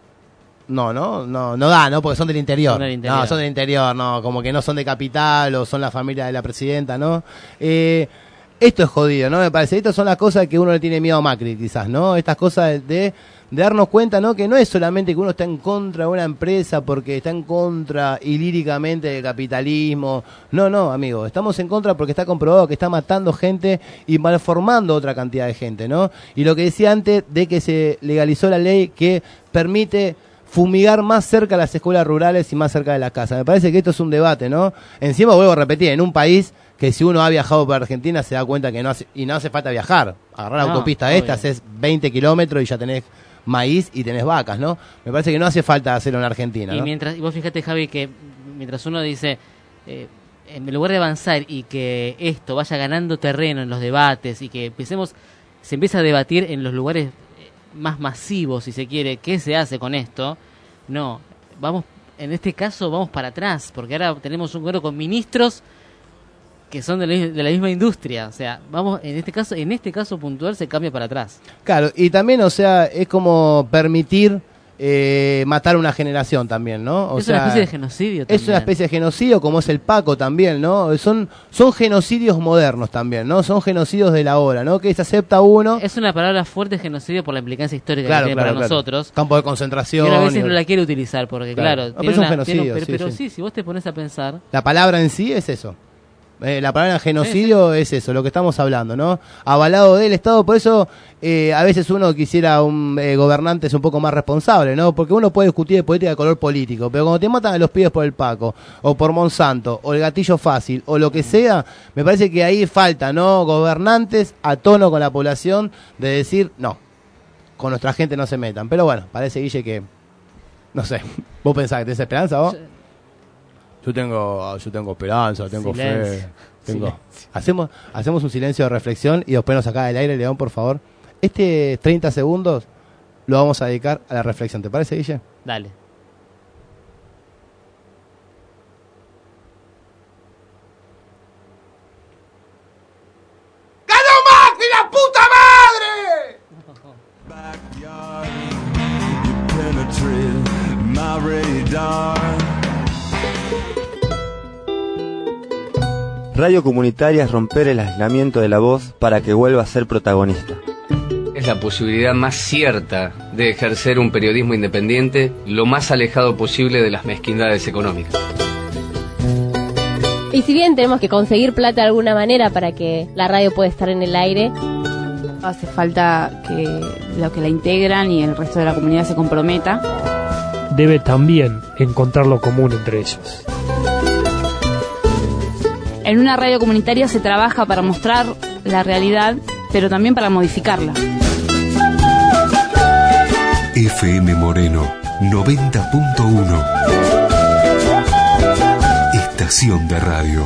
No, no, no, no da, ¿no? Porque son del interior. Son del interior. No, son del interior, no, como que no son de capital o son la familia de la presidenta, ¿no? Eh, esto es jodido, ¿no? Me parece, estas son las cosas que uno le tiene miedo a Macri, quizás, ¿no? Estas cosas de, de darnos cuenta, ¿no? Que no es solamente que uno está en contra de una empresa porque está en contra ilíricamente del capitalismo. No, no, amigo, estamos en contra porque está comprobado que está matando gente y malformando otra cantidad de gente, ¿no? Y lo que decía antes de que se legalizó la ley que permite fumigar más cerca de las escuelas rurales y más cerca de las casas. Me parece que esto es un debate, ¿no? Encima, vuelvo a repetir, en un país que si uno ha viajado por Argentina se da cuenta que no hace, y no hace falta viajar. Agarrar la No, autopista obvio. esta, haces veinte kilómetros y ya tenés maíz y tenés vacas, ¿no? Me parece que no hace falta hacerlo en Argentina, Y ¿no? mientras, y vos fíjate, Javi, que mientras uno dice, eh, en lugar de avanzar y que esto vaya ganando terreno en los debates y que empecemos, se empieza a debatir en los lugares eh, más masivos, si se quiere, qué se hace con esto, no, vamos, en este caso vamos para atrás, porque ahora tenemos un gobierno con ministros que son de la, de la misma industria, o sea, vamos, en este caso, en este caso puntual se cambia para atrás. Claro, y también, o sea, es como permitir eh, matar una generación también, ¿no? O es sea, una especie de genocidio también. Es una especie de genocidio como es el Paco también, ¿no? Son, son genocidios modernos también, ¿no? Son genocidios de la hora, ¿no? Que se acepta uno. Es una palabra fuerte, genocidio, por la implicancia histórica Claro, que tiene claro, para claro. nosotros. Campo de concentración. Y uno a veces y- no la quiere utilizar porque, Claro. claro, Ah, pero tiene es un una- genocidio, tiene un- pero, sí, pero sí. sí, si vos te pones a pensar, La palabra en sí es eso. Eh, la palabra genocidio es eso, lo que estamos hablando, ¿no? Avalado del Estado, por eso eh, a veces uno quisiera un eh, gobernantes un poco más responsable, ¿no? Porque uno puede discutir de política de color político, pero cuando te matan a los pibes por el Paco, o por Monsanto, o el gatillo fácil, o lo que sea, me parece que ahí falta, ¿no? Gobernantes a tono con la población de decir, no, con nuestra gente no se metan. Pero bueno, parece, Guille, que, no sé, ¿vos pensás que tenés esperanza, vos? Yo tengo, yo tengo esperanza, tengo silencio. fe. Tengo. Silencio. Hacemos, hacemos un silencio de reflexión y después nos saca del aire, León, por favor. Este treinta segundos lo vamos a dedicar a la reflexión. ¿Te parece, Guille? Dale. ¡Ganó Macri, la puta madre! Radio comunitaria es romper el aislamiento de la voz para que vuelva a ser protagonista. Es la posibilidad más cierta de ejercer un periodismo independiente lo más alejado posible de las mezquindades económicas. Y si bien tenemos que conseguir plata de alguna manera para que la radio pueda estar en el aire, hace falta que los que la integran y el resto de la comunidad se comprometa. Debe también encontrar lo común entre ellos. En una radio comunitaria se trabaja para mostrar la realidad, pero también para modificarla. F M Moreno noventa punto uno. Estación de radio.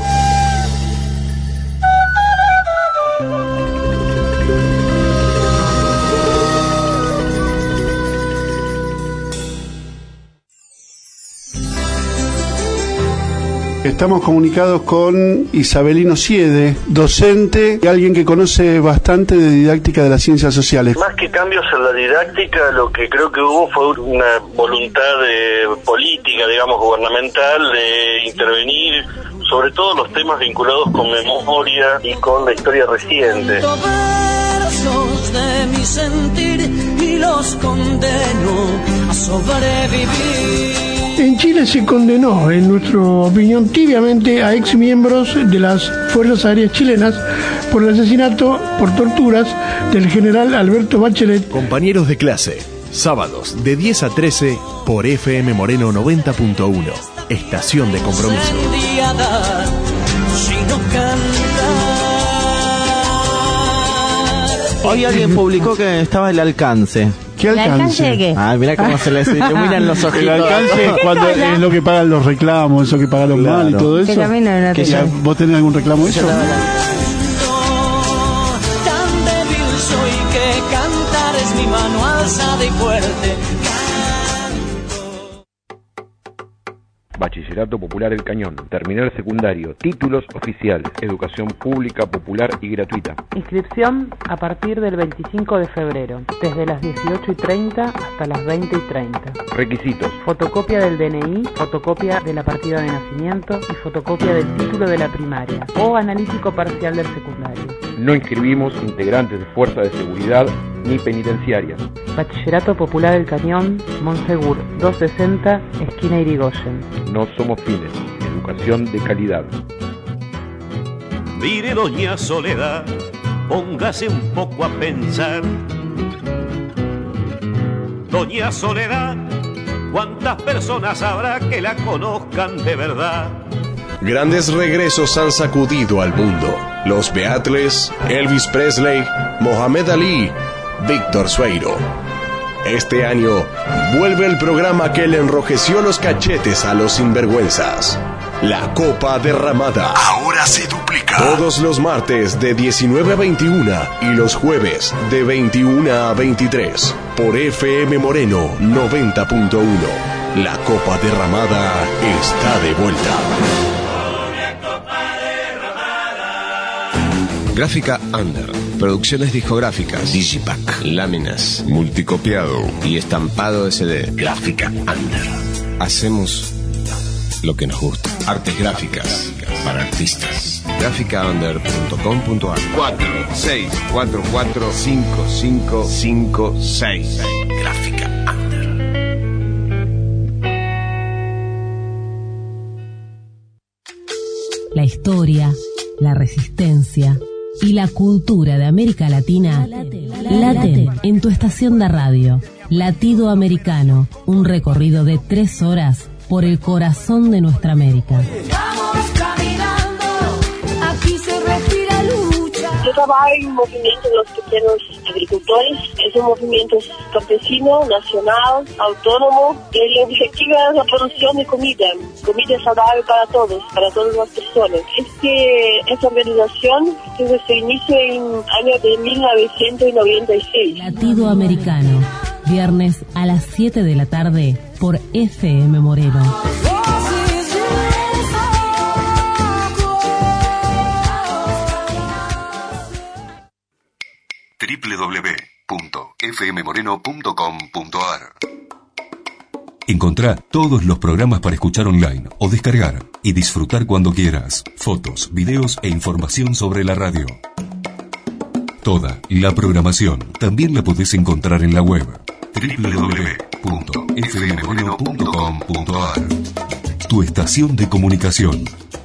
Estamos comunicados con Isabelino Siede, docente y alguien que conoce bastante de didáctica de las ciencias sociales. Más que cambios en la didáctica, lo que creo que hubo fue una voluntad de política, digamos, gubernamental, de intervenir sobre todo los temas vinculados con memoria y con la historia reciente. Versos de mi sentir y los condeno a sobrevivir. En Chile se condenó, en nuestra opinión, tibiamente a exmiembros de las Fuerzas Aéreas chilenas por el asesinato por torturas del general Alberto Bachelet. Compañeros de clase, sábados de diez a trece por F M Moreno noventa punto uno, estación de compromiso. Hoy alguien publicó que estaba el alcance. ¿Qué alcance? ¿El alcance de qué? Ah, mirá cómo se les iluminan los ojitos. El alcance es cuando es lo que pagan los reclamos, eso que pagaron claro. mal y todo eso. Que también no que ya, ¿vos tenés algún reclamo de eso? Tan débil soy que cantar es mi mano alzada y fuerte. Bachillerato Popular El Cañón, terminal secundario, títulos oficiales, educación pública, popular y gratuita. Inscripción a partir del veinticinco de febrero, desde las dieciocho y treinta hasta las veinte y treinta. Requisitos: fotocopia del D N I, fotocopia de la partida de nacimiento y fotocopia del título de la primaria o analítico parcial del secundario. No inscribimos integrantes de fuerzas de seguridad ni penitenciarias. Bachillerato Popular El Cañón, Monsegur doscientos sesenta, esquina Irigoyen. No somos fines, educación de calidad. Mire, doña Soledad, póngase un poco a pensar. Doña Soledad, ¿cuántas personas habrá que la conozcan de verdad? Grandes regresos han sacudido al mundo. Los Beatles, Elvis Presley, Mohamed Ali, Víctor Sueiro. Este año vuelve el programa que le enrojeció los cachetes a los sinvergüenzas. La Copa Derramada. Ahora se duplica. Todos los martes de diecinueve a veintiuna y los jueves de veintiuna a veintitrés. Por F M Moreno noventa punto uno. La Copa Derramada está de vuelta. Gráfica Under, producciones discográficas, Digipack, láminas, multicopiado y estampado S D. Gráfica Under. Hacemos lo que nos gusta. Artes gráficas para artistas. gráfica under punto com punto a r. cuatro seis cuatro cuatro cinco cinco cinco seis. Gráfica Under. La historia, la resistencia y la cultura de América Latina laten en tu estación de radio. Latido Americano, un recorrido de tres horas por el corazón de nuestra América. Vamos caminando, aquí se respira lucha. Yo trabajo en un movimiento de los pequeños agricultores. Es un movimiento campesino, nacional, autónomo. El objetivo es la producción de comida, comida saludable para todos, para todas las personas. Este, esta organización tuvo su inicio en el año de mil novecientos noventa y seis. Latido Americano, viernes a las siete de la tarde por F M Moreno. doble u doble u doble u punto f m moreno punto com punto a r. Encontrá todos los programas para escuchar online o descargar y disfrutar cuando quieras. Fotos, videos e información sobre la radio. Toda la programación también la podés encontrar en la web doble u doble u doble u punto f m moreno punto com punto a r. Tu estación de comunicación.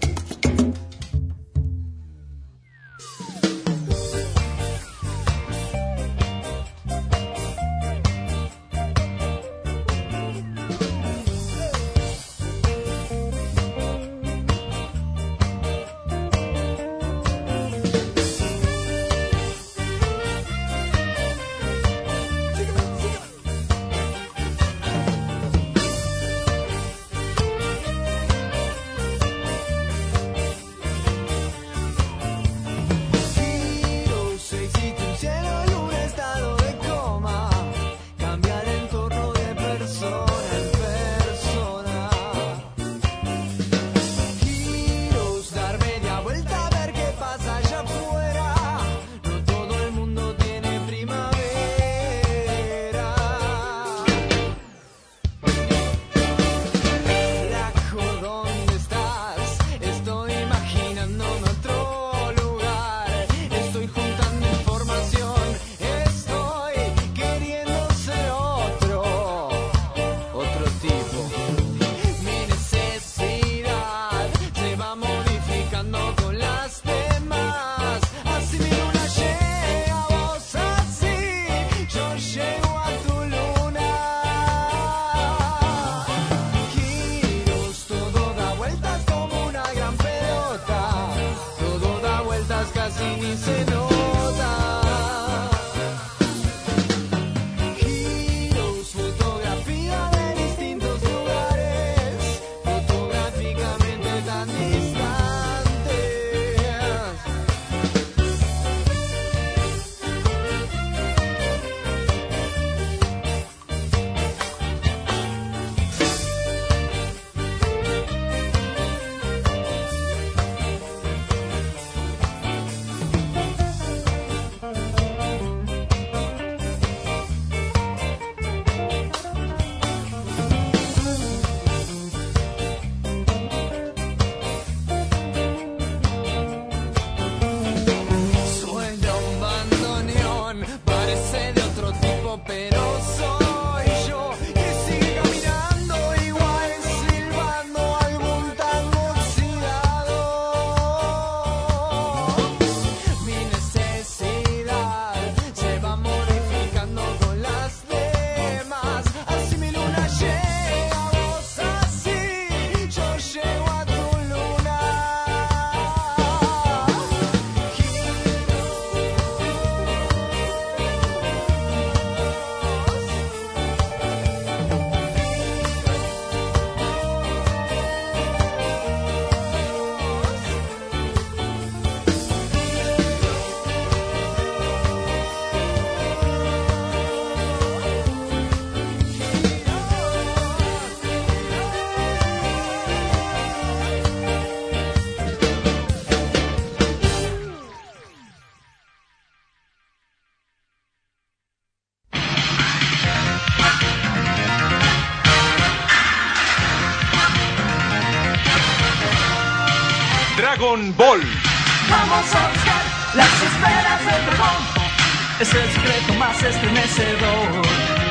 Dragon Ball. Vamos a buscar las esferas del dragón. Es el secreto más estremecedor.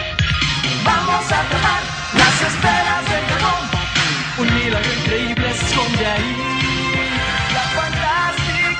Vamos a tomar las esferas del dragón. Un milagro increíble se esconde ahí. La fantástica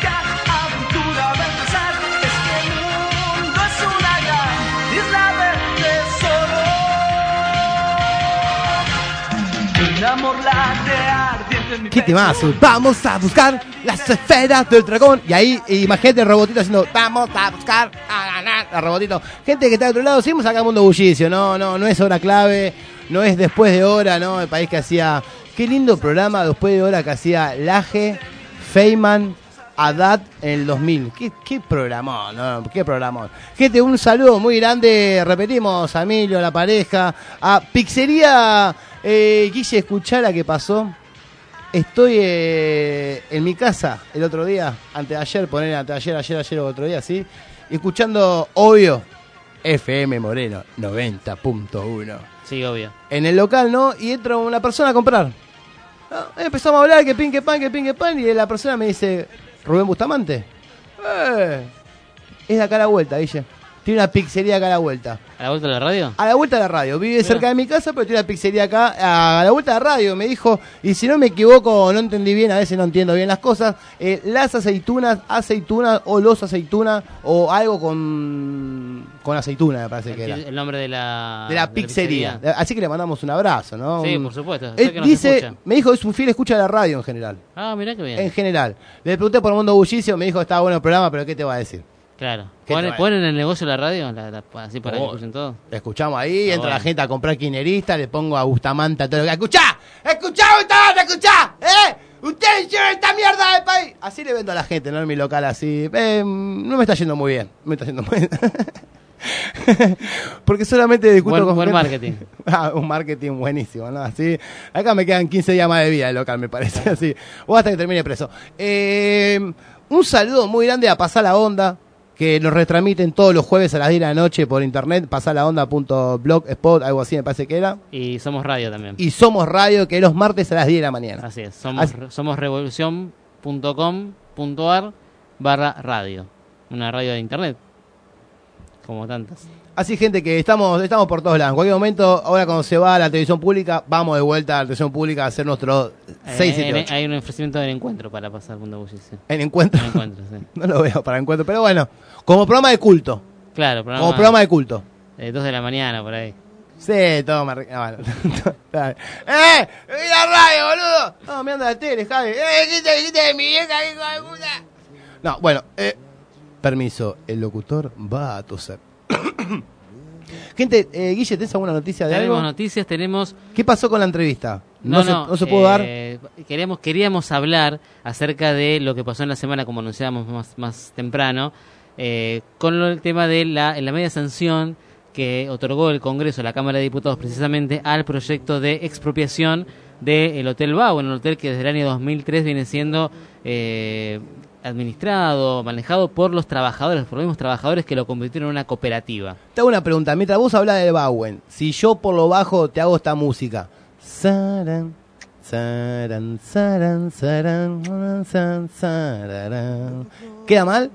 Un amor late ardiente en mi ¿Qué pecho. temazo? Vamos a buscar las esferas del dragón. Y ahí, imagínate el robotito haciendo, vamos a buscar a la, la robotito. Gente que está de otro lado, seguimos acá en Mundo Bullicio. No, no, no es hora clave, no es después de hora, ¿no? El país que hacía, qué lindo programa después de hora que hacía Laje, Feynman, Haddad en el dos mil. ¿Qué, qué programón, ¿no? Qué programón. Gente, un saludo muy grande, repetimos, a Emilio, a la pareja, a Pizzería eh, Guille, escuchá la que pasó. Estoy eh, en mi casa el otro día, antes de ayer, poner antes de ayer, ayer, ayer o otro día, ¿sí? Escuchando, obvio, F M Moreno noventa punto uno. Sí, obvio. En el local, ¿no? Y entra una persona a comprar. ¿No? Empezamos a hablar, que pin, que pan, que pin, que pan, y la persona me dice, Rubén Bustamante. Eh, es de acá a la vuelta, Guille. Tiene una pizzería acá a la vuelta. ¿A la vuelta de la radio? A la vuelta de la radio. Vive Mira. cerca de mi casa, pero tiene una pizzería acá a la vuelta de la radio. Me dijo, y si no me equivoco o no entendí bien, a veces no entiendo bien las cosas, eh, las aceitunas, aceitunas o los aceitunas o algo con con aceituna, me parece El, que era. el nombre de la, De la de pizzería. pizzería. Así que le mandamos un abrazo, ¿no? Sí, Un- por supuesto. Sé Él que nos dice, escucha. me dijo, es un fiel escucha de la radio en general. Ah, mirá qué bien. En general. Le pregunté por Mundo Bullicio, me dijo, estaba bueno el programa, pero ¿qué te va a decir? Claro. ¿Qué ¿Ponen, te va a ponen en el negocio la radio? La- la- así para Oh. que escuchen todo. Escuchamos ahí, Ah, entra bueno. la gente a comprar quinerista, le pongo a Bustamante a todo lo que... ¡Escuchá! ¡Escuchá, Bustamante, escuchá! ¿Eh? ¡Ustedes hicieron esta mierda del país! Así le vendo a la gente, ¿no? En mi local así. Eh, no me está yendo muy bien. No me está yendo muy bien. Porque solamente discuto Buen- con buen gente- marketing. Ah, un marketing buenísimo, ¿no? Así, acá me quedan quince días más de vida del local, me parece. Así. O hasta que termine preso. Eh, un saludo muy grande a Pasar la Onda, que nos retransmiten todos los jueves a las diez de la noche por internet, pasalaonda punto blogspot, algo así me parece que era. Y somos radio también. Y Somos Radio, que es los martes a las diez de la mañana. Así es. Somos, Así- somos revolución punto com punto ar barra radio. Una radio de internet. Como tantas. Así, gente, que estamos estamos por todos lados. En cualquier momento, ahora cuando se va a la televisión pública, vamos de vuelta a la televisión pública a hacer nuestro seis siete Eh, ocho. hay un ofrecimiento del encuentro para pasar Mundo Bullicio. En encuentro. En encuentro, sí. No lo veo para encuentro, pero bueno, como programa de culto. Claro, programa, Como programa de culto. Eh, dos de la mañana, por ahí. Sí, todo me... re- ah, bueno. Dale. ¡Eh! ¡Vi la radio, boludo! No, me anda la tele, Javi. ¡Eh! ¿Qué te dijiste de mi vieja, hijo de puta? No, bueno, eh... permiso, el locutor va a toser. Gente, eh, Guille, ¿tenés alguna noticia de Tenemos algo? noticias, tenemos... ¿Qué pasó con la entrevista? No, se, no, no se pudo dar. eh, Queríamos, queríamos hablar acerca de lo que pasó en la semana, como anunciábamos más, más temprano, eh, con lo- el tema de la, en la media sanción que otorgó el Congreso, la Cámara de Diputados, precisamente al proyecto de expropiación del Hotel Bau, en un hotel que desde el año dos mil tres viene siendo eh, administrado, manejado por los trabajadores, por los mismos trabajadores que lo convirtieron en una cooperativa. Te hago una pregunta. Mientras vos hablas de Bauen, si yo por lo bajo te hago esta música. Saran, saran, saran, saran, saran, saran. ¿Queda mal?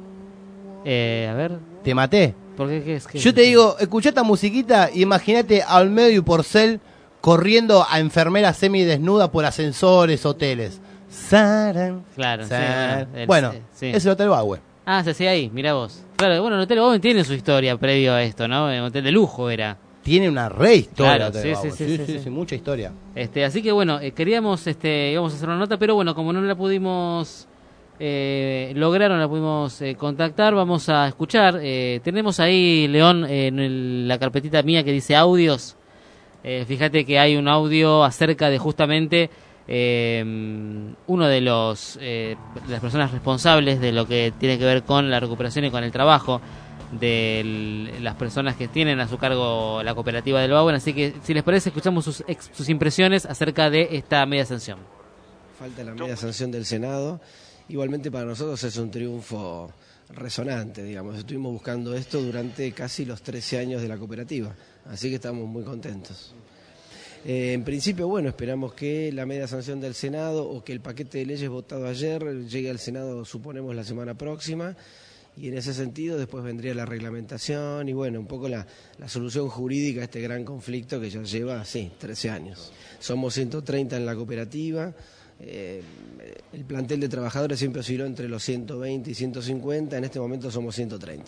Eh, a ver... Te maté. ¿Por qué? ¿Qué es? ¿Qué Yo es? te digo, escuchá esta musiquita y imagínate a Olmedo y Porcel corriendo a enfermeras semidesnudas por ascensores, hoteles. Saran, Claro, sí, saran. bueno, el- Bueno, sí. es el Hotel Bauen. Ah, se hacía ahí, mirá vos. Claro, bueno, el Hotel Bowen tiene su historia previo a esto, ¿no? Un hotel de lujo era. Tiene una re historia. Claro, el Hotel sí, Bauen. sí, sí, sí, sí. mucha historia. Este, así que bueno, eh, queríamos, este, íbamos a hacer una nota, pero bueno, como no la pudimos eh, lograr, no la pudimos eh, contactar, vamos a escuchar. Eh, tenemos ahí, León, eh, en el- la carpetita mía que dice audios. Eh, fíjate que hay un audio acerca de justamente eh, uno de los eh, de las personas responsables de lo que tiene que ver con la recuperación y con el trabajo de l- las personas que tienen a su cargo la cooperativa del Bauen. Así que, si les parece, escuchamos sus, ex- sus impresiones acerca de esta media sanción. Falta la media sanción del Senado. Igualmente para nosotros es un triunfo resonante, digamos. Estuvimos buscando esto durante casi los trece años de la cooperativa, así que estamos muy contentos. Eh, en principio, bueno, esperamos que la media sanción del Senado o que el paquete de leyes votado ayer llegue al Senado, suponemos, la semana próxima. Y en ese sentido después vendría la reglamentación y bueno, un poco la, la solución jurídica a este gran conflicto que ya lleva, sí, trece años. Somos ciento treinta en la cooperativa, eh, el plantel de trabajadores siempre osciló entre los ciento veinte y ciento cincuenta, en este momento somos ciento treinta.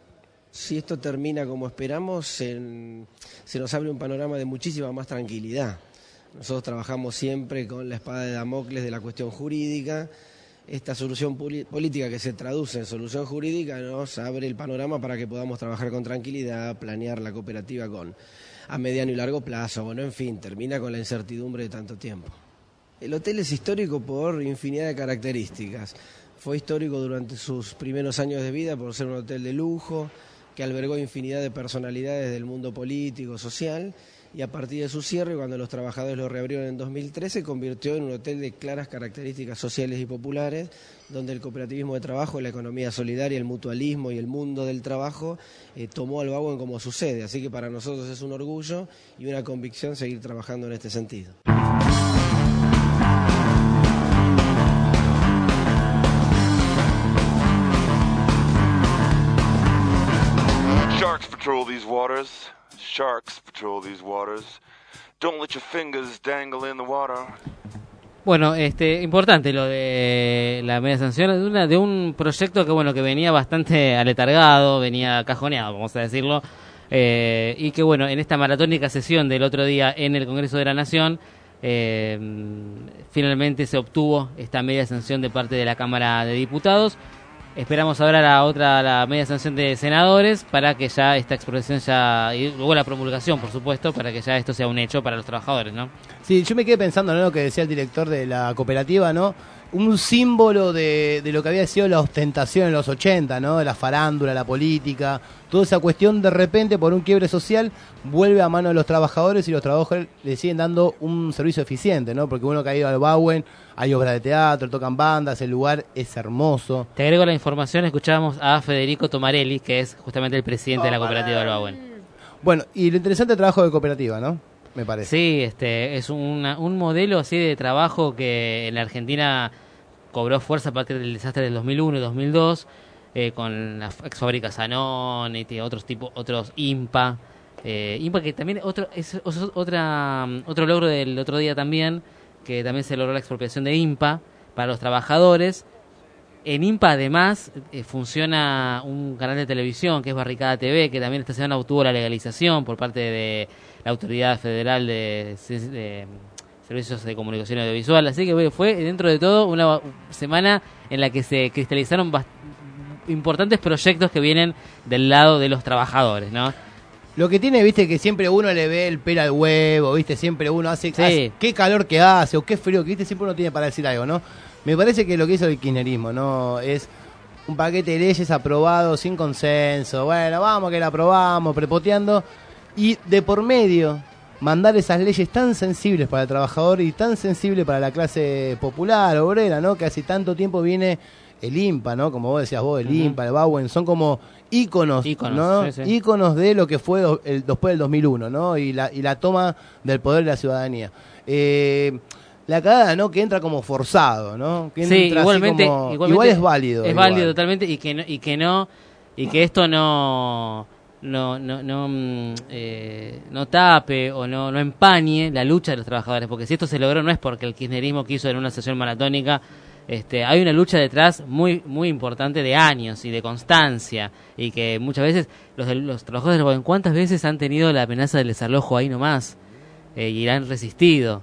Si esto termina como esperamos, en- se nos abre un panorama de muchísima más tranquilidad. Nosotros trabajamos siempre con la espada de Damocles de la cuestión jurídica. Esta solución política que se traduce en solución jurídica nos abre el panorama para que podamos trabajar con tranquilidad, planear la cooperativa con a mediano y largo plazo. Bueno, en fin, termina con la incertidumbre de tanto tiempo. El hotel es histórico por infinidad de características. Fue histórico durante sus primeros años de vida por ser un hotel de lujo que albergó infinidad de personalidades del mundo político, social, y a partir de su cierre, cuando los trabajadores lo reabrieron en dos mil trece, se convirtió en un hotel de claras características sociales y populares, donde el cooperativismo de trabajo, la economía solidaria, el mutualismo y el mundo del trabajo eh, tomó al Bauen como su sede. Así que para nosotros es un orgullo y una convicción seguir trabajando en este sentido. Sharks patrol these waters. Sharks patrol these waters. Don't let your fingers dangle in the water. Bueno, este, importante lo de la media sanción de, una, de un proyecto que bueno que venía bastante aletargado, venía cajoneado, vamos a decirlo, eh, y que bueno, en esta maratónica sesión del otro día en el Congreso de la Nación, eh, finalmente se obtuvo esta media sanción de parte de la Cámara de Diputados. Esperamos ahora la otra, la media sanción de senadores, para que ya esta expropiación ya, y luego la promulgación, por supuesto, para que ya esto sea un hecho para los trabajadores, ¿no? Sí, yo me quedé pensando, ¿no?, lo que decía el director de la cooperativa, ¿no? Un símbolo de, de lo que había sido la ostentación en los ochenta, ¿no? De la farándula, la política, toda esa cuestión de repente por un quiebre social vuelve a mano de los trabajadores y los trabajadores le siguen dando un servicio eficiente, ¿no? Porque uno que ha ido al Bauen, hay obras de teatro, tocan bandas, el lugar es hermoso. Te agrego la información, escuchábamos a Federico Tomarelli, que es justamente el presidente oh, de la cooperativa del Bauen. Bueno, y lo interesante es el trabajo de cooperativa, ¿no? Me parece. Sí, este es una, un modelo así de trabajo que en la Argentina cobró fuerza a partir del desastre del dos mil uno y dos mil dos, eh, con las ex fábricas Anon y otros tipos, otros IMPA. Eh, IMPA que también otro es, es otra otro logro del otro día también, que también se logró la expropiación de IMPA para los trabajadores. En IMPA además eh, funciona un canal de televisión que es Barricada T V, que también esta semana obtuvo la legalización por parte de la Autoridad Federal de, de Servicios de Comunicación Audiovisual. Así que fue dentro de todo una semana en la que se cristalizaron bast- importantes proyectos que vienen del lado de los trabajadores, ¿no? Lo que tiene, viste, que siempre uno le ve el pelo al huevo, viste, siempre uno hace, sí. hace qué calor que hace o qué frío que, viste, siempre uno tiene para decir algo, ¿no? Me parece que lo que hizo el kirchnerismo, ¿no? Es un paquete de leyes aprobado sin consenso, bueno, vamos que la aprobamos, prepoteando, y de por medio mandar esas leyes tan sensibles para el trabajador y tan sensibles para la clase popular, obrera, ¿no? Que hace tanto tiempo viene el IMPA, ¿no? Como vos decías vos, el uh-huh. IMPA, el Bauen, son como íconos, íconos ¿no? Sí, sí. Íconos de lo que fue do, el, después del dos mil uno, ¿no? Y la, y la toma del poder de la ciudadanía. Eh, la cagada, ¿no? Que entra como forzado, ¿no? Que sí, entra igualmente, como, igualmente igual es válido. Es igual. válido totalmente y que no, y que no, y que esto no... no no no eh, no tape o no no empañe la lucha de los trabajadores, porque si esto se logró no es porque el kirchnerismo quiso en una sesión maratónica. Este, hay una lucha detrás muy muy importante de años y de constancia, y que muchas veces los de, los trabajadores del Bauen, ¿cuántas veces han tenido la amenaza del desalojo ahí nomás? Eh, y la han resistido,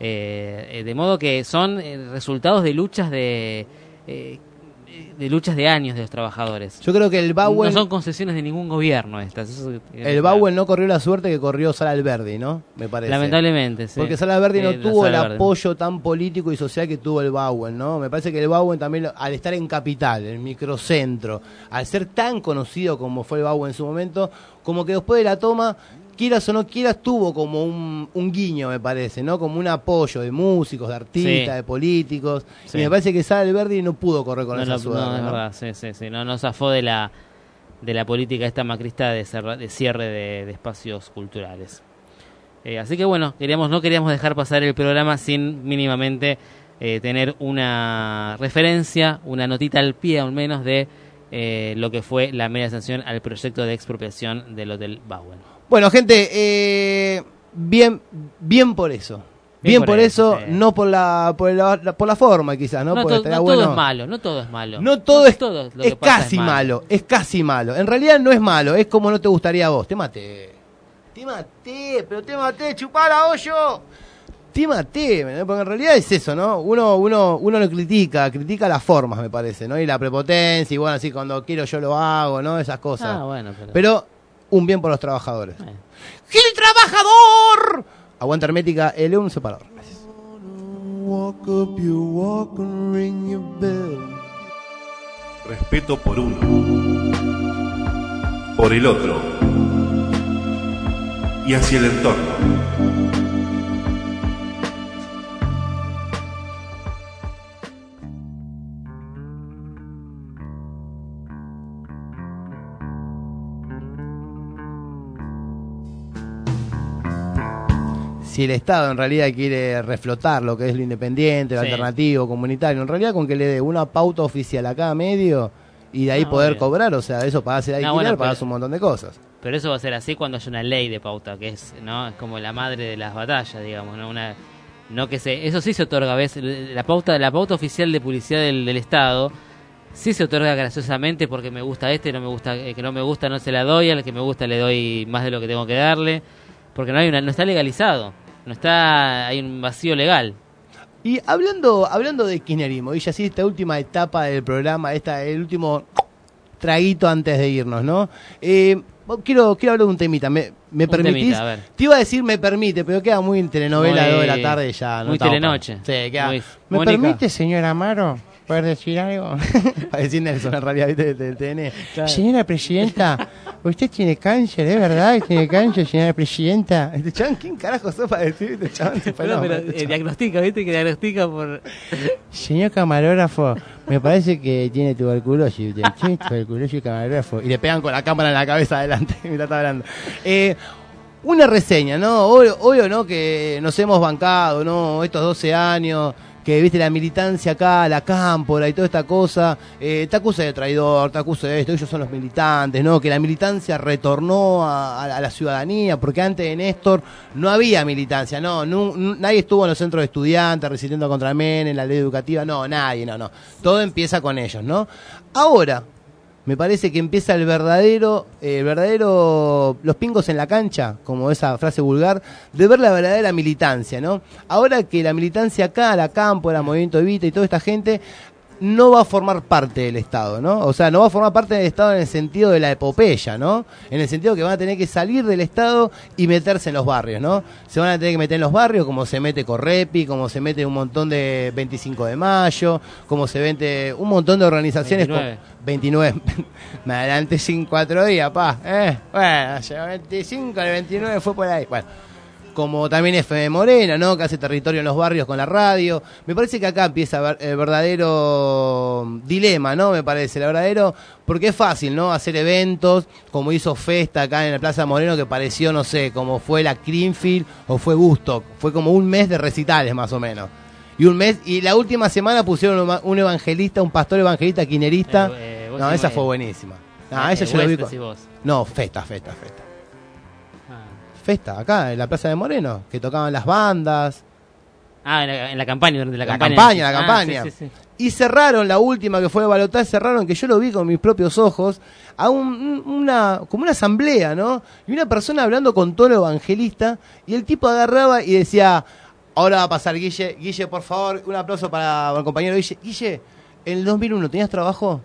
eh, de modo que son eh, resultados de luchas de eh, de luchas de años de los trabajadores. Yo creo que el Bauen... No son concesiones de ningún gobierno estas. Eso es, el Bauen no corrió la suerte que corrió Sala Alberdi, ¿no? Me parece. Lamentablemente, sí. Porque Sala Alberdi no eh, tuvo el Alberdi. apoyo tan político y social que tuvo el Bauen, ¿no? Me parece que el Bauen también, al estar en capital, en el microcentro, al ser tan conocido como fue el Bauen en su momento, como que después de la toma, quieras o no quieras, tuvo como un, un guiño, me parece, ¿no? Como un apoyo de músicos, de artistas, sí. de políticos. Sí. Y me parece que Sala Alberdi no pudo correr con no, esa no, suerte. No, es ¿no? verdad, sí, sí, sí. No, no zafó de la, de la política esta macrista de, cerra, de cierre de, de espacios culturales. Eh, así que bueno, queríamos no queríamos dejar pasar el programa sin mínimamente eh, tener una referencia, una notita al pie al menos de eh, lo que fue la media sanción al proyecto de expropiación del Hotel Bauen. Bueno, gente, eh, bien bien por eso. Bien, bien por, por eso, eso sí. no por la, por la por la forma quizás, ¿no? No, Porque to, no bueno. todo es malo, no todo es malo. No todo no es, todo lo es que pasa casi es malo. malo, es casi malo. En realidad no es malo, es como no te gustaría a vos. Te maté. Te maté, pero te maté, chupala, hoyo. Ultímate, ¿no? Porque en realidad es eso, ¿no? Uno, uno, uno lo critica, critica las formas, me parece, ¿no? Y la prepotencia, y bueno, así cuando quiero yo lo hago, ¿no? Esas cosas. Ah, bueno, pero... pero un bien por los trabajadores. Eh. ¡Gil trabajador! Aguanta Hermética, L un separador. Gracias. Walk up, you walk and ring your bell. Respeto por uno, por el otro y hacia el entorno. Si el Estado en realidad quiere reflotar lo que es lo independiente, lo Sí. alternativo, comunitario, en realidad con que le dé una pauta oficial a cada medio y de ahí No, poder obvio. cobrar, o sea, eso pagás el No, alquiler, bueno, pero- pagás un montón de cosas. Pero eso va a ser así cuando haya una ley de pauta, que es, ¿no? Es como la madre de las batallas, digamos, ¿no? Una, no que se, eso sí se otorga, ¿ves? La pauta, la pauta oficial de publicidad del, del Estado sí se otorga graciosamente porque me gusta este, no me gusta, eh, que no me gusta no se la doy, al que me gusta le doy más de lo que tengo que darle, porque no hay una, no está legalizado, no está, hay un vacío legal. Y hablando hablando de kirchnerismo, y ya sí, esta última etapa del programa, esta el último traguito antes de irnos, ¿no? Eh, quiero quiero hablar de un temita, ¿me, me Un permitís? temita, a ver. Te iba a decir me permite, pero queda muy en telenovela Muy- dos de la tarde ya. No muy estamos telenoche. para- Sí, queda. Muy- ¿Me Mónica. permite, señora Amaro, poder decir algo? Para decir Nelson, en realidad, ¿viste? Del T N. Claro. Señora Presidenta, usted tiene cáncer, ¿es verdad que tiene cáncer, señora Presidenta? Este chabón, ¿quién carajo sos para decir este chabón? Este Bueno, pero fenómeno, este eh, diagnostica, ¿viste? Que diagnostica por... Señor camarógrafo, me parece que tiene tuberculosis. Usted. Sí, tuberculosis camarógrafo. Y le pegan con la cámara en la cabeza adelante mientras está hablando. Eh, una reseña, ¿no? Obvio, obvio, ¿no? Que nos hemos bancado, ¿no? Estos doce años, que viste la militancia acá, la cámpora y toda esta cosa. Eh, te acusa de traidor, te acusa de esto. Ellos son los militantes, ¿no? Que la militancia retornó a, a la ciudadanía, porque antes de Néstor no había militancia, ¿no? Nu- nu- nadie estuvo en los centros de estudiantes resistiendo contra Menem, en la ley educativa, no, nadie, no, no. Todo empieza con ellos, ¿no? Ahora, me parece que empieza el verdadero, eh, el verdadero, los pingos en la cancha, como esa frase vulgar, de ver la verdadera militancia, ¿no? Ahora que la militancia acá, la Cámpora, Movimiento Evita y toda esta gente, no va a formar parte del Estado, ¿no? O sea, no va a formar parte del Estado en el sentido de la epopeya, ¿no? En el sentido que van a tener que salir del Estado y meterse en los barrios, ¿no? Se van a tener que meter en los barrios como se mete Correpi, como se mete un montón de veinticinco de mayo, como se mete un montón de organizaciones. veintinueve. Con veintinueve. Me adelanté sin cuatro días, pa. Eh, bueno, ya veinticinco, el veintinueve fue por ahí. Bueno. Como también F M Morena, ¿no? Que hace territorio en los barrios con la radio. Me parece que acá empieza ver- el verdadero dilema, ¿no? Me parece, el verdadero, porque es fácil, ¿no? Hacer eventos, como hizo Festa acá en la Plaza Moreno, que pareció, no sé, como fue la Greenfield o fue Woodstock. Fue como un mes de recitales, más o menos. Y un mes, y la última semana pusieron un, un evangelista, un pastor evangelista quinerista. Eh, eh, vos no, sí, esa eh, fue buenísima. No, eh, esa eh, yo lo vi. West con- decís vos. No, Festa, Festa, Festa. Ah. Festa, acá en la Plaza de Moreno, que tocaban las bandas. Ah, en la, en la campaña, durante la, La campaña. campaña, la Ah, campaña. sí, sí, sí. Y cerraron la última que fue de Balotage, cerraron, que yo lo vi con mis propios ojos, a un, un- una, como una asamblea, ¿no? Y una persona hablando con tono evangelista, y el tipo agarraba y decía, ahora va a pasar Guille, Guille, por favor, un aplauso para el compañero Guille. Guille, ¿en el dos mil uno tenías trabajo?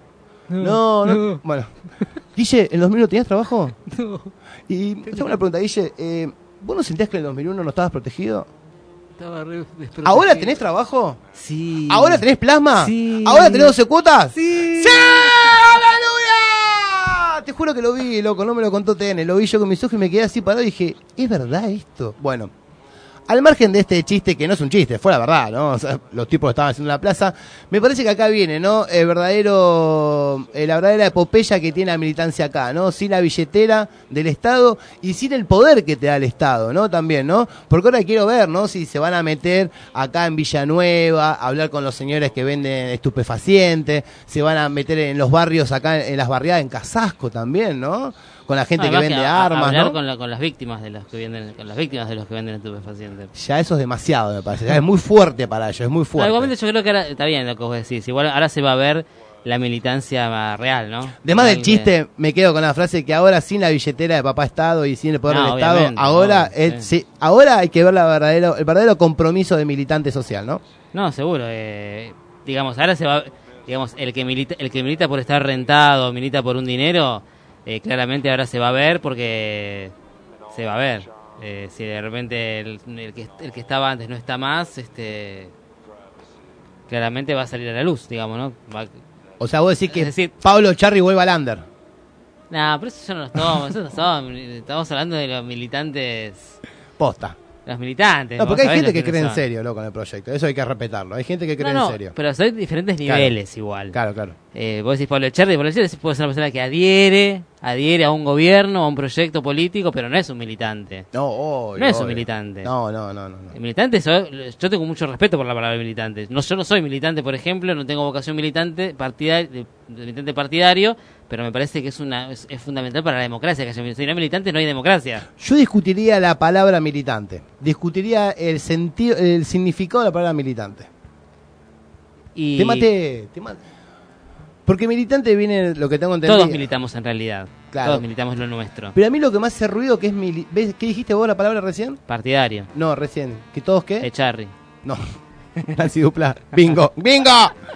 No, no. no. Bueno, Guille, ¿en el dos mil uno tenías trabajo? No. Y tengo una pregunta, Guille, eh, ¿vos no sentías que en el dos mil uno no estabas protegido? Estaba re desprotegido. ¿Ahora tenés trabajo? Sí. ¿Ahora tenés plasma? Sí. ¿Ahora tenés doce cuotas? Sí. ¡Sí! ¡Aleluya! Te juro que lo vi, loco, no me lo contó T N, lo vi yo con mis ojos y me quedé así parado y dije, ¿es verdad esto? Bueno, al margen de este chiste, que no es un chiste, fue la verdad, ¿no? O sea, los tipos estaban haciendo en la plaza, me parece que acá viene, ¿no? El verdadero, eh, la verdadera epopeya que tiene la militancia acá, ¿no? Sin la billetera del Estado y sin el poder que te da el Estado, ¿no? También, ¿no? Porque ahora quiero ver, ¿no? Si se van a meter acá en Villanueva, a hablar con los señores que venden estupefacientes, se van a meter en los barrios acá, en las barriadas, en Casasco también, ¿no? Con la gente Además que vende a- a- armas, hablar ¿no? con, la- con las víctimas de los que venden, con las víctimas de los que venden estupefacientes. Ya eso es demasiado, me parece. Ya es muy fuerte para ellos, es muy No, fuerte. igualmente yo creo que ahora está bien lo que vos decís. Igual ahora se va a ver la militancia real, ¿no? Además del Real chiste, me quedo con la frase que ahora sin la billetera de papá Estado y sin el poder No, del Estado, obviamente, ahora, no, es- sí. sí, ahora hay que ver la verdadero, el verdadero compromiso de militante social, ¿no? No, seguro. Eh, digamos, ahora se va, digamos, el que milita, el que milita por estar rentado, milita por un dinero, eh, claramente ahora se va a ver porque se va a ver. Eh, si de repente el, el que el que estaba antes no está más, este, claramente va a salir a la luz, digamos, ¿no? Va- O sea, vos decís que Es decir- Pablo Charri vuelva al under. Nah, pero eso ya no lo estamos, eso no estamos, estamos hablando de los militantes, Posta. los militantes. No, porque vos hay sabés gente que quiénes cree en son. serio, loco, en el proyecto. Eso hay que respetarlo. Hay gente que cree No, no, en serio. pero hay diferentes Claro. niveles igual. Claro, claro. Eh, vos decís Pablo Echarri, Pablo Echarri puede ser una persona que adhiere, adhiere a un gobierno, a un proyecto político, pero no es un militante. No, obvio, No es un obvio. militante. No, no, no, no. no. El militante, so- yo tengo mucho respeto por la palabra militante. No, yo no soy militante, por ejemplo, no tengo vocación militante, partidario, de, de militante partidario, pero me parece que es una es, es fundamental para la democracia que haya militante. Si no hay militante, no hay democracia. Yo discutiría la palabra militante. Discutiría el sentido, el significado de la palabra militante. Y Te maté, te maté. Porque militante viene lo que tengo entendido. todos militamos en realidad. Claro. Todos militamos lo nuestro. Pero a mí lo que más hace ruido que es mili ¿ves? ¿Qué dijiste vos la palabra recién? Partidario. No, recién. ¿Que todos qué? Echarri. No. Nancy Dupla. Bingo. ¡Bingo!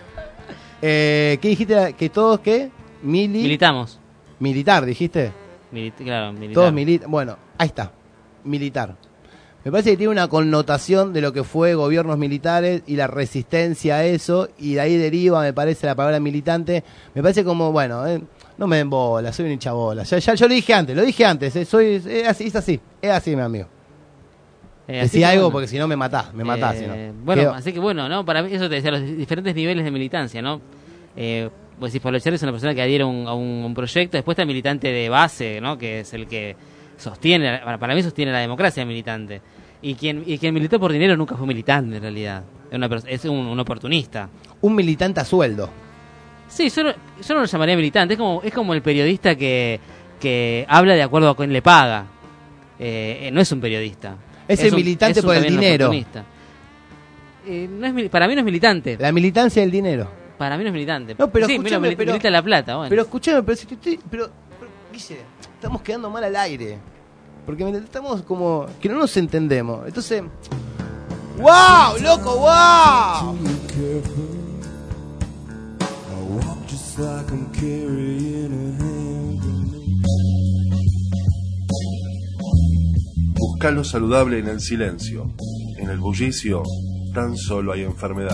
Eh, ¿Qué dijiste? ¿Que todos qué? Mili... Militamos. Militar, dijiste. Milit- claro, militar. Todos militar. Bueno, ahí está. Militar. Me parece que tiene una connotación de lo que fue gobiernos militares y la resistencia a eso, y de ahí deriva, me parece, la palabra militante. Me parece como, bueno, eh, no me den bola, soy un hinchabola. Ya, ya, yo lo dije antes, lo dije antes, eh, soy, es así, es así, es así, mi amigo. Eh, así Decía que algo bueno. porque si no me matás, me matás. Eh, si no. Bueno, Quedo- así que bueno, ¿no? Para mí, eso te decía, los diferentes niveles de militancia, ¿no? Eh, vos decís, Pablo Echarri es una persona que adhiere a un, a un- un proyecto, después está el militante de base, ¿no? Que es el que sostiene, para, para mí sostiene la democracia militante. Y quien, y quien militó por dinero nunca fue militante, en realidad. Es, una pers- es un, un oportunista. Un militante a sueldo. Sí, yo no, yo no lo llamaría militante, es como, es como el periodista que, que habla de acuerdo a quién le paga. Eh, eh, no es un periodista. Es el un- militante es un- por el también un dinero. oportunista. Eh, no es, mili- para mí no es militante. La militancia del dinero. Para mí no es militante. No, pero sí, escúchame, mira, milita, pero- milita la plata, bueno. Pero escuchame, pero, si te estoy- pero, pero, Guille, estamos quedando mal al aire. Porque me- estamos como que no nos entendemos. Entonces, ¡wow, loco, wow! Just like I'm carrying a hand grenade. Busca lo saludable en el silencio. En el bullicio tan solo hay enfermedad.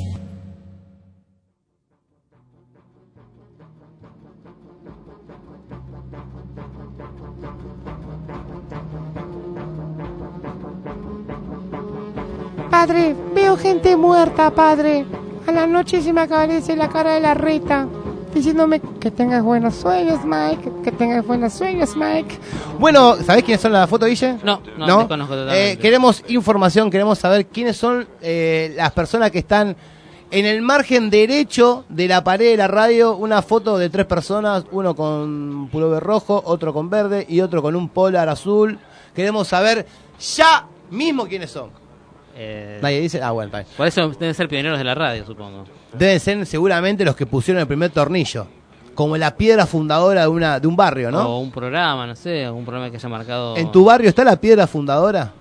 Padre, veo gente muerta, padre. A la noche se me aparece la cara de la Rita, diciéndome que tengas buenos sueños, Mike, que tengas buenos sueños, Mike. Bueno, ¿sabés quiénes son las fotos, Guille? No, no, desconozco totalmente. Eh, queremos información, queremos saber quiénes son eh, las personas que están en el margen derecho de la pared de la radio. Una foto de tres personas, uno con pullover rojo, otro con verde y otro con un polar azul. Queremos saber ya mismo quiénes son. Eh, Nadie dice, ah, bueno, está bien. Por eso deben ser pioneros de la radio, supongo. Deben ser seguramente los que pusieron el primer tornillo, como la piedra fundadora de una de un barrio, ¿no? O un programa, no sé, algún programa que haya marcado... ¿En tu barrio está la piedra fundadora?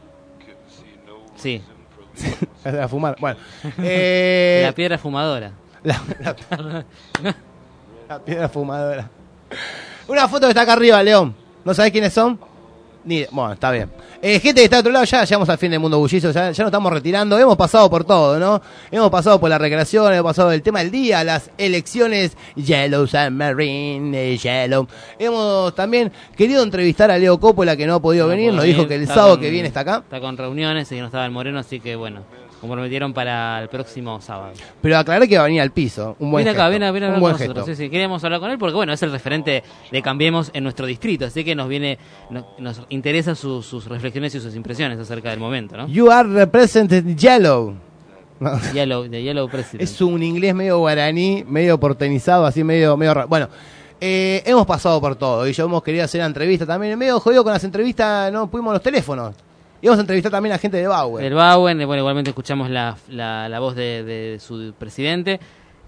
Sí. A fumar. Bueno. Eh, La piedra fumadora. La, la- la piedra fumadora. Una foto que está acá arriba, León. ¿No sabés quiénes son? Ni, bueno, está bien. Eh, gente que está de otro lado, ya llegamos al fin del mundo bullicio, ya, ya nos estamos retirando. Hemos pasado por todo, ¿no? Hemos pasado por la recreación, hemos pasado el tema del día, las elecciones, Yellow Submarine, eh, Yellow. Hemos también querido entrevistar a Leo Coppola, que no ha podido No venir, puedo nos dijo venir, que el está sábado con- que viene está acá. Está con reuniones y no estaba el Moreno, así que bueno, comprometieron para el próximo sábado. Pero aclaré que va a venir al piso, un buen Viene acá, gesto. viene, viene a un hablar buen con nosotros. gesto. Sí, sí, queríamos hablar con él porque bueno, es el referente de Cambiemos en nuestro distrito, así que nos viene, nos, nos interesa su- sus reflexiones y sus impresiones acerca del momento, ¿no? You are represented yellow. No. Yellow, de Yellow President. Es un inglés medio guaraní, medio porteñizado, así medio, medio raro. Bueno, eh, hemos pasado por todo y yo hemos querido hacer una entrevista también. Medio jodido con las entrevistas, no pudimos los teléfonos. Íbamos a entrevistar también a gente de Bauer. Del Bauen, eh, bueno, igualmente escuchamos la, la, la voz de, de su presidente.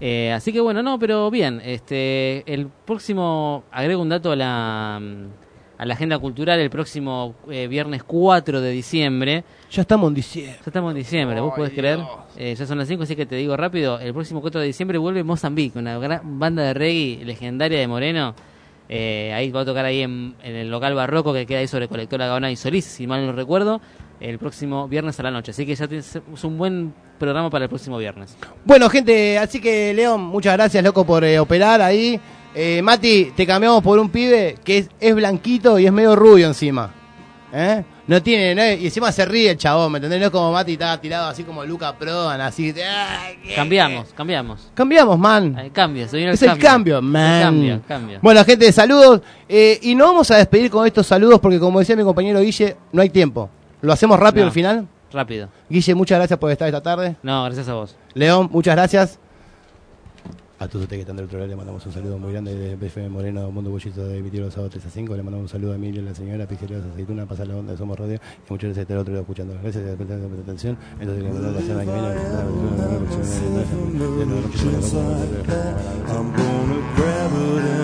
Eh, así que bueno, no, pero bien. Este, el próximo, agrego un dato a la, a la agenda cultural, el próximo eh, viernes cuatro de diciembre. Ya estamos en diciembre. Ya estamos en diciembre, ¿vos podés creer? Eh, ya son las cinco, así que te digo rápido. El próximo cuatro de diciembre vuelve Mozambique, una gran banda de reggae legendaria de Moreno. Eh, ahí va a tocar ahí en, en el local barroco que queda ahí sobre Colectora Gaona y Solís, si mal no recuerdo, el próximo viernes a la noche. Así que ya tienes un buen programa para el próximo viernes. Bueno, gente, así que León, muchas gracias, loco, por eh, operar ahí. Eh, Mati, te cambiamos por un pibe que es, es blanquito y es medio rubio encima. ¿Eh? No tiene, no, y encima se ríe el chabón, ¿me entendés? No es como Mati, estaba tirado así como Luca Prodan, así. Cambiamos, cambiamos. Cambiamos, man. El cambio, se vino el es cambio. el cambio, man. El cambio, cambio. Bueno, gente, saludos. Eh, y nos vamos a despedir con estos saludos porque, como decía mi compañero Guille, no hay tiempo. ¿Lo hacemos rápido No, al final? Rápido. Guille, muchas gracias por estar esta tarde. No, gracias a vos. León, muchas gracias. A todos ustedes que están del otro lado le mandamos un saludo muy grande de P F M Moreno, Mundo Bullito de emitir los sábados tres a cinco. Le mandamos un saludo a Emilio, la señora Pizzería de Aceituna, Pasar la Onda de Somos Radio. Y muchas gracias por estar del otro lado escuchando. Gracias por la atención. Entonces, le mandamos la semana que viene. I'm gonna grab it